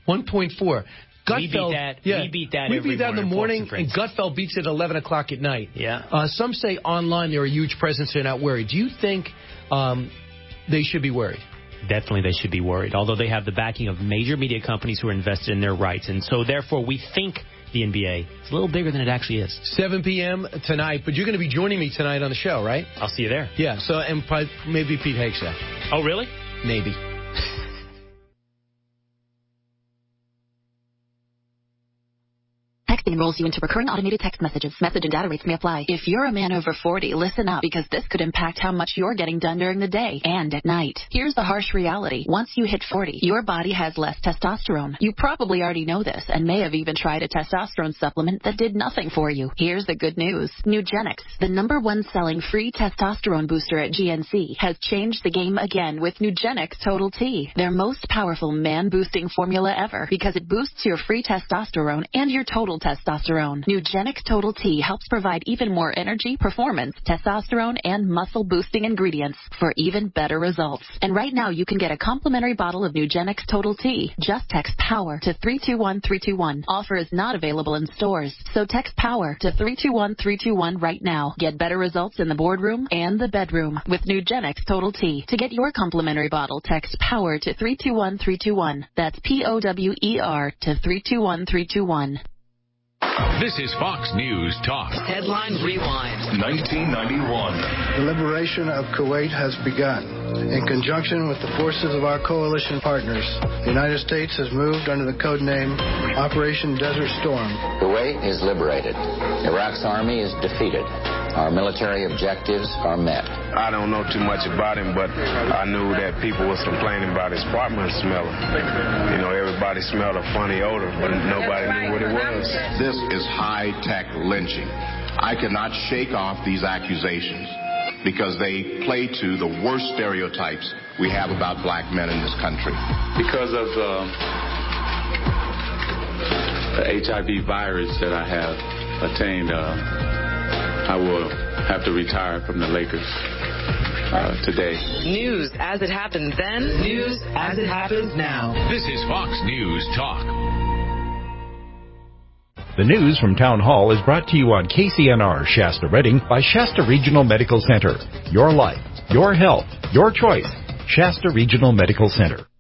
1.4. We beat that in the morning, and Gutfeld beats it at 11 o'clock at night. Yeah. Some say online they're a huge presence, they're not worried. Do you think they should be worried? Definitely they should be worried, although they have the backing of major media companies who are invested in their rights. And so, therefore, we think the NBA is a little bigger than it actually is. 7 p.m. tonight, but you're going to be joining me tonight on the show, right? I'll see you there. Yeah, so and probably, maybe Pete Hegseth. Oh, really? Maybe. Texting enrolls you into recurring automated text messages. Message and data rates may apply. If you're a man over 40, listen up, because this could impact how much you're getting done during the day and at night. Here's the harsh reality. Once you hit 40, your body has less testosterone. You probably already know this and may have even tried a testosterone supplement that did nothing for you. Here's the good news. Nugenix, the #1 selling free testosterone booster at GNC, has changed the game again with Nugenix Total T, their most powerful man-boosting formula ever, because it boosts your free testosterone and your total testosterone. Nugenix Total T helps provide even more energy, performance, testosterone, and muscle-boosting ingredients for even better results. And right now, you can get a complimentary bottle of Nugenix Total T. Just text POWER to 321321. Offer is not available in stores, so text POWER to 321321 right now. Get better results in the boardroom and the bedroom with Nugenix Total T. To get your complimentary bottle, text POWER to 321321. That's POWER to 321321. This is Fox News Talk. Headline Rewind. 1991. The liberation of Kuwait has begun. In conjunction with the forces of our coalition partners, the United States has moved under the code name Operation Desert Storm. Kuwait is liberated. Iraq's army is defeated. Our military objectives are met. I don't know too much about him, but I knew that people was complaining about his apartment smelling. You know, everybody smelled a funny odor, but nobody knew what it was. This is high-tech lynching. I cannot shake off these accusations because they play to the worst stereotypes we have about black men in this country. Because of the HIV virus that I have attained, I will have to retire from the Lakers today. News as it happened then, news as it happens now. This is Fox News Talk. The news from Town Hall is brought to you on KCNR Shasta Redding by Shasta Regional Medical Center. Your life, your health, your choice. Shasta Regional Medical Center.